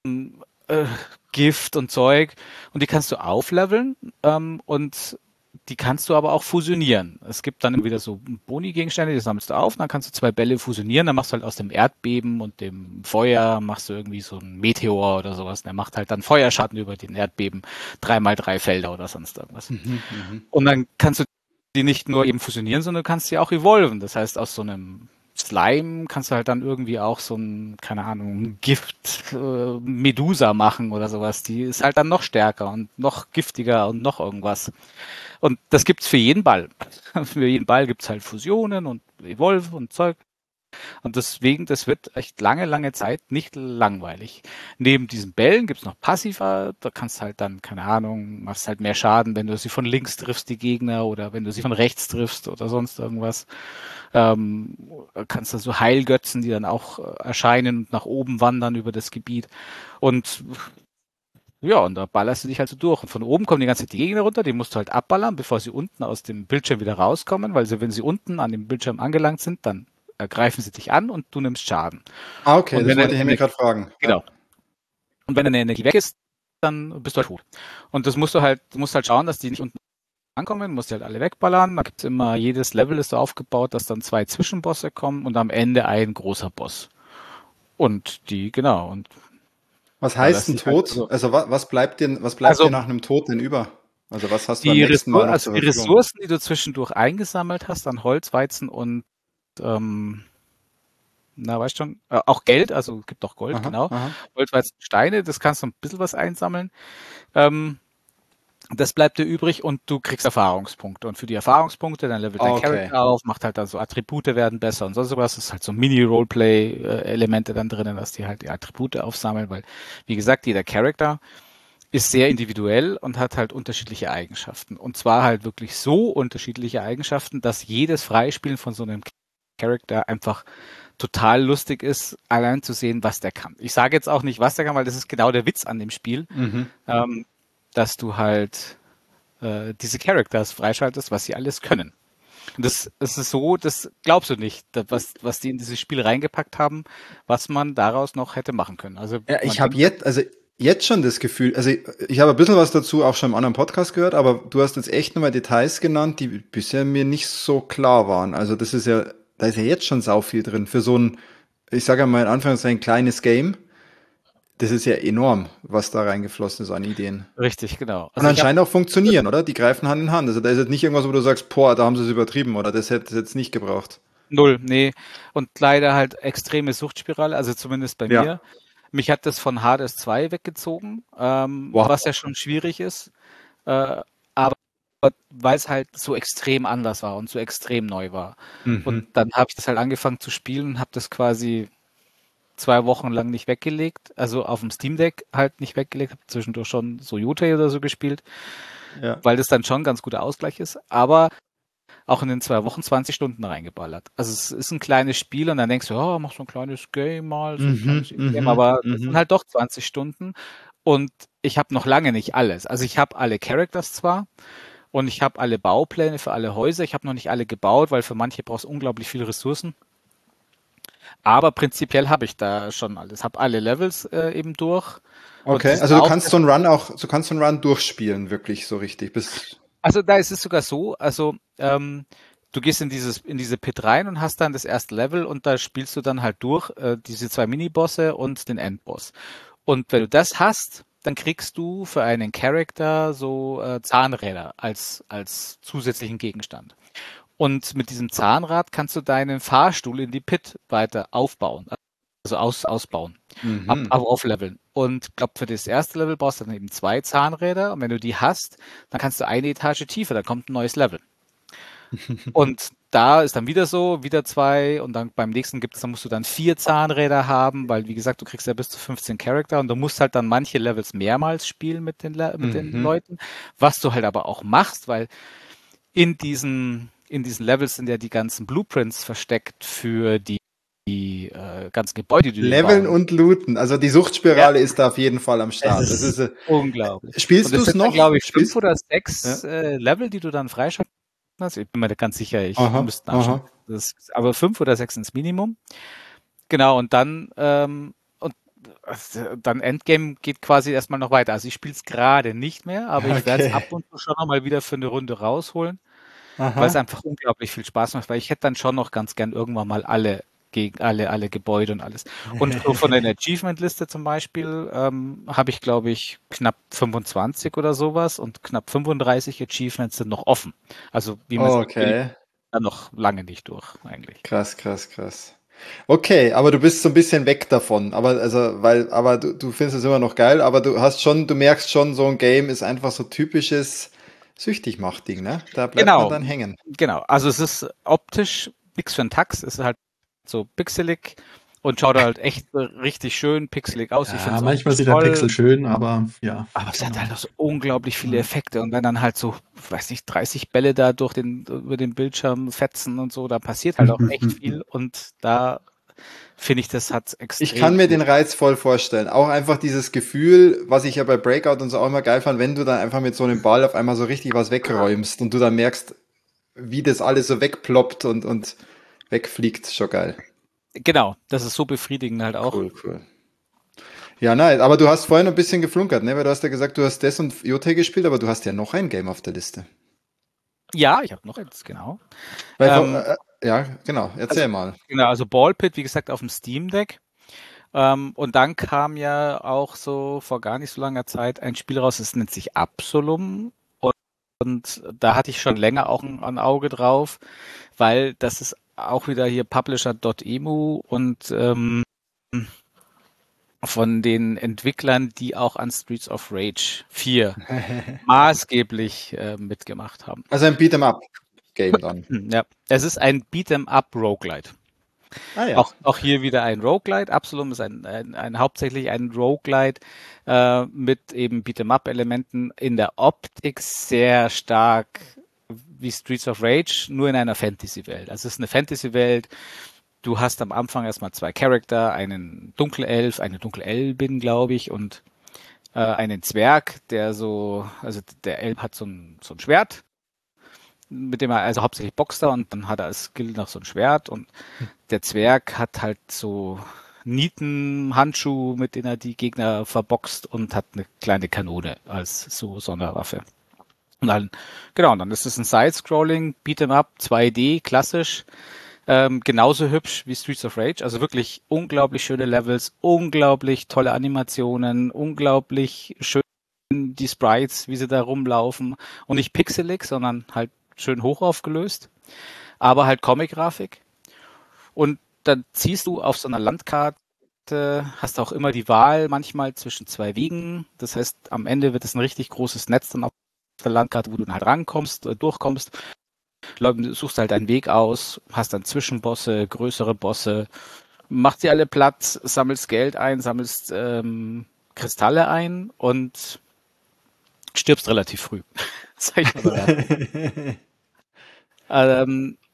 äh, Gift und Zeug. Und die kannst du aufleveln ähm, und die kannst du aber auch fusionieren. Es gibt dann wieder so Boni-Gegenstände, die sammelst du auf, dann kannst du zwei Bälle fusionieren, dann machst du halt aus dem Erdbeben und dem Feuer, machst du irgendwie so einen Meteor oder sowas, der macht halt dann Feuerschatten über den Erdbeben, drei mal drei Felder oder sonst irgendwas. Mhm, mhm. Und dann kannst du die nicht nur eben fusionieren, sondern du kannst sie auch evolven. Das heißt, aus so einem Slime kannst du halt dann irgendwie auch so ein, keine Ahnung, Gift äh, Medusa machen oder sowas. Die ist halt dann noch stärker und noch giftiger und noch irgendwas. Und das gibt's für jeden Ball. Für jeden Ball gibt's halt Fusionen und Evolve und Zeug. Und deswegen, das wird echt lange, lange Zeit nicht langweilig. Neben diesen Bällen gibt's noch Passiva. Da kannst halt dann, keine Ahnung, machst halt mehr Schaden, wenn du sie von links triffst, die Gegner, oder wenn du sie von rechts triffst oder sonst irgendwas. Ähm, kannst dann so Heilgötzen, die dann auch äh, erscheinen und nach oben wandern über das Gebiet. Und ja, und da ballerst du dich halt so durch. Und von oben kommen die ganze Zeit die Gegner runter, die musst du halt abballern, bevor sie unten aus dem Bildschirm wieder rauskommen, weil sie, wenn sie unten an dem Bildschirm angelangt sind, dann äh, greifen sie dich an und du nimmst Schaden. Ah, okay, Und das wenn wollte deine ich mir Energie, gerade fragen. genau. Ja. Und wenn deine Energie weg ist, dann bist du halt tot. Und das musst du halt, du musst halt schauen, dass die nicht unten ankommen, musst die halt alle wegballern. Da gibt's immer, jedes Level ist so aufgebaut, dass dann zwei Zwischenbosse kommen und am Ende ein großer Boss. Und die, genau, und Was da heißt lässt ein sich halt, Tod? also, Also was, was bleibt dir, was bleibt dir also nach einem Tod denn über? Also was hast du beim die, nächsten Mal Ressour noch also zur die Verfügung? Ressourcen, die du zwischendurch eingesammelt hast an Holz, Weizen und ähm, na, weißt schon, äh, auch Geld, also es gibt auch Gold, Aha, genau. aha. Holz, Weizen, Steine, das kannst du ein bisschen was einsammeln. Ähm, das bleibt dir übrig und du kriegst Erfahrungspunkte. Und für die Erfahrungspunkte, dann levelt dein Okay. Charakter auf, macht halt dann so Attribute werden besser und sonst was. Das ist halt so Mini-Roleplay-Elemente dann drinnen, dass die halt die Attribute aufsammeln, weil, wie gesagt, jeder Charakter ist sehr individuell und hat halt unterschiedliche Eigenschaften. Und zwar halt wirklich so unterschiedliche Eigenschaften, dass jedes Freispielen von so einem Charakter einfach total lustig ist, allein zu sehen, was der kann. Ich sage jetzt auch nicht, was der kann, weil das ist genau der Witz an dem Spiel, Mhm. ähm, dass du halt äh, diese Characters freischaltest, was sie alles können. Und das, das ist so, das glaubst du nicht, da- was, was die in dieses Spiel reingepackt haben, was man daraus noch hätte machen können. Also Ja, man ich habe denkt, jetzt, also jetzt schon das Gefühl, also ich, ich habe ein bisschen was dazu auch schon im anderen Podcast gehört, aber du hast jetzt echt nochmal Details genannt, die bisher mir nicht so klar waren. Also das ist ja, da ist ja jetzt schon sau viel drin für so ein, ich sage mal in Anführungszeichen, kleines Game. Das ist ja enorm, was da reingeflossen ist an Ideen. richtig, genau. Und Also ich habe anscheinend auch funktionieren, oder? Die greifen Hand in Hand. Also da ist jetzt nicht irgendwas, wo du sagst, boah, da haben sie es übertrieben oder das hätte es jetzt nicht gebraucht. null, nee. Und leider halt extreme Suchtspirale, also zumindest bei Ja. mir. Mich hat das von Hades zwei weggezogen, ähm, Wow. was ja schon schwierig ist. Äh, aber weil es halt so extrem anders war und so extrem neu war. Und Mhm. dann habe ich das halt angefangen zu spielen und habe das quasi zwei Wochen lang nicht weggelegt. Also auf dem Steam Deck halt nicht weggelegt, habe zwischendurch schon so Yotei oder so gespielt, Ja. weil das dann schon ein ganz guter Ausgleich ist. Aber auch in den zwei Wochen zwanzig Stunden reingeballert. Also es ist ein kleines Spiel und dann denkst du, oh, mach so ein kleines Game mal, so ein Mhm, kleines Game, mhm, aber es sind mhm. halt doch zwanzig Stunden Und ich habe noch lange nicht alles. Also ich habe alle Characters zwar und ich habe alle Baupläne für alle Häuser. Ich habe noch nicht alle gebaut, weil für manche brauchst du unglaublich viele Ressourcen. Aber prinzipiell habe ich da schon alles. Habe alle Levels äh, eben durch. Okay, also du kannst so einen Run auch, du kannst so einen Run durchspielen, wirklich so richtig. Bis also da ist es sogar so, also ähm, du gehst in dieses in diese Pit rein und hast dann das erste Level und da spielst du dann halt durch äh, diese zwei Minibosse und den Endboss. Und wenn du das hast, dann kriegst du für einen Charakter so äh, Zahnräder als als zusätzlichen Gegenstand. Und mit diesem Zahnrad kannst du deinen Fahrstuhl in die Pit weiter aufbauen, also aus, ausbauen, mhm. ab, ab aufleveln. Und ich glaube, für das erste Level brauchst du dann eben zwei Zahnräder. Und wenn du die hast, dann kannst du eine Etage tiefer, da kommt ein neues Level. Und da ist dann wieder so, wieder zwei und dann beim nächsten gibt es, dann musst du dann vier Zahnräder haben, weil wie gesagt, du kriegst ja bis zu fünfzehn Charakter und du musst halt dann manche Levels mehrmals spielen mit den, mit Mhm. den Leuten, was du halt aber auch machst, weil in diesen, in diesen Levels sind ja die ganzen Blueprints versteckt für die, die äh, ganzen Gebäude, die du Leveln bauen. und Looten. Also die Suchtspirale ist da auf jeden Fall am Start. Es Das ist ist, äh, unglaublich. spielst Und du es es sind dann, noch? glaube ich, fünf Spielst? oder sechs Ja. äh, Level, die du dann freischalten kannst. Ich bin mir da ganz sicher, ich Aha, müsste nachschauen. aha. Das ist, aber fünf oder sechs ins Minimum. Genau, und dann ähm, und äh, dann Endgame geht quasi erstmal noch weiter. Also ich spiele es gerade nicht mehr, aber ich werde es ab Okay. und zu schon noch mal wieder für eine Runde rausholen, weil es Aha. einfach unglaublich viel Spaß macht, weil ich hätte dann schon noch ganz gern irgendwann mal alle gegen alle, alle Gebäude und alles. Und so von der Achievement-Liste zum Beispiel ähm, habe ich, glaube ich, knapp fünfundzwanzig oder sowas und knapp fünfunddreißig Achievements sind noch offen. Also wie man sieht, bin ich Okay. da noch lange nicht durch eigentlich. Krass, krass, krass. Okay, aber du bist so ein bisschen weg davon. Aber also, weil, aber du, du findest es immer noch geil, aber du hast schon, du merkst schon, so ein Game ist einfach so typisches Süchtigmacht-Ding, ne? Da bleibt man Genau, dann hängen. genau. Also es ist optisch nix für einen Tax, es ist halt so pixelig und schaut halt echt richtig schön pixelig aus. Ich finde Ja, es manchmal optisch sieht der toll. Pixel schön, aber ja, Aber es hat genau. halt auch so unglaublich viele Ja. Effekte. Und wenn dann halt so, weiß nicht, dreißig Bälle da durch den, über den Bildschirm fetzen und so, da passiert halt auch echt viel. Und da finde ich, das hat Ich kann extrem mir viel. den Reiz voll vorstellen. Auch einfach dieses Gefühl, was ich ja bei Breakout und so auch immer geil fand, wenn du dann einfach mit so einem Ball auf einmal so richtig was wegräumst und du dann merkst, wie das alles so wegploppt und, und wegfliegt. Schon geil. Genau, das ist so befriedigend halt auch. Cool, cool. Ja, nein, aber du hast vorhin ein bisschen geflunkert, ne? Weil du hast ja gesagt, du hast das und J T gespielt, aber du hast ja noch ein Game auf der Liste. Ja, ich habe noch eins, genau. Weil, Ähm, äh, ja, genau, erzähl also, mal. genau, also Ballpit, wie gesagt, auf dem Steam Deck. Ähm, und dann kam ja auch so vor gar nicht so langer Zeit ein Spiel raus, das nennt sich Absolum. Und, und da hatte ich schon länger auch ein, ein Auge drauf, weil das ist auch wieder hier Publisher Punkt emu und ähm, von den Entwicklern, die auch an Streets of Rage vier maßgeblich äh, mitgemacht haben. Also ein Beat'em-up-Game dann. Hm, Ja, es ist ein Beat'em-up Roguelite. Ah ja. Auch, auch hier wieder ein Roguelite. Absolum ist ein, ein, ein hauptsächlich ein Roguelite äh, mit eben Beat'em-up-Elementen in der Optik sehr stark wie Streets of Rage, nur in einer Fantasy-Welt. Also es ist eine Fantasy-Welt. Du hast am Anfang erstmal zwei Charakter, einen Dunkelelf, eine Dunkelelbin, glaube ich, und äh, einen Zwerg, der so, also der Elb hat so ein, so ein Schwert, mit dem er also hauptsächlich boxt er und dann hat er als Skill noch so ein Schwert und der Zwerg hat halt so Nietenhandschuh, mit denen er die Gegner verboxt und hat eine kleine Kanone als so Sonderwaffe. Und dann, genau, und dann ist es ein Side-Scrolling, Beat'em Up, zwei D, klassisch, ähm, genauso hübsch wie Streets of Rage, also wirklich unglaublich schöne Levels, unglaublich tolle Animationen, unglaublich schön die Sprites, wie sie da rumlaufen und nicht pixelig, sondern halt schön hoch aufgelöst, aber halt Comic-Grafik. Und dann ziehst du auf so einer Landkarte, hast auch immer die Wahl manchmal zwischen zwei Wegen. Das heißt, am Ende wird es ein richtig großes Netz dann auf der Landkarte, wo du dann halt rankommst, durchkommst. Suchst halt einen Weg aus, hast dann Zwischenbosse, größere Bosse, machst die alle platt, sammelst Geld ein, sammelst ähm, Kristalle ein und stirbst relativ früh. Sag ich mal so. ähm,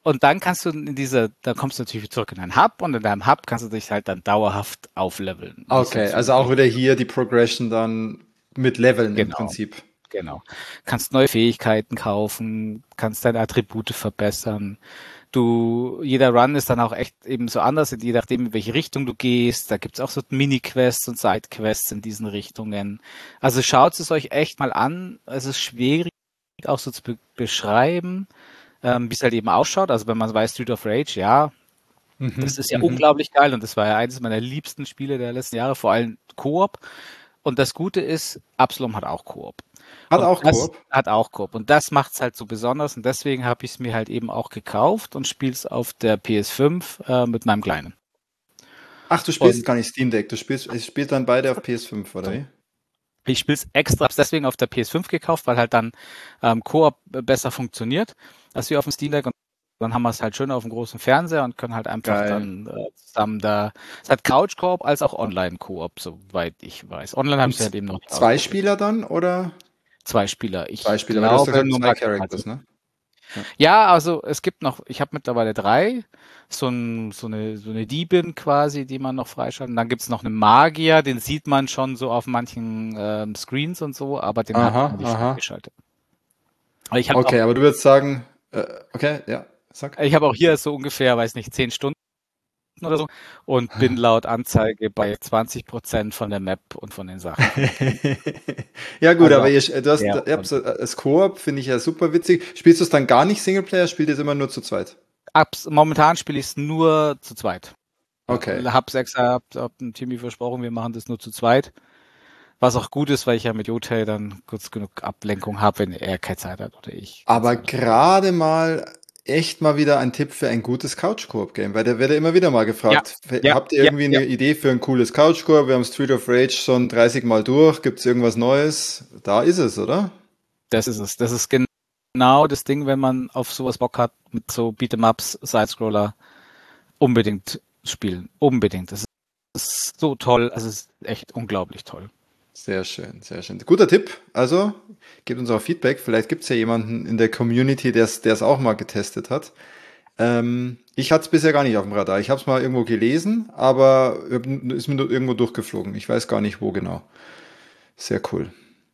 Und dann kannst du in dieser, da kommst du natürlich zurück in deinen Hub und in deinem Hub kannst du dich halt dann dauerhaft aufleveln. Okay, also auch wieder hier die Progression dann mit Leveln im Genau. Prinzip. Genau. Kannst neue Fähigkeiten kaufen, kannst deine Attribute verbessern. Du, jeder Run ist dann auch echt eben so anders, je nachdem, in welche Richtung du gehst. Da gibt's auch so Mini-Quests und Side-Quests in diesen Richtungen. Also schaut es euch echt mal an. Es ist schwierig auch so zu be- beschreiben, ähm, wie es halt eben ausschaut. Also wenn man weiß, Street of Rage, ja, Mhm, das ist ja mhm. unglaublich geil und das war ja eines meiner liebsten Spiele der letzten Jahre, vor allem Koop. Und das Gute ist, Absalom hat auch Koop. Hat Und auch das Koop? Hat auch Koop. Und das macht's halt so besonders. Und deswegen habe ich es mir halt eben auch gekauft und spiele es auf der P S fünf äh, mit meinem Kleinen. Ach, du spielst Und gar nicht Steam Deck, du spielst, ich spielt dann beide auf P S fünf, oder wie? ich spiele es extra hab's deswegen auf der P S fünf gekauft, weil halt dann ähm, Koop besser funktioniert als wir auf dem Steam Deck. Und dann haben wir es halt schön auf dem großen Fernseher und können halt einfach Geil. dann äh, zusammen da. Es hat Couch Koop als auch Online Koop, soweit ich weiß. Online habe ich Und halt eben noch nicht zwei ausprobiert. Spieler dann, oder? Zwei Spieler. Ich Zwei Spieler, weil du hast glaube gesagt, nur zwei maximal Characters, ne? Ja, also es gibt noch, ich habe mittlerweile drei, so, ein, so, eine, so eine Diebin quasi, die man noch freischalten. Dann gibt's noch einen Magier, den sieht man schon so auf manchen ähm, Screens und so, aber den habe ich noch Aha, nicht aha. freigeschaltet. Aber ich habe Okay, auch, aber du würdest sagen, äh, okay, ja, sag. ich habe auch hier so ungefähr, weiß nicht, zehn Stunden oder so und bin laut Anzeige bei zwanzig Prozent von der Map und von den Sachen. Ja gut, Also aber ihr, du hast, sehr ihr habt so, das Koop finde ich ja super witzig. Spielst du es dann gar nicht Singleplayer, spielt ihr es immer nur zu zweit? Abs momentan spiele ich es nur zu zweit. Okay. Hab's extra, hab, hab dem Timmy versprochen, wir machen das nur zu zweit. Was auch gut ist, weil ich ja mit Yotai dann kurz genug Ablenkung habe, wenn er keine Zeit hat oder ich. keine Aber Zeit habe. gerade mal echt mal wieder ein Tipp für ein gutes Couch-Koop-Game, weil der wird ja immer wieder mal gefragt, ja, habt ihr ja, irgendwie eine ja. Idee für ein cooles Couch-Koop? Wir haben Street of Rage schon dreißig Mal durch, gibt's irgendwas Neues? Da ist es, oder? Das ist es. Das ist genau das Ding, wenn man auf sowas Bock hat, mit so Beat'em-Ups, Sidescroller, unbedingt spielen. Unbedingt. Das ist so toll. Also es ist echt unglaublich toll. Sehr schön, sehr schön. Guter Tipp. Also, gebt uns auch Feedback. Vielleicht gibt's ja jemanden in der Community, der es auch mal getestet hat. Ähm, ich hatte es bisher gar nicht auf dem Radar. Ich habe es mal irgendwo gelesen, aber ist mir nur irgendwo durchgeflogen. Ich weiß gar nicht, wo genau. Sehr cool.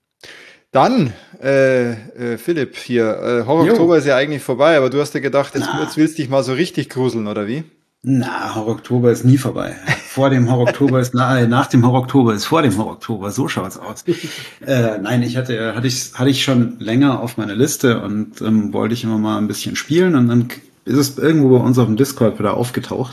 Dann, äh, äh, Philipp, hier, äh, Horror Jo. Oktober ist ja eigentlich vorbei, aber du hast dir gedacht, jetzt, Na. jetzt willst du dich mal so richtig gruseln, oder wie? Na, Horror Oktober ist nie vorbei. Vor dem Horror Oktober ist na, nach dem Horror Oktober ist vor dem Horror Oktober. So schaut's aus. Äh, nein, ich hatte hatte ich hatte ich schon länger auf meiner Liste und ähm, wollte ich immer mal ein bisschen spielen und dann ist es irgendwo bei uns auf dem Discord wieder aufgetaucht.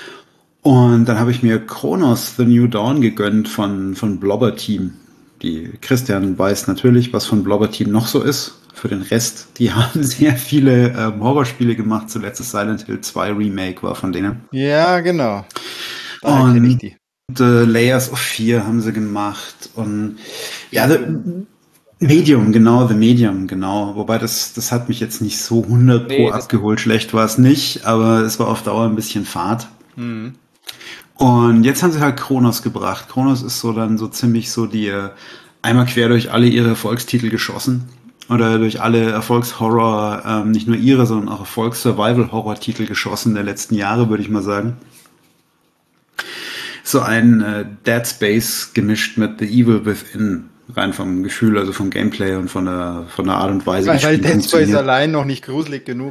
Und dann habe ich mir Chronos The New Dawn gegönnt von von Blobber Team. Die Christian weiß natürlich, was von Blobber Team noch so ist. Für den Rest, die haben sehr viele ähm, Horrorspiele gemacht. Zuletzt das Silent Hill zwei Remake war von denen. Ja, genau. Daher kenne ich Und die. äh, Layers of Fear haben sie gemacht. Und ja, The Medium, genau, The Medium, genau. Wobei das, das hat mich jetzt nicht so hundert Pro Nee, das- abgeholt. Schlecht war es nicht, aber es war auf Dauer ein bisschen Fad. Mhm. Und jetzt haben sie halt Chronos gebracht. Chronos ist so dann so ziemlich so die äh, einmal quer durch alle ihre Erfolgstitel geschossen. Oder durch alle Erfolgshorror, ähm, nicht nur ihre, sondern auch Erfolgs-Survival-Horror-Titel geschossen der letzten Jahre, würde ich mal sagen. So ein äh, Dead Space gemischt mit The Evil Within, rein vom Gefühl, also vom Gameplay und von der, von der Art und Weise, Weil, weil Spiel Dead Space funktioniert. allein noch nicht gruselig genug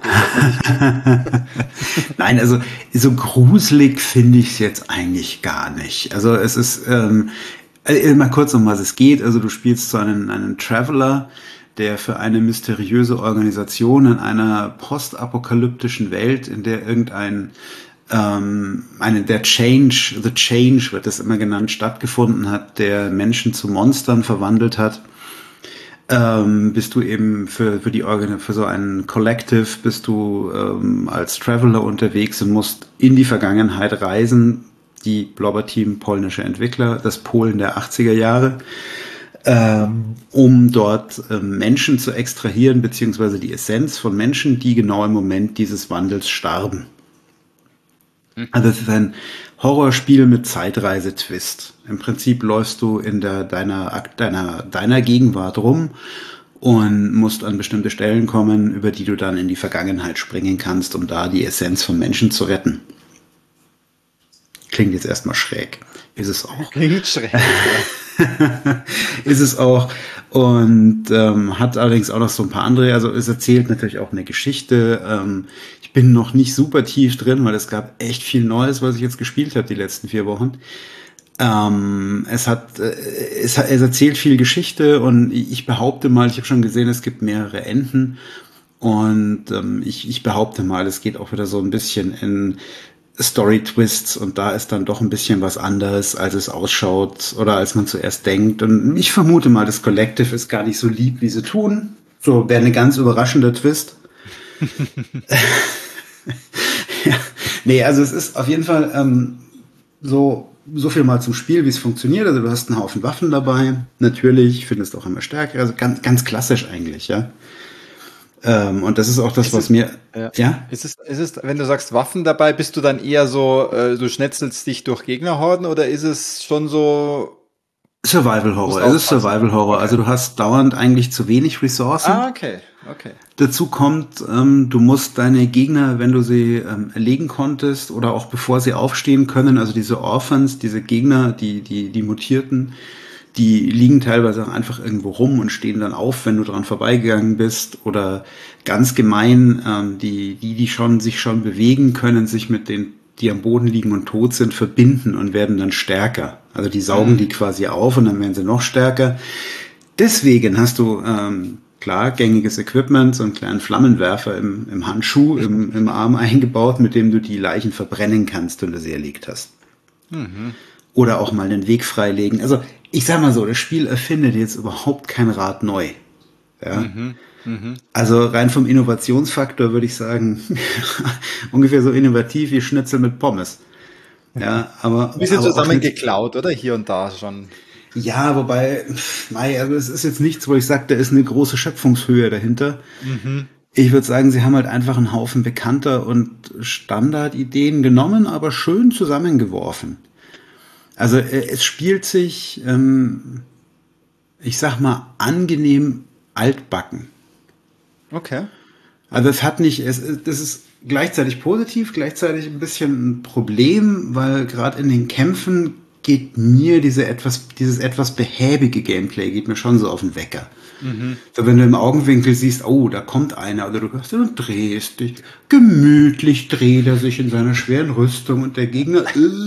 ist. Nein, also so gruselig finde ich es jetzt eigentlich gar nicht. Also es ist, ähm, äh, mal kurz um was es geht. Also du spielst so einen, einen Traveler, der für eine mysteriöse Organisation in einer postapokalyptischen Welt, in der irgendein ähm, eine, der Change, The Change wird das immer genannt, stattgefunden hat, der Menschen zu Monstern verwandelt hat, ähm, bist du eben für, für die Organ für so einen Collective bist du ähm, als Traveler unterwegs und musst in die Vergangenheit reisen. Die Blobber Team, polnische Entwickler, das Polen der achtziger Jahre, ähm, um dort ähm, Menschen zu extrahieren, beziehungsweise die Essenz von Menschen, die genau im Moment dieses Wandels starben. Also es ist ein Horrorspiel mit Zeitreise-Twist. Im Prinzip läufst du in der, deiner, deiner, deiner Gegenwart rum und musst an bestimmte Stellen kommen, über die du dann in die Vergangenheit springen kannst, um da die Essenz vom Menschen zu retten. Klingt jetzt erstmal schräg. Ist es auch. Klingt schräg. Ist es auch. Und ähm, hat allerdings auch noch so ein paar andere, also es erzählt natürlich auch eine Geschichte. Ähm, ich bin noch nicht super tief drin, weil es gab echt viel Neues, was ich jetzt gespielt habe die letzten vier Wochen. Ähm, es hat, äh, es hat, es erzählt viel Geschichte und ich behaupte mal, ich habe schon gesehen, es gibt mehrere Enden und ähm, ich, ich behaupte mal, es geht auch wieder so ein bisschen in Story-Twists und da ist dann doch ein bisschen was anderes, als es ausschaut oder als man zuerst denkt. Und ich vermute mal, das Collective ist gar nicht so lieb, wie sie tun. So wäre eine ganz überraschender Twist. Ja. Nee, also es ist auf jeden Fall ähm, so, so viel mal zum Spiel, wie es funktioniert. Also du hast einen Haufen Waffen dabei. Natürlich, findest auch immer stärker. Also ganz, ganz klassisch eigentlich, ja. Ähm, und das ist auch das, Ist was es- mir... Ja. Ja? Ist es, ist es, wenn du sagst Waffen dabei, bist du dann eher so, äh, du schnetzelst dich durch Gegnerhorden oder ist es schon so? Survival Horror. Musst Es ist aufpassen. Survival Horror. Okay. Also du hast dauernd eigentlich zu wenig Ressourcen. Ah, okay, okay. Dazu kommt, ähm, du musst deine Gegner, wenn du sie ähm, erlegen konntest oder auch bevor sie aufstehen können, also diese Orphans, diese Gegner, die, die, die Mutierten, die liegen teilweise auch einfach irgendwo rum und stehen dann auf, wenn du dran vorbeigegangen bist. Oder ganz gemein, ähm, die, die, die schon, sich schon bewegen können, sich mit den, die am Boden liegen und tot sind, verbinden und werden dann stärker. Also die saugen Mhm. die quasi auf und dann werden sie noch stärker. Deswegen hast du, ähm, klar, gängiges Equipment, so einen kleinen Flammenwerfer im, im Handschuh, im, im Arm eingebaut, mit dem du die Leichen verbrennen kannst, wenn du sie erlegt hast. Mhm. Oder auch mal einen Weg freilegen. Also ich sag mal so, das Spiel erfindet jetzt überhaupt kein Rad neu. Ja. Mhm. Mhm. Also rein vom Innovationsfaktor würde ich sagen, ungefähr so innovativ wie Schnitzel mit Pommes. Ja, aber, Ein bisschen aber auch nicht- zusammengeklaut, oder? Hier und da schon. ja, wobei, pff, mei, also es ist jetzt nichts, wo ich sage, da ist eine große Schöpfungshöhe dahinter. Mhm. Ich würde sagen, sie haben halt einfach einen Haufen bekannter und Standardideen genommen, aber schön zusammengeworfen. Also äh, es spielt sich, ähm, ich sag mal, angenehm altbacken. Okay. Also es hat nicht, es, das ist gleichzeitig positiv, gleichzeitig ein bisschen ein Problem, weil gerade in den Kämpfen geht mir diese etwas, dieses etwas behäbige Gameplay geht mir schon so auf den Wecker. Mhm. So, wenn du im Augenwinkel siehst, oh, da kommt einer, oder du, du drehst dich, gemütlich dreht er sich in seiner schweren Rüstung und der Gegner,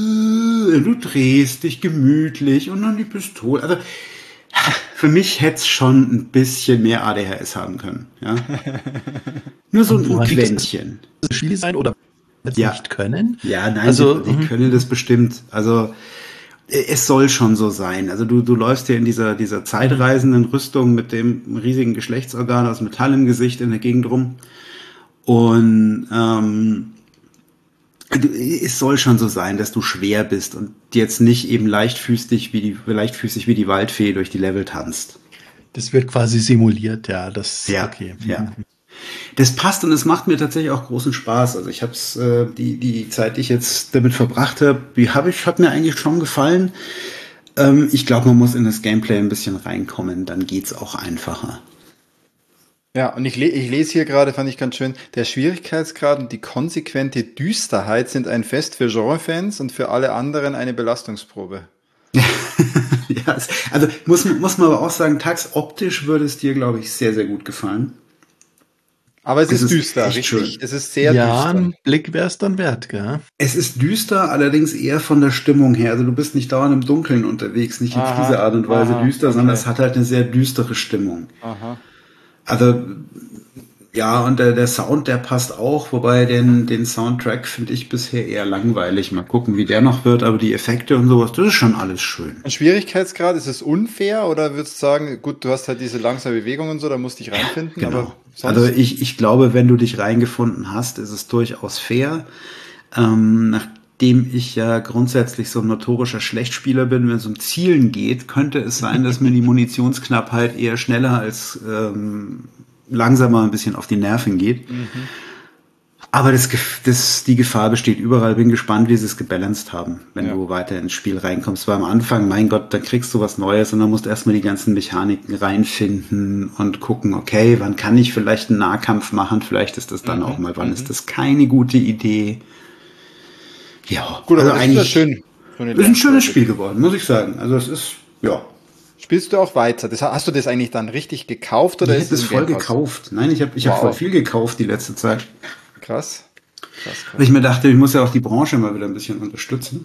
äh, du drehst dich gemütlich und dann die Pistole. Also für mich hätte es schon ein bisschen mehr A D H S haben können. Ja? Nur so Und woran ein liegt das? Quäntchen. Das Spiel sein oder jetzt Ja. nicht können? Ja, nein, Also, die, die mhm. können das bestimmt. Also äh, es soll schon so sein. Also du, du läufst hier in dieser, dieser zeitreisenden Rüstung mit dem riesigen Geschlechtsorgan aus Metall im Gesicht in der Gegend rum. Und ähm, du, es soll schon so sein, dass du schwer bist und jetzt nicht eben leichtfüßig wie die, leichtfüßig wie die Waldfee durch die Level tanzt. Das wird quasi simuliert, ja. Das Ja, okay. ja. Das passt und es macht mir tatsächlich auch großen Spaß. Also ich habe es, äh, die, die Zeit, die ich jetzt damit verbracht habe, die habe ich, hat mir eigentlich schon gefallen. Ähm, ich glaube, man muss in das Gameplay ein bisschen reinkommen, dann geht's auch einfacher. Ja, und ich, le ich lese hier gerade, fand ich ganz schön, der Schwierigkeitsgrad und die konsequente Düsterheit sind ein Fest für Genrefans und für alle anderen eine Belastungsprobe. Ja, es, also muss, muss man aber auch sagen, Tax, optisch würde es dir, glaube ich, sehr, sehr gut gefallen. Aber es Es ist ist düster, echt richtig? schön. Es ist sehr Ja, düster. ein Blick wäre es dann wert, gell? Es ist düster, allerdings eher von der Stimmung her. Also du bist nicht dauernd im Dunkeln unterwegs, nicht Aha, auf diese Art und Weise aha, düster, sondern okay. es hat halt eine sehr düstere Stimmung. Aha. Also ja, und der, der Sound, der passt auch, wobei den, den Soundtrack finde ich bisher eher langweilig. Mal gucken, wie der noch wird, aber die Effekte und sowas, das ist schon alles schön. Und Schwierigkeitsgrad, ist es unfair oder würdest du sagen, gut, du hast halt diese langsame Bewegung und so, da musst du dich reinfinden, Genau. aber sonst? Also ich, ich glaube, wenn du dich reingefunden hast, ist es durchaus fair. Ähm, nachdem ich ja grundsätzlich so ein notorischer Schlechtspieler bin, wenn es um Zielen geht, könnte es sein, dass mir die Munitionsknappheit eher schneller als ähm, langsamer ein bisschen auf die Nerven geht. Mhm. Aber das, das, die Gefahr besteht überall. Bin gespannt, wie sie es gebalanced haben, wenn Ja. du weiter ins Spiel reinkommst. Weil am Anfang, mein Gott, da kriegst du was Neues und dann musst du erstmal die ganzen Mechaniken reinfinden und gucken, okay, wann kann ich vielleicht einen Nahkampf machen? Vielleicht ist das dann Mhm, auch mal, wann mhm. ist das keine gute Idee? Ja, Gut, aber also das ist ja eigentlich schön. So eine ist ein schönes Lernkurve. Spiel geworden, muss ich sagen. Also es ist, ja. Spielst du auch weiter? Das, hast du das eigentlich dann richtig gekauft oder Ich ist hätte es es im voll Game Pass? gekauft. Nein, ich habe ich hab Wow. voll viel gekauft die letzte Zeit. Krass. Krass, Weil krass. ich mir dachte, ich muss ja auch die Branche mal wieder ein bisschen unterstützen.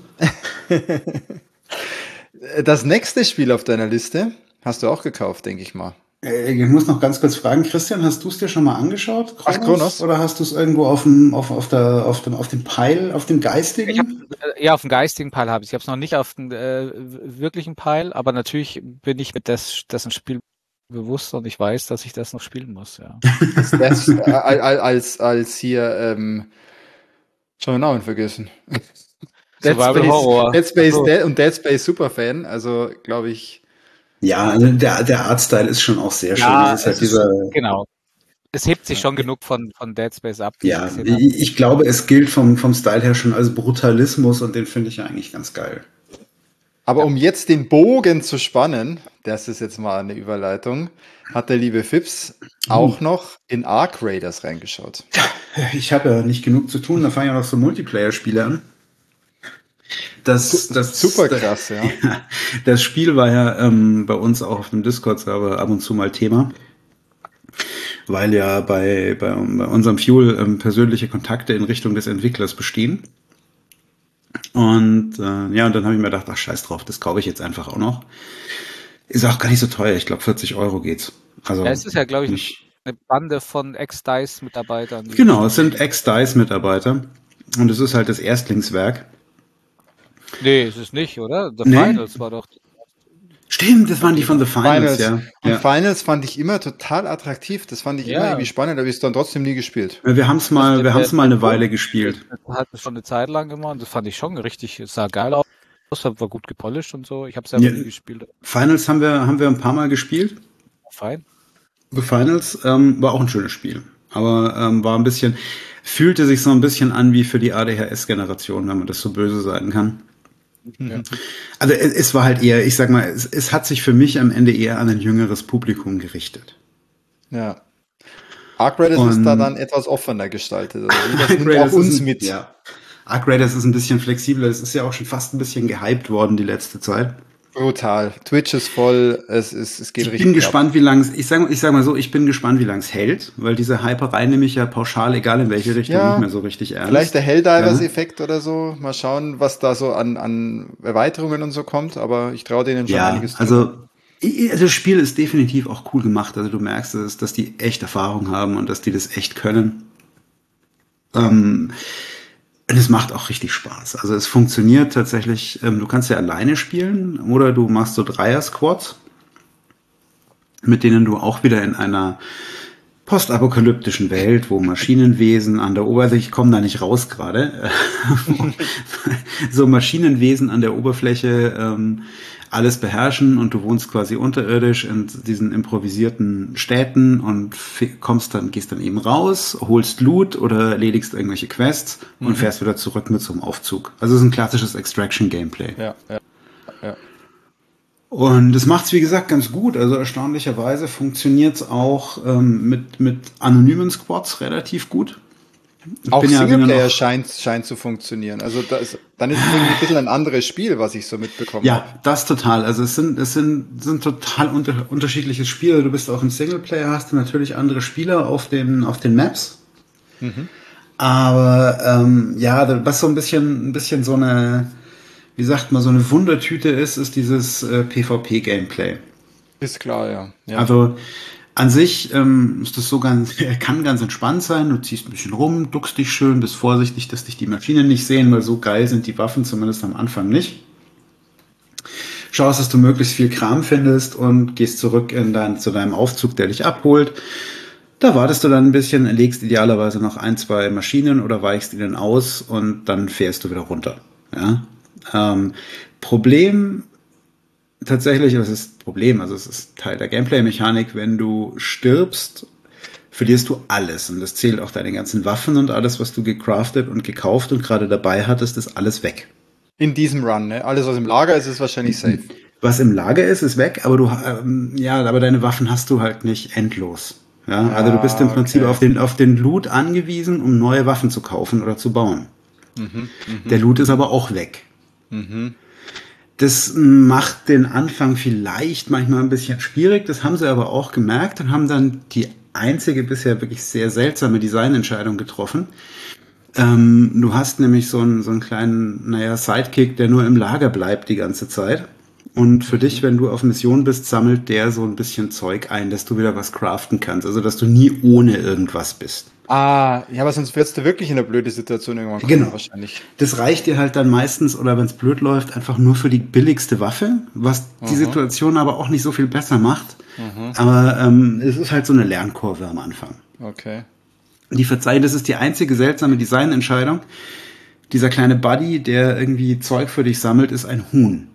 Das nächste Spiel auf deiner Liste hast du auch gekauft, denke ich mal. Äh, Ich muss noch ganz kurz fragen, Christian, hast du es dir schon mal angeschaut, Ach, Chronos? Oder hast du es irgendwo auf dem, auf, auf der, auf dem, auf dem Peil, auf dem Ich habe geistigen? ja auf dem geistigen Peil habe ich. Ich habe es noch nicht auf dem äh, wirklichen Peil, aber natürlich bin ich mit des, dessen Spiel bewusst und ich weiß, dass ich das noch spielen muss. Ja. Als, das, äh, als, als, als hier, ähm, schon den Namen vergessen. Dead Survival Space, Horror. Dead Space Ach so. Dead und Dead Space Superfan, also glaube ich. Ja, also der, der Artstyle ist schon auch sehr schön. Ja, Das ist halt es ist, dieser, genau. Es hebt sich Ja. schon genug von, von Dead Space ab, wie ich ja, gesehen habe. ich, ich glaube, es gilt vom, vom Style her schon als Brutalismus und den finde ich ja eigentlich ganz geil. Aber um jetzt den Bogen zu spannen, das ist jetzt mal eine Überleitung, hat der liebe Fips auch noch in Ark Raiders reingeschaut. Ich habe ja nicht genug zu tun, da fangen ja noch so Multiplayer-Spiele an. Das, das, Super krass, ja. Das Spiel war ja ähm, bei uns auch auf dem Discord-Server ab und zu mal Thema, weil ja bei, bei, bei unserem Fuel ähm, persönliche Kontakte in Richtung des Entwicklers bestehen. Und äh, ja, und dann habe ich mir gedacht, ach scheiß drauf, das kaufe ich jetzt einfach auch noch. Ist auch gar nicht so teuer, ich glaube vierzig Euro geht's. Also Ja, es ist ja, glaube ich, nicht, eine Bande von Ex-Dice-Mitarbeitern. die- genau, es sind Ex-Dice-Mitarbeiter und es ist halt das Erstlingswerk. Nee, ist es nicht, oder? The Nee. Finals war doch. Stimmt, das waren die von The Finals, Finals. ja. Und ja. Finals fand ich immer total attraktiv. Das fand ich Ja. immer irgendwie spannend, aber ich es dann trotzdem nie gespielt. Wir haben es mal, wir haben es mal eine Weile gespielt. Hat es schon eine Zeit lang gemacht. Das fand ich schon richtig, es sah geil aus, war gut gepolished und so. Ich habe selber Ja. nie gespielt. Finals haben wir, haben wir ein paar Mal gespielt. Fein. The Finals ähm, war auch ein schönes Spiel, aber ähm, war ein bisschen, fühlte sich so ein bisschen an wie für die A D H S-Generation, wenn man das so böse sagen kann. Ja. Also es, es war halt eher, ich sag mal, es, es hat sich für mich am Ende eher an ein jüngeres Publikum gerichtet. Ja. Ark Raiders Und- ist da dann etwas offener gestaltet. Also das nimmt Raiders auch uns ist ein, mit. Ja. Ark Raiders ist ein bisschen flexibler, es ist ja auch schon fast ein bisschen gehypt worden die letzte Zeit. Brutal. Twitch ist voll, es, ist, es geht Ich richtig bin ab. gespannt, wie lang es, ich sag, ich sag mal so, ich bin gespannt, wie lang es hält, weil diese Hyperei nehme ich ja pauschal, egal in welche Richtung, Ja, nicht mehr so richtig ernst. Vielleicht der Helldivers-Effekt Ja. oder so. Mal schauen, was da so an, an Erweiterungen und so kommt. Aber ich traue denen schon Ja, einiges zu. also i- also das Spiel ist definitiv auch cool gemacht. Also du merkst es, dass die echt Erfahrung haben und dass die das echt können. Ähm, und es macht auch richtig Spaß. Also es funktioniert tatsächlich, ähm, du kannst ja alleine spielen oder du machst so Dreier-Squads, mit denen du auch wieder in einer postapokalyptischen Welt, wo Maschinenwesen an der Oberfläche, ich komme da nicht raus gerade, so Maschinenwesen an der Oberfläche ähm, alles beherrschen und du wohnst quasi unterirdisch in diesen improvisierten Städten und f- kommst dann, gehst dann eben raus, holst Loot oder erledigst irgendwelche Quests und fährst wieder zurück mit so einem Aufzug. Also es ist ein klassisches Extraction-Gameplay. Ja, ja, ja. Und das macht's wie gesagt ganz gut. Also erstaunlicherweise funktioniert's auch ähm, mit, mit anonymen Squads relativ gut. Ich Auch bin ja wieder Singleplayer noch- scheint, scheint zu funktionieren. Also da ist, dann ist es irgendwie ein bisschen ein anderes Spiel, was ich so mitbekommen Ja, habe. das total. Also es sind, es sind, sind total unter, unterschiedliche Spiele. Du bist auch im Singleplayer, hast du natürlich andere Spieler auf den, auf den Maps. Aber ähm, ja, was so ein bisschen, ein bisschen so eine, wie sagt man, so eine Wundertüte ist, ist dieses äh, PvP-Gameplay. Ist klar, ja. ja. Also an sich ähm, ist das so ganz, kann ganz entspannt sein. Du ziehst ein bisschen rum, duckst dich schön, bist vorsichtig, dass dich die Maschinen nicht sehen, weil so geil sind die Waffen zumindest am Anfang nicht. Schaust, dass du möglichst viel Kram findest und gehst zurück in dein, zu deinem Aufzug, der dich abholt. Da wartest du dann ein bisschen, legst idealerweise noch ein, zwei Maschinen oder weichst ihnen aus und dann fährst du wieder runter. Ja? Ähm, Problem tatsächlich, das ist Problem, also es ist Teil der Gameplay-Mechanik, wenn du stirbst, verlierst du alles. Und das zählt auch deine ganzen Waffen und alles, was du gecraftet und gekauft und gerade dabei hattest, ist alles weg. In diesem Run, ne? Alles, was im Lager ist, ist wahrscheinlich safe. Was im Lager ist, ist weg, aber du, ähm, ja, aber deine Waffen hast du halt nicht endlos. Ja, also du bist im Prinzip okay. auf den, auf den Loot angewiesen, um neue Waffen zu kaufen oder zu bauen. Mhm, mh. Der Loot ist aber auch weg. Mhm. Das macht den Anfang vielleicht manchmal ein bisschen schwierig, das haben sie aber auch gemerkt und haben dann die einzige bisher wirklich sehr seltsame Designentscheidung getroffen. Ähm, du hast nämlich so einen, so einen kleinen, naja, Sidekick, der nur im Lager bleibt die ganze Zeit. Und für dich, wenn du auf Mission bist, sammelt der so ein bisschen Zeug ein, dass du wieder was craften kannst. Also, dass du nie ohne irgendwas bist. Ah, ja, aber sonst wirst du wirklich in eine blöde Situation irgendwann kommen, Genau. wahrscheinlich. Das reicht dir halt dann meistens, oder wenn es blöd läuft, einfach nur für die billigste Waffe, was die Mhm. Situation aber auch nicht so viel besser macht. Mhm. Aber ähm, es ist halt so eine Lernkurve am Anfang. Okay. Die verzeihen, das ist die einzige seltsame Designentscheidung. Dieser kleine Buddy, der irgendwie Zeug für dich sammelt, ist ein Huhn.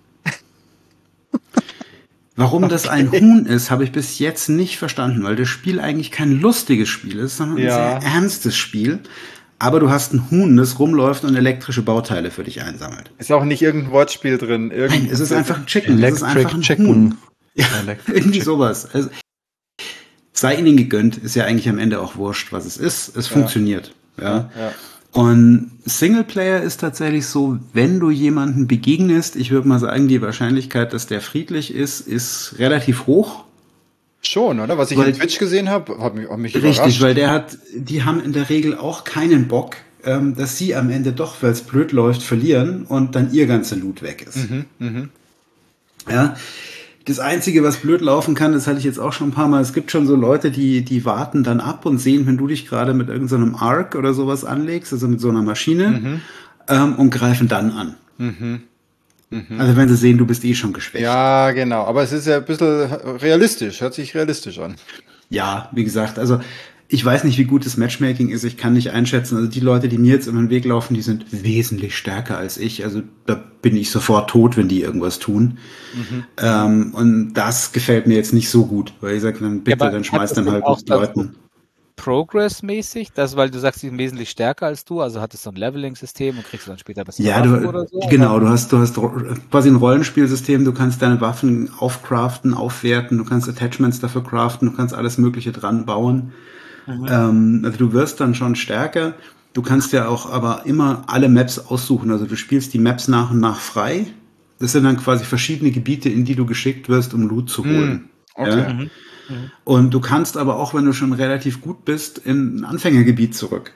Warum das ein Huhn ist, habe ich bis jetzt nicht verstanden, weil das Spiel eigentlich kein lustiges Spiel ist, sondern ein Ja. sehr ernstes Spiel. Aber du hast ein Huhn, das rumläuft und elektrische Bauteile für dich einsammelt. Ist auch nicht irgendein Wortspiel drin. Irgend Nein, es ist einfach ein Chicken. Es ist einfach Electric ein Chicken. Huhn. Ja, Electric irgendwie Chicken. sowas. Also, sei ihnen gegönnt, ist ja eigentlich am Ende auch wurscht, was es ist. Es Ja. funktioniert. Ja. Ja. Und Singleplayer ist tatsächlich so, wenn du jemanden begegnest, ich würde mal sagen, die Wahrscheinlichkeit, dass der friedlich ist, ist relativ hoch. Schon, oder? Was ich Weil- in Twitch gesehen habe, hat mich, hat mich Richtig, überrascht. weil der hat, die haben in der Regel auch keinen Bock, ähm, dass sie am Ende doch, weil es blöd läuft, verlieren und dann ihr ganzer Loot weg ist. Mhm, mhm. Ja. Das Einzige, was blöd laufen kann, das hatte ich jetzt auch schon ein paar Mal, es gibt schon so Leute, die, die warten dann ab und sehen, wenn du dich gerade mit irgendeinem Arc oder sowas anlegst, also mit so einer Maschine, Mhm. ähm, und greifen dann an. Mhm. Mhm. Also wenn sie sehen, du bist eh schon geschwächt. Ja, genau. Aber es ist ja ein bisschen realistisch. Hört sich realistisch an. Ja, wie gesagt, also ich weiß nicht, wie gut das Matchmaking ist, ich kann nicht einschätzen. Also die Leute, die mir jetzt über den Weg laufen, die sind wesentlich stärker als ich. Also da bin ich sofort tot, wenn die irgendwas tun. Mhm. Ähm, und das gefällt mir jetzt nicht so gut, weil ich sage, dann bitte, Ja, aber dann hat schmeißt das dann halt denn auch mit Leuten. Progress-mäßig, das, weil du sagst, die sind wesentlich stärker als du, also hattest du ein Leveling-System und kriegst du dann später bessere Ja, Waffen du, oder so? genau, oder? du hast, du hast ro- quasi ein Rollenspielsystem, du kannst deine Waffen aufcraften, aufwerten, du kannst Attachments dafür craften, du kannst alles Mögliche dran bauen. Mhm. Ähm, also du wirst dann schon stärker. Du kannst ja auch aber immer alle Maps aussuchen. Also du spielst die Maps nach und nach frei. Das sind dann quasi verschiedene Gebiete, in die du geschickt wirst, um Loot zu holen. Okay. Ja? Mhm. Mhm. Und du kannst aber auch, wenn du schon relativ gut bist, in ein Anfängergebiet zurück.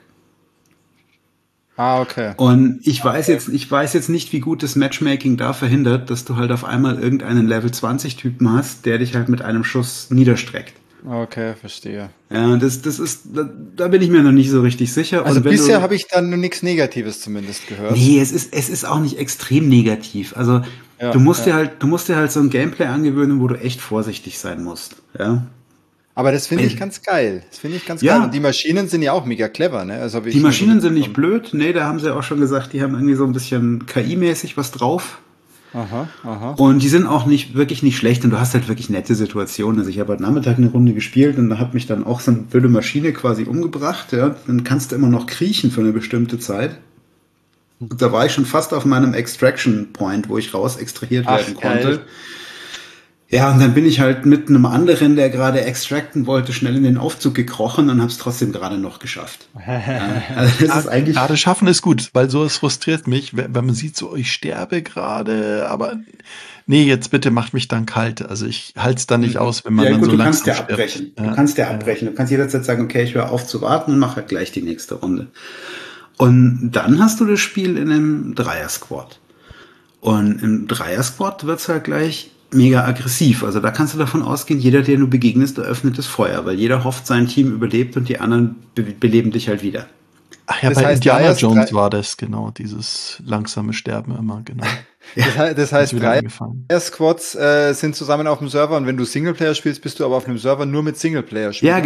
Ah, okay. Und ich weiß jetzt, ich weiß jetzt nicht, wie gut das Matchmaking da verhindert, dass du halt auf einmal irgendeinen Level zwanzig Typen hast, der dich halt mit einem Schuss niederstreckt. Okay, verstehe. Ja, das, das ist, da, da bin ich mir noch nicht so richtig sicher. Also Und wenn bisher du, habe ich dann nur nichts Negatives zumindest gehört. Nee, es ist, es ist auch nicht extrem negativ. Also Ja, du musst ja. dir halt, du musst dir halt so ein Gameplay angewöhnen, wo du echt vorsichtig sein musst. Ja. Aber das finde ich ganz geil. Das finde ich ganz Ja. geil. Und die Maschinen sind ja auch mega clever, ne? Also habe ich Die Maschinen so sind nicht mitbekommen. blöd. Nee, da haben sie auch schon gesagt, die haben irgendwie so ein bisschen K I-mäßig was drauf. Aha, aha. Und die sind auch nicht, wirklich nicht schlecht und du hast halt wirklich nette Situationen. Also ich habe heute Nachmittag eine Runde gespielt und da hat mich dann auch so eine blöde Maschine quasi umgebracht. Ja. Dann kannst du immer noch kriechen für eine bestimmte Zeit. Und da war ich schon fast auf meinem Extraction Point, wo ich raus extrahiert Ach, werden geil. konnte. Ja, und dann bin ich halt mit einem anderen, der gerade extracten wollte, schnell in den Aufzug gekrochen und habe es trotzdem gerade noch geschafft. Ja, also das ist eigentlich Gerade schaffen ist gut, weil so es frustriert mich, wenn wenn man sieht, so ich sterbe gerade, aber nee, jetzt bitte macht mich dann kalt. Also ich halte es dann nicht aus, wenn man ja dann gut, so du kannst langsam ja stirbt. abbrechen. Ja. Du kannst ja abbrechen. Du kannst jederzeit sagen, okay, ich höre auf zu warten und mache halt gleich die nächste Runde. Und dann hast du das Spiel in einem Dreier-Squad. Und im Dreier-Squad wird's halt gleich mega aggressiv. Also da kannst du davon ausgehen, jeder, den du begegnest, eröffnet das Feuer, weil jeder hofft, sein Team überlebt und die anderen be beleben dich halt wieder. Ach ja, Das bei heißt, Indiana Dreier- Jones Drei- war das genau, dieses langsame Sterben immer, genau. Das, he- das heißt, Ist wieder drei eingefallen. Squads äh, sind zusammen auf dem Server und wenn du Singleplayer spielst, bist du aber auf einem Server nur mit Singleplayer-Spielern. Ja, genau.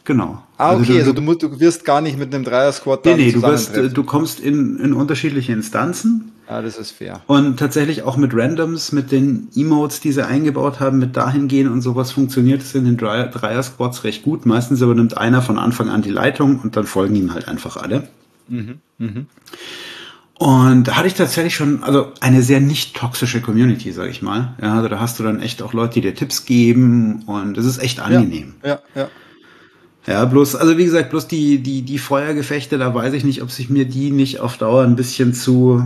Genau. Ah, Also okay, du, also du, du, musst, du wirst gar nicht mit einem Dreier-Squad nee, dann nee, du wirst, äh, zusammentreffen. du kommst in, in unterschiedliche Instanzen Ah, das ist fair. und tatsächlich auch mit Randoms, mit den Emotes, die sie eingebaut haben, mit dahin gehen und sowas funktioniert es in den Dreier- Dreier-Squads recht gut. Meistens übernimmt einer von Anfang an die Leitung und dann folgen ihm halt einfach alle. Mhm, mhm. Und da hatte ich tatsächlich schon, also eine sehr nicht toxische Community, sag ich mal. Ja, also da hast du dann echt auch Leute, die dir Tipps geben und es ist echt Ja, angenehm. ja, ja. Ja, bloß, also wie gesagt, bloß die, die, die Feuergefechte, da weiß ich nicht, ob sich mir die nicht auf Dauer ein bisschen zu,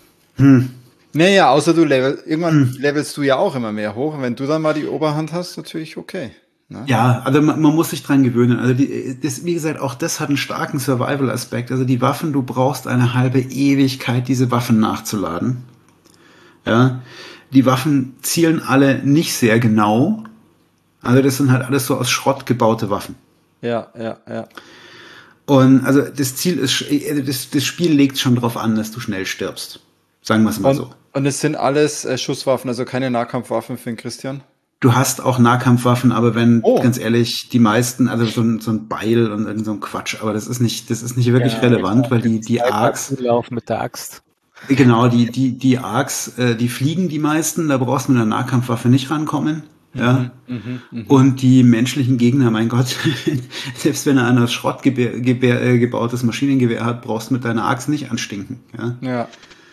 Naja, außer du level, irgendwann levelst du ja auch immer mehr hoch. Und wenn du dann mal die Oberhand hast, natürlich okay. Ne? ja, also man, man muss sich dran gewöhnen. Also die, das, wie gesagt, auch das hat einen starken Survival-Aspekt. Also die Waffen, du brauchst eine halbe Ewigkeit, diese Waffen nachzuladen. Ja, die Waffen zielen alle nicht sehr genau. Also das sind halt alles so aus Schrott gebaute Waffen. Ja, ja, ja. Und also das Ziel ist, äh, das, das Spiel legt schon drauf an, dass du schnell stirbst. Sagen wir es mal Und, so. und es sind alles äh, Schusswaffen, also keine Nahkampfwaffen für den Christian. Du hast auch Nahkampfwaffen, aber wenn, Oh. ganz ehrlich, die meisten, also so ein, so ein Beil und irgend so ein Quatsch, aber das ist nicht, das ist nicht wirklich Ja, relevant, weil die, die Arcs, Laufen mit der Axt. genau, die, die, die Arcs, äh, die fliegen die meisten, da brauchst du mit einer Nahkampfwaffe nicht rankommen. Ja. Mhm, mhm. Und die menschlichen Gegner, mein Gott, selbst wenn er ein aus Schrott gebär, gebär, äh, gebautes Maschinengewehr hat, brauchst du mit deiner Axt nicht anstinken. Ja, Ja.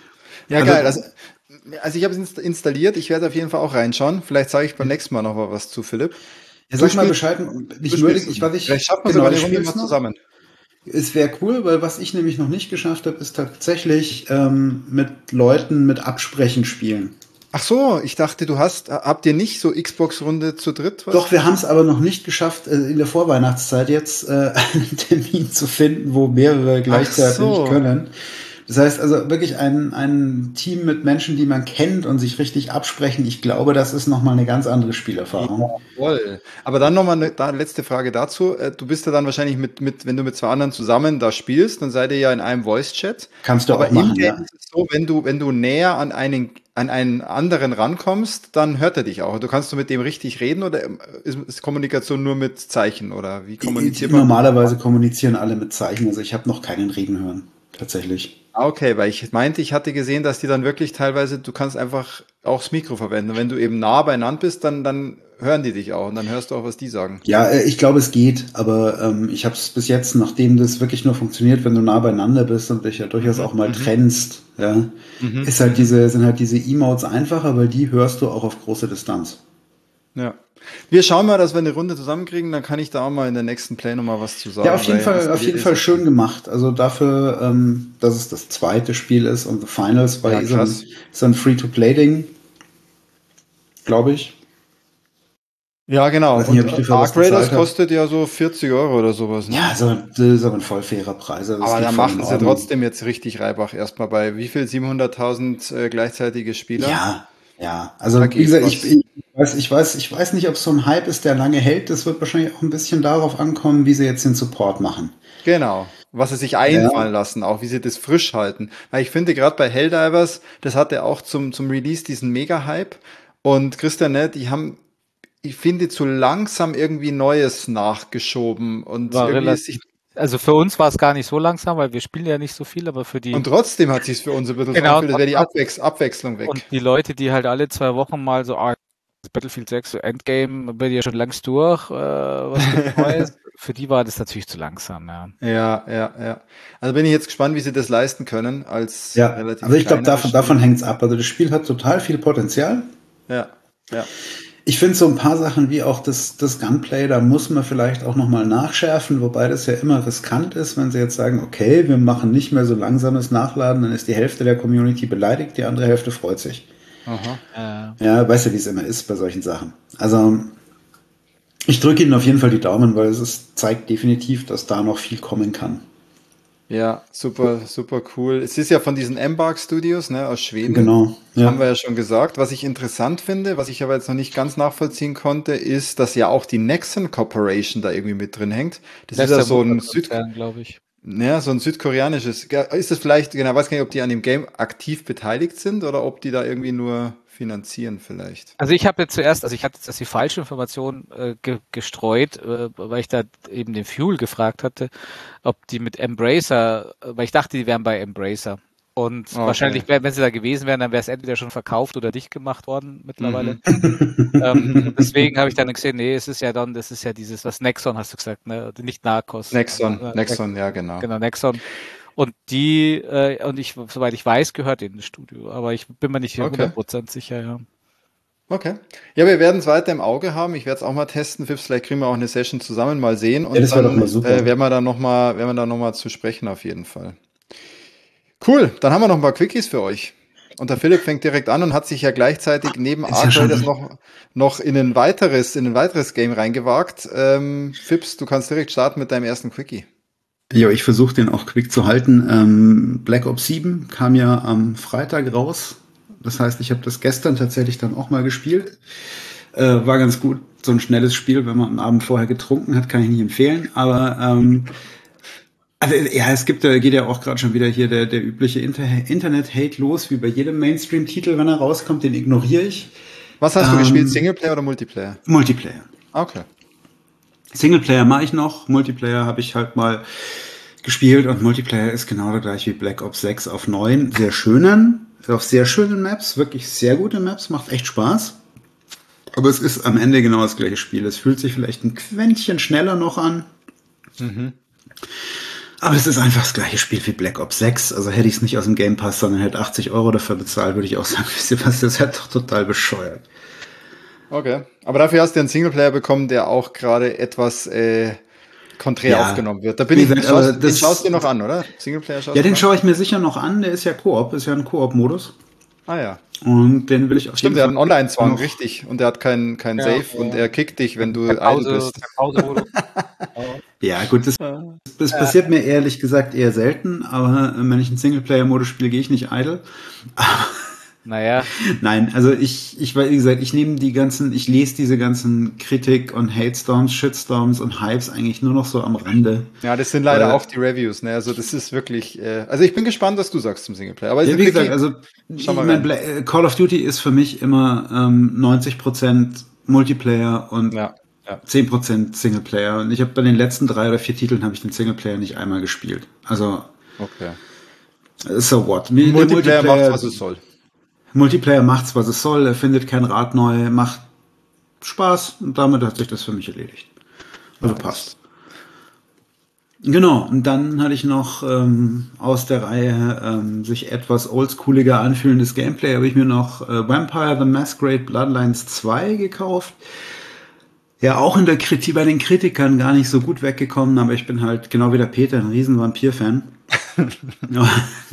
Ja, Also- geil. Also, also ich habe es inst- installiert. Ich werde auf jeden Fall auch reinschauen. Vielleicht sage ich beim nächsten Mal noch mal was zu Philipp. ja sag Du mal spielst- Bescheid, Du ich würde, spielst ich, es was noch. ich, Vielleicht schaffen wir genau, sogar eine ich Runde spiel's mal noch. zusammen. Es wäre cool, weil was ich nämlich noch nicht geschafft habe, ist tatsächlich ähm, mit Leuten mit Absprechen spielen. Ach so, ich dachte, du hast, habt ihr nicht so Xbox-Runde zu dritt? Was? Doch, wir haben es aber noch nicht geschafft, äh, in der Vorweihnachtszeit jetzt äh, einen Termin zu finden, wo mehrere gleichzeitig so. können. Das heißt also wirklich ein, ein Team mit Menschen, die man kennt und sich richtig absprechen. Ich glaube, das ist nochmal eine ganz andere Spielerfahrung. Jawohl. Aber dann nochmal eine da, letzte Frage dazu. Äh, Du bist ja dann wahrscheinlich mit, mit, wenn du mit zwei anderen zusammen da spielst, dann seid ihr ja in einem Voice-Chat. Kannst du Aber auch machen, im Game ja. ist es so, wenn du, wenn du näher an einen, an einen anderen rankommst, dann hört er dich auch. Du kannst du mit dem richtig reden oder ist, ist Kommunikation nur mit Zeichen oder wie kommuniziert man? Normalerweise kommunizieren alle mit Zeichen. Also ich habe noch keinen reden hören, tatsächlich. Ah, okay, weil ich meinte, ich hatte gesehen, dass die dann wirklich teilweise, du kannst einfach auch das Mikro verwenden. Und wenn du eben nah beieinander bist, dann, dann hören die dich auch und dann hörst du auch, was die sagen. Ja, äh, ich glaube, es geht, aber ähm, ich habe es bis jetzt, nachdem das wirklich nur funktioniert, wenn du nah beieinander bist und dich ja durchaus auch mal trennst, ja, ist halt diese, sind halt diese Emotes einfacher, weil die hörst du auch auf große Distanz. Ja. Wir schauen mal, dass wir eine Runde zusammenkriegen, dann kann ich da auch mal in der nächsten Play nochmal was zu sagen. Ja, auf jeden weil Fall, das auf jeden ist- Fall schön gemacht. Also dafür, ähm, dass es das zweite Spiel ist und The Finals war Ja, eh so ein, krass. so ein Free-to-Play-Ding, glaube ich. Ja, genau. Weiß nicht, ob Und ich dafür was Ark Raiders bezahlt hab. kostet ja so vierzig Euro oder sowas, ne? Ja, so, das ist aber ein voll fairer Preis. Also das Aber geht da voll in machen sie Ordnung. trotzdem jetzt richtig Reibach erstmal bei wie viel? siebenhunderttausend äh, gleichzeitige Spieler? Ja, ja. Also Da wie geht gesagt, was. ich, ich weiß, ich weiß, ich weiß nicht, ob es so ein Hype ist, der lange hält. Das wird wahrscheinlich auch ein bisschen darauf ankommen, wie sie jetzt den Support machen. Genau. Was sie sich einfallen lassen, auch wie sie das frisch halten. Weil ich finde, gerade bei Helldivers, das hatte auch zum, zum Release diesen Mega-Hype. Und Christian, ne, die haben, ich finde, zu langsam irgendwie Neues nachgeschoben. Und War irgendwie relativ- ist sich, Also für uns war es gar nicht so langsam, weil wir spielen ja nicht so viel, aber für die und trotzdem hat sich für uns ein bisschen Genau, so angefühlt, als wäre die trotzdem- Abwechs Abwechslung weg. und die Leute, die halt alle zwei Wochen mal so, ah, Battlefield sechs, so Endgame, bin ich ja schon längst durch, äh, was gibt's Neues? Für die war das natürlich zu langsam, ja. Ja, ja, ja. Also bin ich jetzt gespannt, wie sie das leisten können als Ja, relativ also ich glaube, kleineres davon, Spiel. davon hängt's ab. Also das Spiel hat total viel Potenzial. Ja, ja. Ich finde so ein paar Sachen wie auch das, das Gunplay, da muss man vielleicht auch nochmal nachschärfen, wobei das ja immer riskant ist, wenn sie jetzt sagen, okay, wir machen nicht mehr so langsames Nachladen, dann ist die Hälfte der Community beleidigt, die andere Hälfte freut sich. Aha. Äh, Ja, weißt du, wie es immer ist bei solchen Sachen. Also ich drücke Ihnen auf jeden Fall die Daumen, weil es ist, zeigt definitiv, dass da noch viel kommen kann. Ja, super, super cool. Es ist ja von diesen Embark Studios, ne, aus Schweden. Genau. Haben Ja. wir ja schon gesagt. Was ich interessant finde, was ich aber jetzt noch nicht ganz nachvollziehen konnte, ist, dass ja auch die Nexon Corporation da irgendwie mit drin hängt. Das ist ja so ein Süd, glaube ich. Ja, so ein südkoreanisches. Ist das vielleicht, genau, weiß gar nicht, ob die an dem Game aktiv beteiligt sind oder ob die da irgendwie nur finanzieren vielleicht. Also ich habe jetzt zuerst, also ich hatte jetzt erst die falsche Information äh, ge gestreut, äh, weil ich da eben den Fuel gefragt hatte, ob die mit Embracer, äh, weil ich dachte, die wären bei Embracer. Und Okay. wahrscheinlich, wenn sie da gewesen wären, dann wäre es entweder schon verkauft oder dicht gemacht worden mittlerweile. Mhm. ähm, deswegen habe ich dann gesehen, nee, es ist ja dann, das ist ja dieses, was Nexon hast du gesagt, ne? Nicht Narcos. Nexon, äh, Nexon, ja, genau. Genau, Nexon. Und die, äh, und ich, soweit ich weiß, gehört in das Studio, aber ich bin mir nicht Okay. hundert Prozent sicher, ja. Okay. Ja, wir werden es weiter im Auge haben. Ich werde es auch mal testen. Fips, vielleicht kriegen wir auch eine Session zusammen mal sehen. Und Ja, das wäre dann doch mal super. äh, werden wir da nochmal, werden wir da noch mal zu sprechen auf jeden Fall. Cool, dann haben wir noch ein paar Quickies für euch. Und der Philipp fängt direkt an und hat sich ja gleichzeitig neben Ist ja Ark schon- Raiders noch, noch in ein weiteres, in ein weiteres Game reingewagt. Ähm, Fips, du kannst direkt starten mit deinem ersten Quickie. Ja, ich versuche den auch quick zu halten. Ähm, Black Ops sieben kam ja am Freitag raus. Das heißt, ich habe das gestern tatsächlich dann auch mal gespielt. Äh, war ganz gut. So ein schnelles Spiel, wenn man am Abend vorher getrunken hat, kann ich nicht empfehlen. Aber ähm, also ja, es gibt, äh, geht ja auch gerade schon wieder hier der, der übliche Inter Internet-Hate los, wie bei jedem Mainstream-Titel, wenn er rauskommt, den ignoriere ich. Was hast du Ähm, gespielt? Singleplayer oder Multiplayer? Multiplayer. Okay. Singleplayer mache ich noch, Multiplayer habe ich halt mal gespielt und Multiplayer ist genau der gleiche wie Black Ops sechs auf neun. Sehr schönen, auf sehr schönen Maps, wirklich sehr gute Maps, macht echt Spaß. Aber es ist am Ende genau das gleiche Spiel. Es fühlt sich vielleicht ein Quäntchen schneller noch an. Mhm. Aber es ist einfach das gleiche Spiel wie Black Ops sechs. Also hätte ich es nicht aus dem Game Pass, sondern hätte achtzig Euro dafür bezahlt, würde ich auch sagen, wisst ihr was, das ist halt doch total bescheuert. Okay. Aber dafür hast du einen Singleplayer bekommen, der auch gerade etwas äh, konträr Ja. aufgenommen wird. Da bin Wie ich, gesagt, schaust, aber den das- schaust du dir noch an, oder? Singleplayer schaust Ja, du den noch schaue ich mir sicher noch an. Der ist ja Koop, ist ja ein Koop-Modus. an? Ah ja. Und den will ich auf Stimmt, der hat jeden einen Fall Online-Zwang, noch- richtig. Und der hat keinen kein Ja, Save ja. und er kickt dich, wenn du Per idle Pause, bist. per Pause Ja, gut, das, das passiert mir ehrlich gesagt eher selten, aber äh, wenn ich einen Singleplayer-Modus spiele, gehe ich nicht idle. Naja, Nein, also ich, ich, wie gesagt, ich nehme die ganzen, ich lese diese ganzen Kritik und Hate-Storms, Shitstorms und Hypes eigentlich nur noch so am Rande. Ja, das sind leider Weil- auch die Reviews, ne? Also das ist wirklich, äh, also ich bin gespannt, was du sagst zum Singleplayer. Aber Ja, ist wie ein gesagt, Quickie. also ich Schau mal mein, rein. Bla- äh, Call of Duty ist für mich immer ähm, neunzig Prozent Multiplayer und Ja, ja. zehn Prozent Singleplayer. Und ich habe bei den letzten drei oder vier Titeln habe ich den Singleplayer nicht einmal gespielt. Also Okay. so what? Mir- der Multiplayer macht, was es soll. Multiplayer macht's, was es soll, er findet kein Rad neu, macht Spaß und damit hat sich das für mich erledigt. Also passt. Genau, und dann hatte ich noch ähm, aus der Reihe ähm, sich etwas oldschooliger anfühlendes Gameplay, habe ich mir noch äh, Vampire the Masquerade Bloodlines zwei gekauft. Ja, auch in der Kritik, bei den Kritikern gar nicht so gut weggekommen, aber ich bin halt genau wie der Peter ein riesen Vampir-Fan. Ja.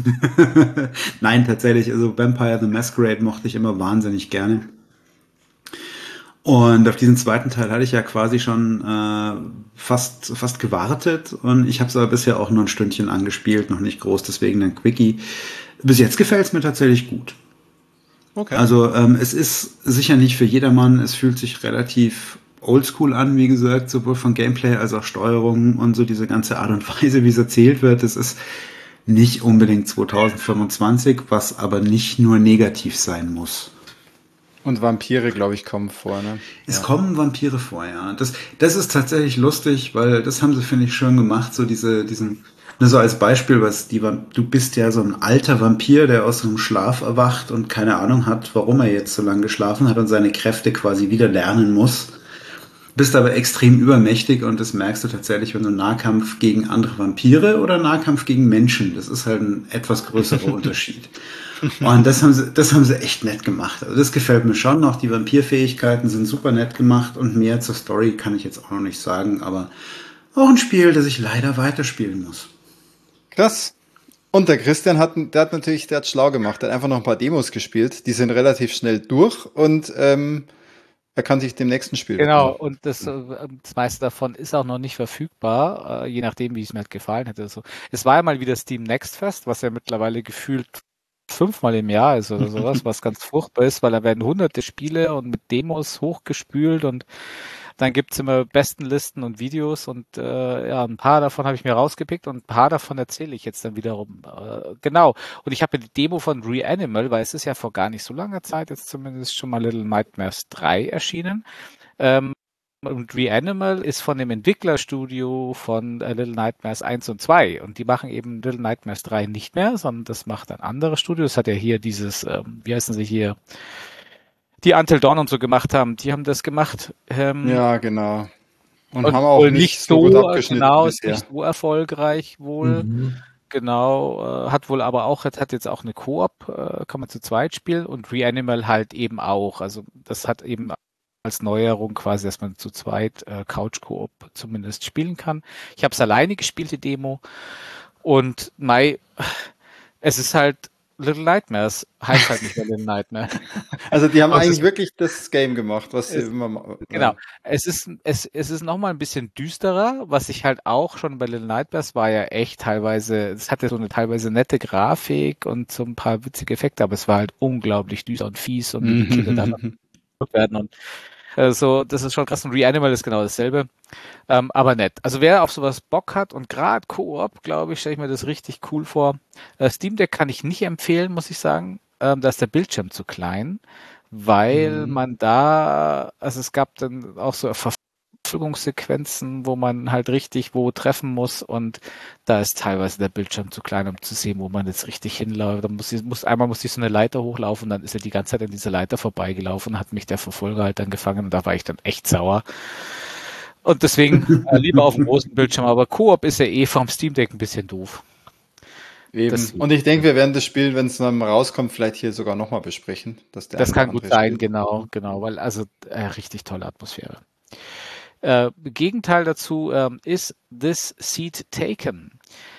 Nein, tatsächlich, also Vampire the Masquerade mochte ich immer wahnsinnig gerne. Und auf diesen zweiten Teil hatte ich ja quasi schon äh, fast, fast gewartet und ich habe es aber bisher auch nur ein Stündchen angespielt, noch nicht groß, deswegen ein Quickie. Bis jetzt gefällt es mir tatsächlich gut. Okay. Also ähm, es ist sicher nicht für jedermann, es fühlt sich relativ oldschool an, wie gesagt, sowohl von Gameplay als auch Steuerung und so diese ganze Art und Weise, wie es erzählt wird. Es ist nicht unbedingt zwanzig fünfundzwanzig, was aber nicht nur negativ sein muss. Und Vampire, glaube ich, kommen vor, ne? Es kommen Vampire vor, ja. Das, das ist tatsächlich lustig, weil das haben sie, finde ich, schön gemacht, so diese, diesen, nur so als Beispiel, was die, du bist ja so ein alter Vampir, der aus einem Schlaf erwacht und keine Ahnung hat, warum er jetzt so lange geschlafen hat und seine Kräfte quasi wieder lernen muss. Bist aber extrem übermächtig und das merkst du tatsächlich, wenn du Nahkampf gegen andere Vampire oder Nahkampf gegen Menschen. Das ist halt ein etwas größerer Unterschied. Und das haben sie, das haben sie echt nett gemacht. Also das gefällt mir schon noch. Die Vampirfähigkeiten sind super nett gemacht und mehr zur Story kann ich jetzt auch noch nicht sagen, aber auch ein Spiel, das ich leider weiterspielen muss. Krass. Und der Christian hat, der hat natürlich, der hat schlau gemacht. Der hat einfach noch ein paar Demos gespielt. Die sind relativ schnell durch und ähm, er kann sich dem nächsten Spiel genau. widmen. Und das, äh, das meiste davon ist auch noch nicht verfügbar, äh, je nachdem, wie es mir halt gefallen hätte. Also, es war ja mal wieder Steam Next Fest, was ja mittlerweile gefühlt fünfmal im Jahr ist oder sowas, was ganz furchtbar ist, weil da werden hunderte Spiele und mit Demos hochgespült und dann gibt's immer Bestenlisten und Videos und äh, ja, ein paar davon habe ich mir rausgepickt und ein paar davon erzähle ich jetzt dann wiederum. Äh, genau. Und ich habe ja die Demo von Reanimal, weil es ist ja vor gar nicht so langer Zeit jetzt zumindest schon mal Little Nightmares drei erschienen. Ähm, und Reanimal ist von dem Entwicklerstudio von äh, Little Nightmares eins und zwei und die machen eben Little Nightmares drei nicht mehr, sondern das macht ein anderes Studio. Das hat ja hier dieses, ähm, wie heißen sie hier, die Until Dawn und so gemacht haben, die haben das gemacht. Ähm, Ja, genau. Und und haben auch wohl nicht nicht so gut so, abgeschnitten genau, ist bisher. nicht so erfolgreich wohl. Mhm. Genau, äh, hat wohl aber auch, hat, hat jetzt auch eine Koop, äh, kann man zu zweit spielen und Reanimal halt eben auch. Also das hat eben als Neuerung quasi, dass man zu zweit äh, Couch-Koop zumindest spielen kann. Ich habe es alleine gespielt, die Demo. Und Mai, es ist halt Little Nightmares, heißt halt nicht mehr Little Nightmare. Also die haben Aber es eigentlich ist, wirklich das Game gemacht, was sie es, immer ma- genau, ja. es ist, es, es ist nochmal ein bisschen düsterer, was ich halt auch schon bei Little Nightmares war ja echt teilweise, es hatte so eine teilweise nette Grafik und so ein paar witzige Effekte, aber es war halt unglaublich düster und fies und wie die Kinder da werden und äh, so, das ist schon krass und Reanimal ist genau dasselbe. Ähm, aber nett. Also wer auf sowas Bock hat und gerade Koop, glaube ich, stelle ich mir das richtig cool vor. Äh, Steam Deck kann ich nicht empfehlen, muss ich sagen. Ähm, da ist der Bildschirm zu klein, weil Mhm. man da, also es gab dann auch so Verfolgungssequenzen, wo man halt richtig wo treffen muss und da ist teilweise der Bildschirm zu klein, um zu sehen, wo man jetzt richtig hinläuft. Da muss ich, muss, einmal muss ich so eine Leiter hochlaufen, dann ist er die ganze Zeit an dieser Leiter vorbeigelaufen, hat mich der Verfolger halt dann gefangen und da war ich dann echt sauer. Und deswegen äh, lieber auf dem großen Bildschirm, aber Koop ist ja eh vom Steam Deck ein bisschen doof. Eben. Deswegen. Und ich denke, wir werden das Spiel, wenn es dann rauskommt, vielleicht hier sogar nochmal besprechen, dass der Das ein oder kann gut andere sein, spielt. genau, genau, weil also äh, richtig tolle Atmosphäre. Äh, Gegenteil dazu ähm, ist This Seat Taken.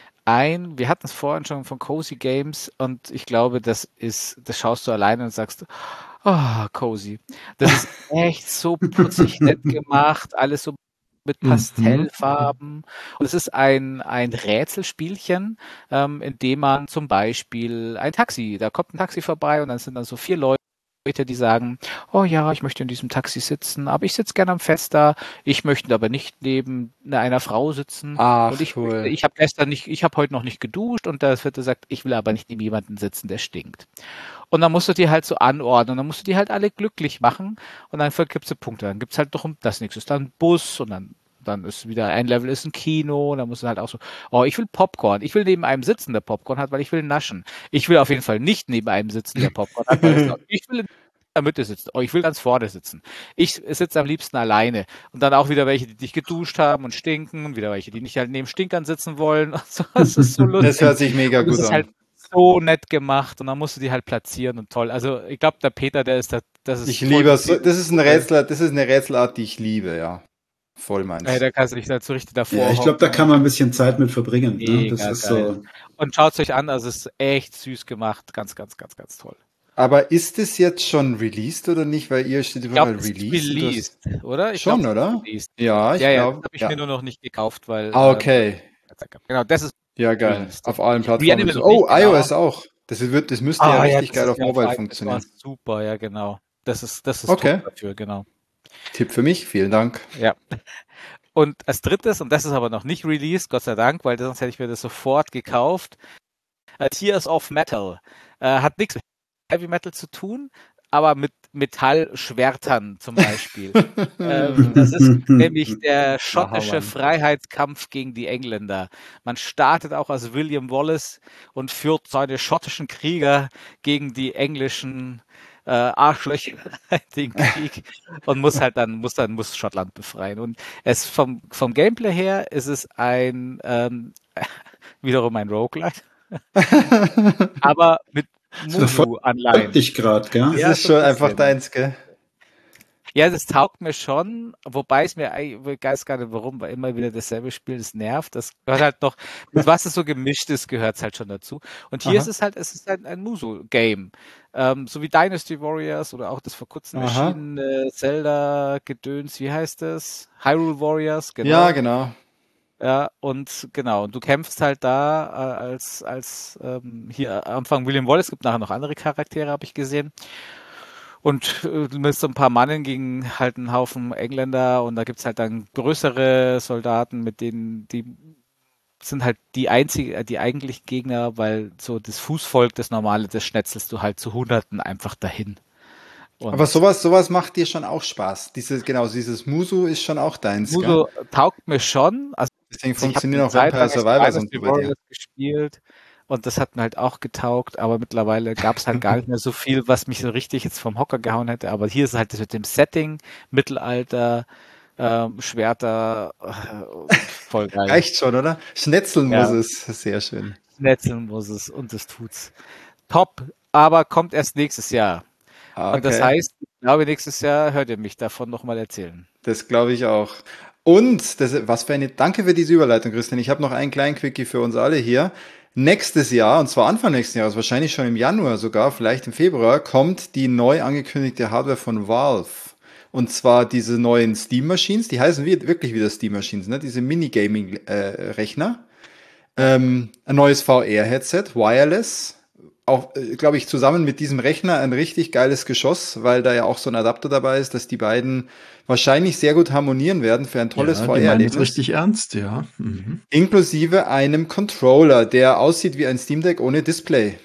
Ein, wir hatten es vorhin schon von Cozy Games und ich glaube, das ist, das schaust du alleine und sagst, ah, Cozy. Das ist echt so putzig nett gemacht, alles so mit Mhm. Pastellfarben. Und es ist ein, ein Rätselspielchen, ähm, in dem man zum Beispiel ein Taxi, da kommt ein Taxi vorbei und dann sind dann so vier Leute, die sagen, oh ja, ich möchte in diesem Taxi sitzen, aber ich sitze gerne am Fenster, ich möchte aber nicht neben einer Frau sitzen und Ach, ich möchte, cool. ich habe gestern nicht, ich habe heute noch nicht geduscht und da wird gesagt, ich will aber nicht neben jemanden sitzen, der stinkt. Und dann musst du die halt so anordnen und dann musst du die halt alle glücklich machen und dann vergibst du Punkte. Dann gibt's halt noch das nächste ist dann ein Bus und dann dann ist wieder ein Level ist ein Kino, und dann musst du halt auch so, oh, ich will Popcorn, ich will neben einem sitzen, der Popcorn hat, weil ich will naschen. Ich will auf jeden Fall nicht neben einem sitzen, der Popcorn hat, weil es ich will in der Mitte sitzen. Oh, ich will ganz vorne sitzen. Ich sitze am liebsten alleine. Und dann auch wieder welche, die nicht geduscht haben und stinken und wieder welche, die nicht halt neben Stinkern sitzen wollen. Und so. Das ist so Das lustig. hört sich mega Und es gut ist halt an. so nett gemacht und dann musst du die halt platzieren und toll. Also ich glaube, der Peter, der ist da, das Ich ist voll liebe die es. Das ist ein Zielgruppe. Rätsel, das ist eine Rätselart, die ich liebe, ja. Voll Äh, meins. da kannst du dich halt so richtig Ja, davor ich glaube, da hocken kann und man ein bisschen Zeit mit verbringen. Ne? Das mega ist geil. so. Und schaut euch an, also es ist echt süß gemacht. Ganz, ganz, ganz, ganz toll. Aber ist es jetzt schon released oder nicht? Weil ihr steht Ich glaube, überall es ist released und du hast released, oder? Ich glaube, schon, es ist oder? released. Ja, ich Ja, ja, das glaube, habe ich mir ja. nur noch nicht gekauft, weil Ah, ähm, okay. genau, das ist Ja, geil. released, ja. Auf allen Plattformen. Reanimal So. noch nicht, Oh, genau. iOS auch. Das wird, das müsste ja Ah ja, richtig das geil ist auf ja auf Mobile iOS war funktionieren. super, ja, genau. Das ist, das ist top Okay. dafür, genau. Tipp für mich. Vielen Dank. Ja. Und als drittes, und das ist aber noch nicht released, Gott sei Dank, weil sonst hätte ich mir das sofort gekauft, äh, Tears of Metal. Äh, hat nichts mit Heavy Metal zu tun, aber mit Metallschwertern zum Beispiel. Ähm, das ist nämlich der Na, schottische Mann. Freiheitskampf gegen die Engländer. Man startet auch als William Wallace und führt seine schottischen Krieger gegen die englischen äh, Arschlöcher den Krieg und muss halt dann muss dann muss Schottland befreien. Und es vom vom Gameplay her ist es ein ähm, wiederum ein Roguelike, aber mit Es verfolgt Musu-Anleihen. dich gerade, gell? Das Ja, ist so ein schon einfach bisschen. deins, gell? Ja, das taugt mir schon, wobei es mir, ich weiß gar nicht warum, weil immer wieder dasselbe Spiel, das nervt. Das gehört halt noch, mit was es so gemischt ist, gehört es halt schon dazu. Und hier ist Aha. es halt, es ist halt ein Muso-Game. Ähm, so wie Dynasty Warriors oder auch das vor kurzem Aha. erschienene Zelda-Gedöns, wie heißt das? Hyrule Warriors, Ja, genau. genau. Ja, und genau, und du kämpfst halt da äh, als, als ähm, hier am Anfang William Wallace, gibt nachher noch andere Charaktere, habe ich gesehen. Und äh, du bist so ein paar Mannen gegen halt einen Haufen Engländer und da gibt's halt dann größere Soldaten, mit denen die sind halt die einzige, die eigentlichen Gegner, weil so das Fußvolk, das Normale, das schnetzelst du halt zu Hunderten einfach dahin. Aber Und sowas, sowas macht dir schon auch Spaß. Dieses, genau, dieses Musu ist schon auch deins, gell? Muso taugt mir schon. Also Deswegen ich habe funktionieren eine auch Zeit Vampire lang Survivors und Dynasty so bei dir. Warriors gespielt und das hat mir halt auch getaugt, aber mittlerweile gab's halt gar nicht mehr so viel, was mich so richtig jetzt vom Hocker gehauen hätte. Aber hier ist halt das mit dem Setting, Mittelalter, ähm, Schwerter, äh, voll geil. Reicht schon, oder? Schnetzeln muss Ja. es. Sehr schön. Netzeln muss es und das tut's. Top, aber kommt erst nächstes Jahr. Ah, Und das okay. heißt, ich glaube, nächstes Jahr hört ihr mich davon nochmal erzählen. Das glaube ich auch. Und das, was für eine, danke für diese Überleitung, Christian. Ich habe noch einen kleinen Quickie für uns alle hier. Nächstes Jahr, und zwar Anfang nächsten Jahres, wahrscheinlich schon im Januar sogar, vielleicht im Februar, kommt die neu angekündigte Hardware von Valve. Und zwar diese neuen Steam Machines, die heißen wie, wirklich wieder Steam Machines, ne? Diese Minigaming-Rechner. Ähm, ein neues V R-Headset, wireless. Auch, äh, glaube ich, zusammen mit diesem Rechner ein richtig geiles Geschoss, weil da ja auch so ein Adapter dabei ist, dass die beiden wahrscheinlich sehr gut harmonieren werden für ein tolles Ja, V die meinen es R-Erlebnis. richtig ernst, ja. Mhm. Inklusive einem Controller, der aussieht wie ein Steam Deck ohne Display.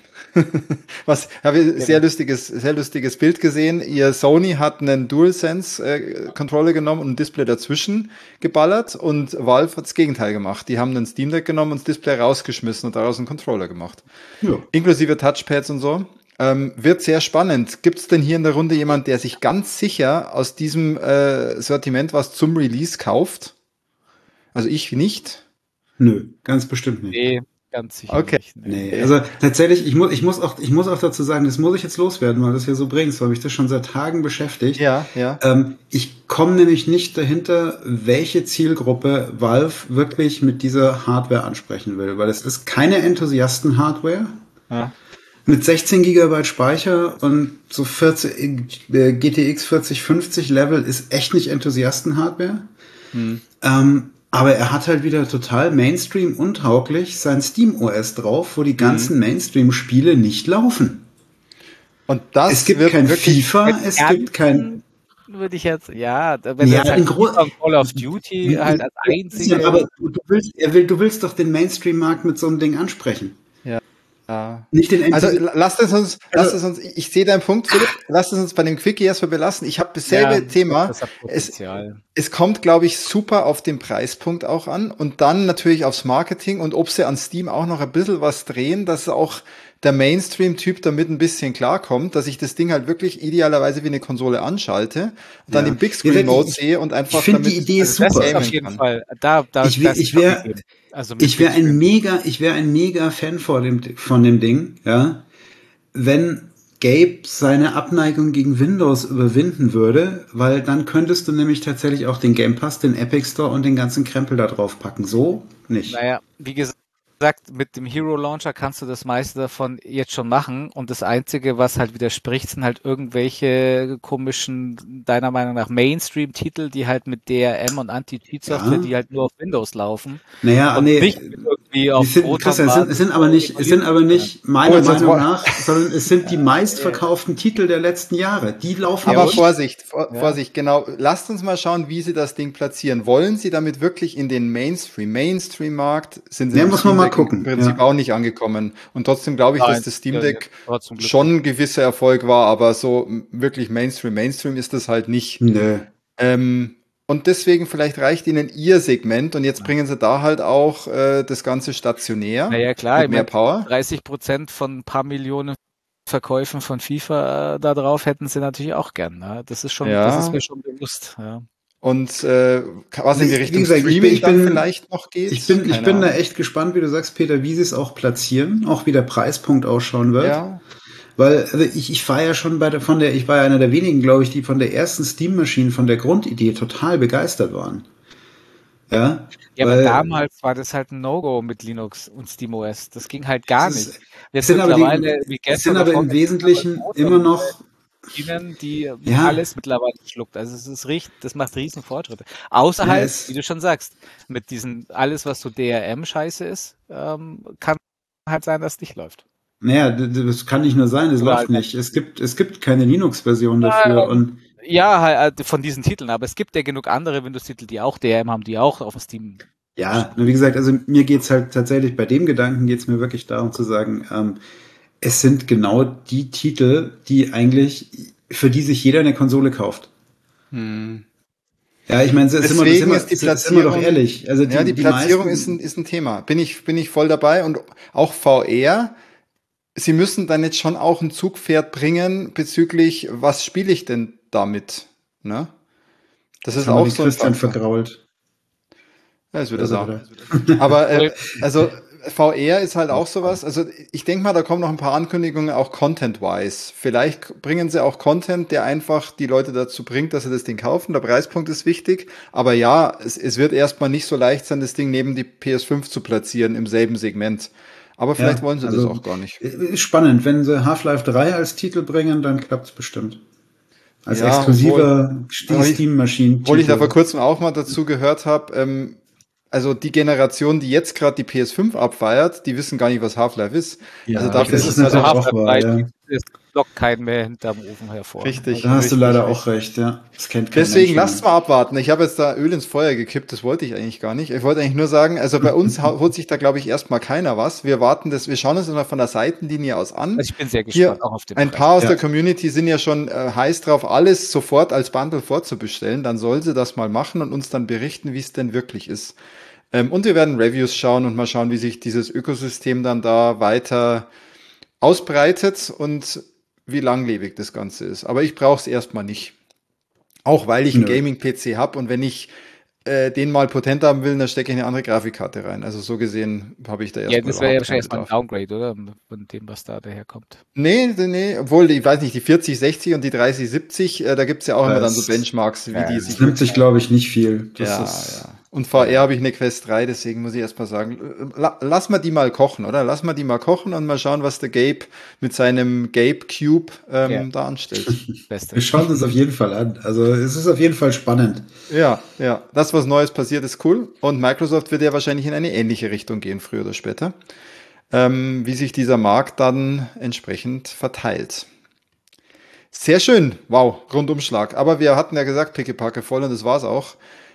Was habe ich sehr lustiges, sehr lustiges Bild gesehen. Ihr Sony hat einen DualSense äh, Controller genommen und ein Display dazwischen geballert und Valve hat das Gegenteil gemacht. Die haben einen Steam Deck genommen und das Display rausgeschmissen und daraus einen Controller gemacht. Ja. Inklusive Touchpads und so. Ähm, wird sehr spannend. Gibt es denn hier in der Runde jemand, der sich ganz sicher aus diesem äh, Sortiment was zum Release kauft? Also ich nicht. Nö, ganz bestimmt nicht. Nee, ganz sicher Okay. nicht. Nee. Nee, also tatsächlich, ich muss, ich muss auch, ich muss auch dazu sagen, das muss ich jetzt loswerden, weil du das hier so bringst, weil mich das schon seit Tagen beschäftigt. Ja, ja. Ähm, ich komme nämlich nicht dahinter, welche Zielgruppe Valve wirklich mit dieser Hardware ansprechen will, weil es ist keine Enthusiasten-Hardware. ja. Mit sechzehn Gigabyte Speicher und so vierzig, äh, G T X vierzig fünfzig Level ist echt nicht Enthusiasten-Hardware. Hm. Ähm, aber er hat halt wieder total Mainstream untauglich sein Steam O S drauf, wo die ganzen Mainstream-Spiele nicht laufen. Und das Es gibt wird kein wirklich FIFA, es gibt kein... Würde ich jetzt, ja, wenn Ja, du jetzt halt in Gro- FIFA und Call of Duty halt als einzige. Aber du, du, willst, er will, du willst doch den Mainstream-Markt mit so einem Ding ansprechen. Ja. Nicht den Also Enthusi- la- lasst es uns, lasst es uns, ich sehe deinen Punkt, Philipp, lasst es uns bei dem Quickie erstmal belassen. Ich habe dasselbe Ja, Thema. das hat Es, Potenzial. es kommt, glaube ich, super auf den Preispunkt auch an und dann natürlich aufs Marketing und ob sie an Steam auch noch ein bisschen was drehen, dass auch der Mainstream-Typ damit ein bisschen klarkommt, dass ich das Ding halt wirklich idealerweise wie eine Konsole anschalte und dann Ja. den Big Ja, Screen-Mode ich- sehe und einfach ich finde damit die Idee also super. Das ist gamen auf jeden kann. Fall. Da, da, Ich wär- das ich ist schon wär- gegeben. Also mit Ich wäre ein Bildschirm. mega, ich wäre ein mega Fan vor dem, von dem Ding, ja, wenn Gabe seine Abneigung gegen Windows überwinden würde, weil dann könntest du nämlich tatsächlich auch den Game Pass, den Epic Store und den ganzen Krempel da drauf packen. So nicht. Naja, wie gesagt, mit dem Hero Launcher kannst du das meiste davon jetzt schon machen und das Einzige, was halt widerspricht, sind halt irgendwelche komischen, deiner Meinung nach, Mainstream-Titel, die halt mit D R M und Anti-Cheat-Software, Ja. die halt nur auf Windows laufen Naja, und nee, nicht irgendwie die auf sind, Proton Christian, es sind, es sind aber nicht, es sind aber nicht meiner Oh, jetzt hat's Meinung wa- nach, sondern es sind die meistverkauften Titel der letzten Jahre. Die laufen Aber nicht. Vorsicht, vor, Ja. Vorsicht, genau. Lasst uns mal schauen, wie sie das Ding platzieren. Wollen sie damit wirklich in den Mainstream, Mainstream-Markt sind sie Ja, im muss man Steam mal Deck gucken, im Prinzip ja. auch nicht angekommen. Und trotzdem glaube ich, Nein, dass das Steam ja, Deck trotzdem glücklich. schon ein gewisser Erfolg war, aber so m- wirklich Mainstream, Mainstream ist das halt nicht. Nö. Ähm, und deswegen vielleicht reicht ihnen ihr Segment und jetzt bringen sie da halt auch äh, das Ganze stationär Naja, klar, mit ich mehr meine, Power. dreißig Prozent von ein paar Millionen Verkäufen von FIFA äh, da drauf hätten sie natürlich auch gern. Ne? Das ist schon, Ja. das ist mir schon bewusst. Ja. Und äh, was in die Wie Richtung gesagt, ich bin- Streaming ich dann bin- vielleicht noch geht. Ich bin, ich Keine bin da Ahnung. echt gespannt, wie du sagst, Peter, wie sie es auch platzieren, auch wie der Preispunkt ausschauen wird. Ja, Weil also ich, ich war ja schon bei der, von der, ich war ja einer der wenigen, glaube ich, die von der ersten Steam-Maschine, von der Grundidee total begeistert waren. Ja, Ja, weil aber damals war das halt ein No-Go mit Linux und SteamOS. Das ging halt gar es nicht. ist- Jetzt sind aber die- mittlerweile, wie es gestern sind oder aber im vorgestern, Wesentlichen haben wir immer noch, Maschinen, die Ja. alles mittlerweile schluckt. Also es ist richtig, das macht riesen Fortschritte. Außer halt, es- wie du schon sagst, mit diesen, alles was so D R M-Scheiße ist, ähm, kann halt sein, dass es nicht läuft. Naja, das kann nicht nur sein, es läuft nicht. Es gibt, es gibt keine Linux-Version dafür. Und ja, von diesen Titeln, aber es gibt ja genug andere Windows-Titel, die auch D R M haben, die auch auf Steam. Ja, wie gesagt, also mir geht's halt tatsächlich, bei dem Gedanken geht's mir wirklich darum zu sagen, ähm, es sind genau die Titel, die eigentlich, für die sich jeder eine Konsole kauft. Hm. Ja, ich meine, es ist immer, Deswegen immer, ist die Platzierung, ist immer doch ehrlich. Also die, ja, die, die Platzierung meisten, ist ein, ist ein Thema. Bin ich, bin ich voll dabei. Und auch V R, sie müssen dann jetzt schon auch ein Zugpferd bringen bezüglich, was spiele ich denn damit? Ne? Das ist auch so ein Christian vergrault. Ja, ist wieder da. Aber äh, also V R ist halt auch sowas. Also ich denke mal, da kommen noch ein paar Ankündigungen, auch Content-wise. Vielleicht bringen sie auch Content, der einfach die Leute dazu bringt, dass sie das Ding kaufen. Der Preispunkt ist wichtig. Aber ja, es, es wird erstmal nicht so leicht sein, das Ding neben die P S fünf zu platzieren im selben Segment. Aber vielleicht ja, wollen sie also das auch gar nicht. Ist spannend. Wenn sie Half-Life drei als Titel bringen, dann klappt es bestimmt. Als ja, exklusiver Steam-Maschinen. Obwohl ich da vor kurzem auch mal dazu gehört habe, ähm, also die Generation, die jetzt gerade die P S fünf abfeiert, die wissen gar nicht, was Half-Life ist. Ja, also dafür das ist ist es also auch wahr, ja. Es lockt keinen mehr hinterm Ofen hervor. Richtig. Da hast richtig, du leider richtig. auch recht, ja. Das kennt kein Deswegen Mensch lasst mal abwarten. Ich habe jetzt da Öl ins Feuer gekippt, das wollte ich eigentlich gar nicht. Ich wollte eigentlich nur sagen, also bei uns holt sich da, glaube ich, erstmal keiner was. Wir warten das, wir schauen uns das mal von der Seitenlinie aus an. Also ich bin sehr gespannt Hier, auch auf den ein Preis. paar aus Ja. der Community sind ja schon äh, heiß drauf, alles sofort als Bundle vorzubestellen. Dann soll sie das mal machen und uns dann berichten, wie es denn wirklich ist. Ähm, und wir werden Reviews schauen und mal schauen, wie sich dieses Ökosystem dann da weiter ausbreitet und wie langlebig das Ganze ist. Aber ich brauche es erstmal nicht. Auch weil ich einen Nö. Gaming-P C habe und wenn ich äh, den mal potent haben will, dann stecke ich eine andere Grafikkarte rein. Also so gesehen habe ich da erstmal Ja, das wäre ja überhaupt keinen wahrscheinlich erstmal ein Bedarf. Downgrade, oder? Von dem, was da daherkommt. Nee, nee, obwohl, ich weiß nicht, die vierzig sechzig und die dreißig siebzig, äh, da gibt's ja auch immer dann so Das- Benchmarks, wie ja, die das sich Das nimmt sich, glaube ich, nicht viel. Das ja, ist, ja. Und V R habe ich eine Quest drei, deswegen muss ich erst mal sagen, la, lass mal die mal kochen, oder? Lass mal die mal kochen und mal schauen, was der Gabe mit seinem Gabe Cube ähm, Ja. da anstellt. Beste. Wir schauen uns auf jeden Fall an. Also es ist auf jeden Fall spannend. Ja, ja. Das, was Neues passiert, ist cool. Und Microsoft wird ja wahrscheinlich in eine ähnliche Richtung gehen, früher oder später. Ähm, wie sich dieser Markt dann entsprechend verteilt. Sehr schön. Wow, Rundumschlag. Aber wir hatten ja gesagt, Pickepacke voll und das war's auch.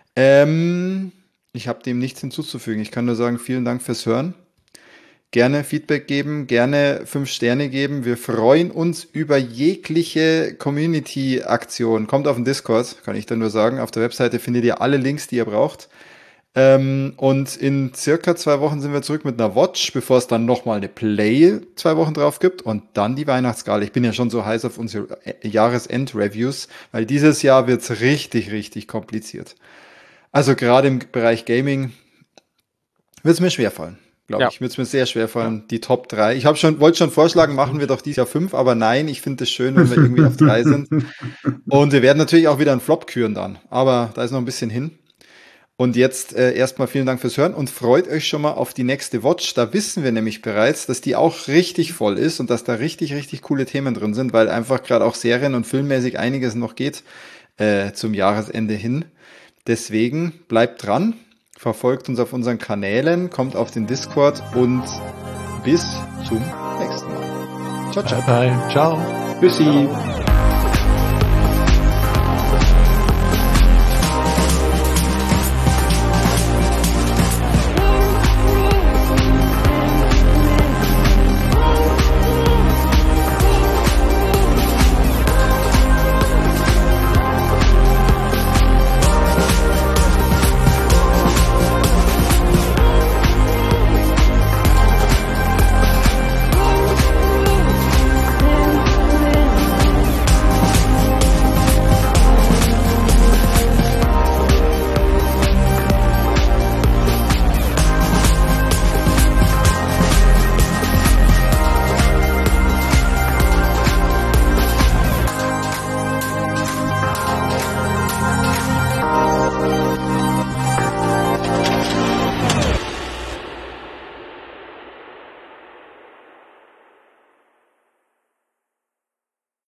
Ähm, ich habe dem nichts hinzuzufügen. Ich kann nur sagen, vielen Dank fürs Hören. Gerne Feedback geben, gerne fünf Sterne geben. Wir freuen uns über jegliche Community-Aktion. Kommt auf den Discord, kann ich dann nur sagen. Auf der Webseite findet ihr alle Links, die ihr braucht. Ähm, und in circa zwei Wochen sind wir zurück mit einer Watch, bevor es dann nochmal eine Play zwei Wochen drauf gibt und dann die Weihnachtsgala. Ich bin ja schon so heiß auf unsere Jahresend-Reviews, weil dieses Jahr wird's richtig, richtig kompliziert. Also gerade im Bereich Gaming wird's mir schwerfallen, glaube Ja. ich. Wird's mir sehr schwerfallen, die Top drei. Ich habe schon, wollte schon vorschlagen, machen wir doch dieses Jahr fünf, aber nein, ich finde es schön, wenn wir irgendwie auf drei sind. Und wir werden natürlich auch wieder einen Flop küren dann, aber da ist noch ein bisschen hin. Und jetzt äh, erstmal vielen Dank fürs Hören und freut euch schon mal auf die nächste Watch. Da wissen wir nämlich bereits, dass die auch richtig voll ist und dass da richtig, richtig coole Themen drin sind, weil einfach gerade auch serien- und filmmäßig einiges noch geht äh, zum Jahresende hin. Deswegen bleibt dran, verfolgt uns auf unseren Kanälen, kommt auf den Discord und bis zum nächsten Mal. Ciao, ciao. Bye bye. Ciao. Tschüssi.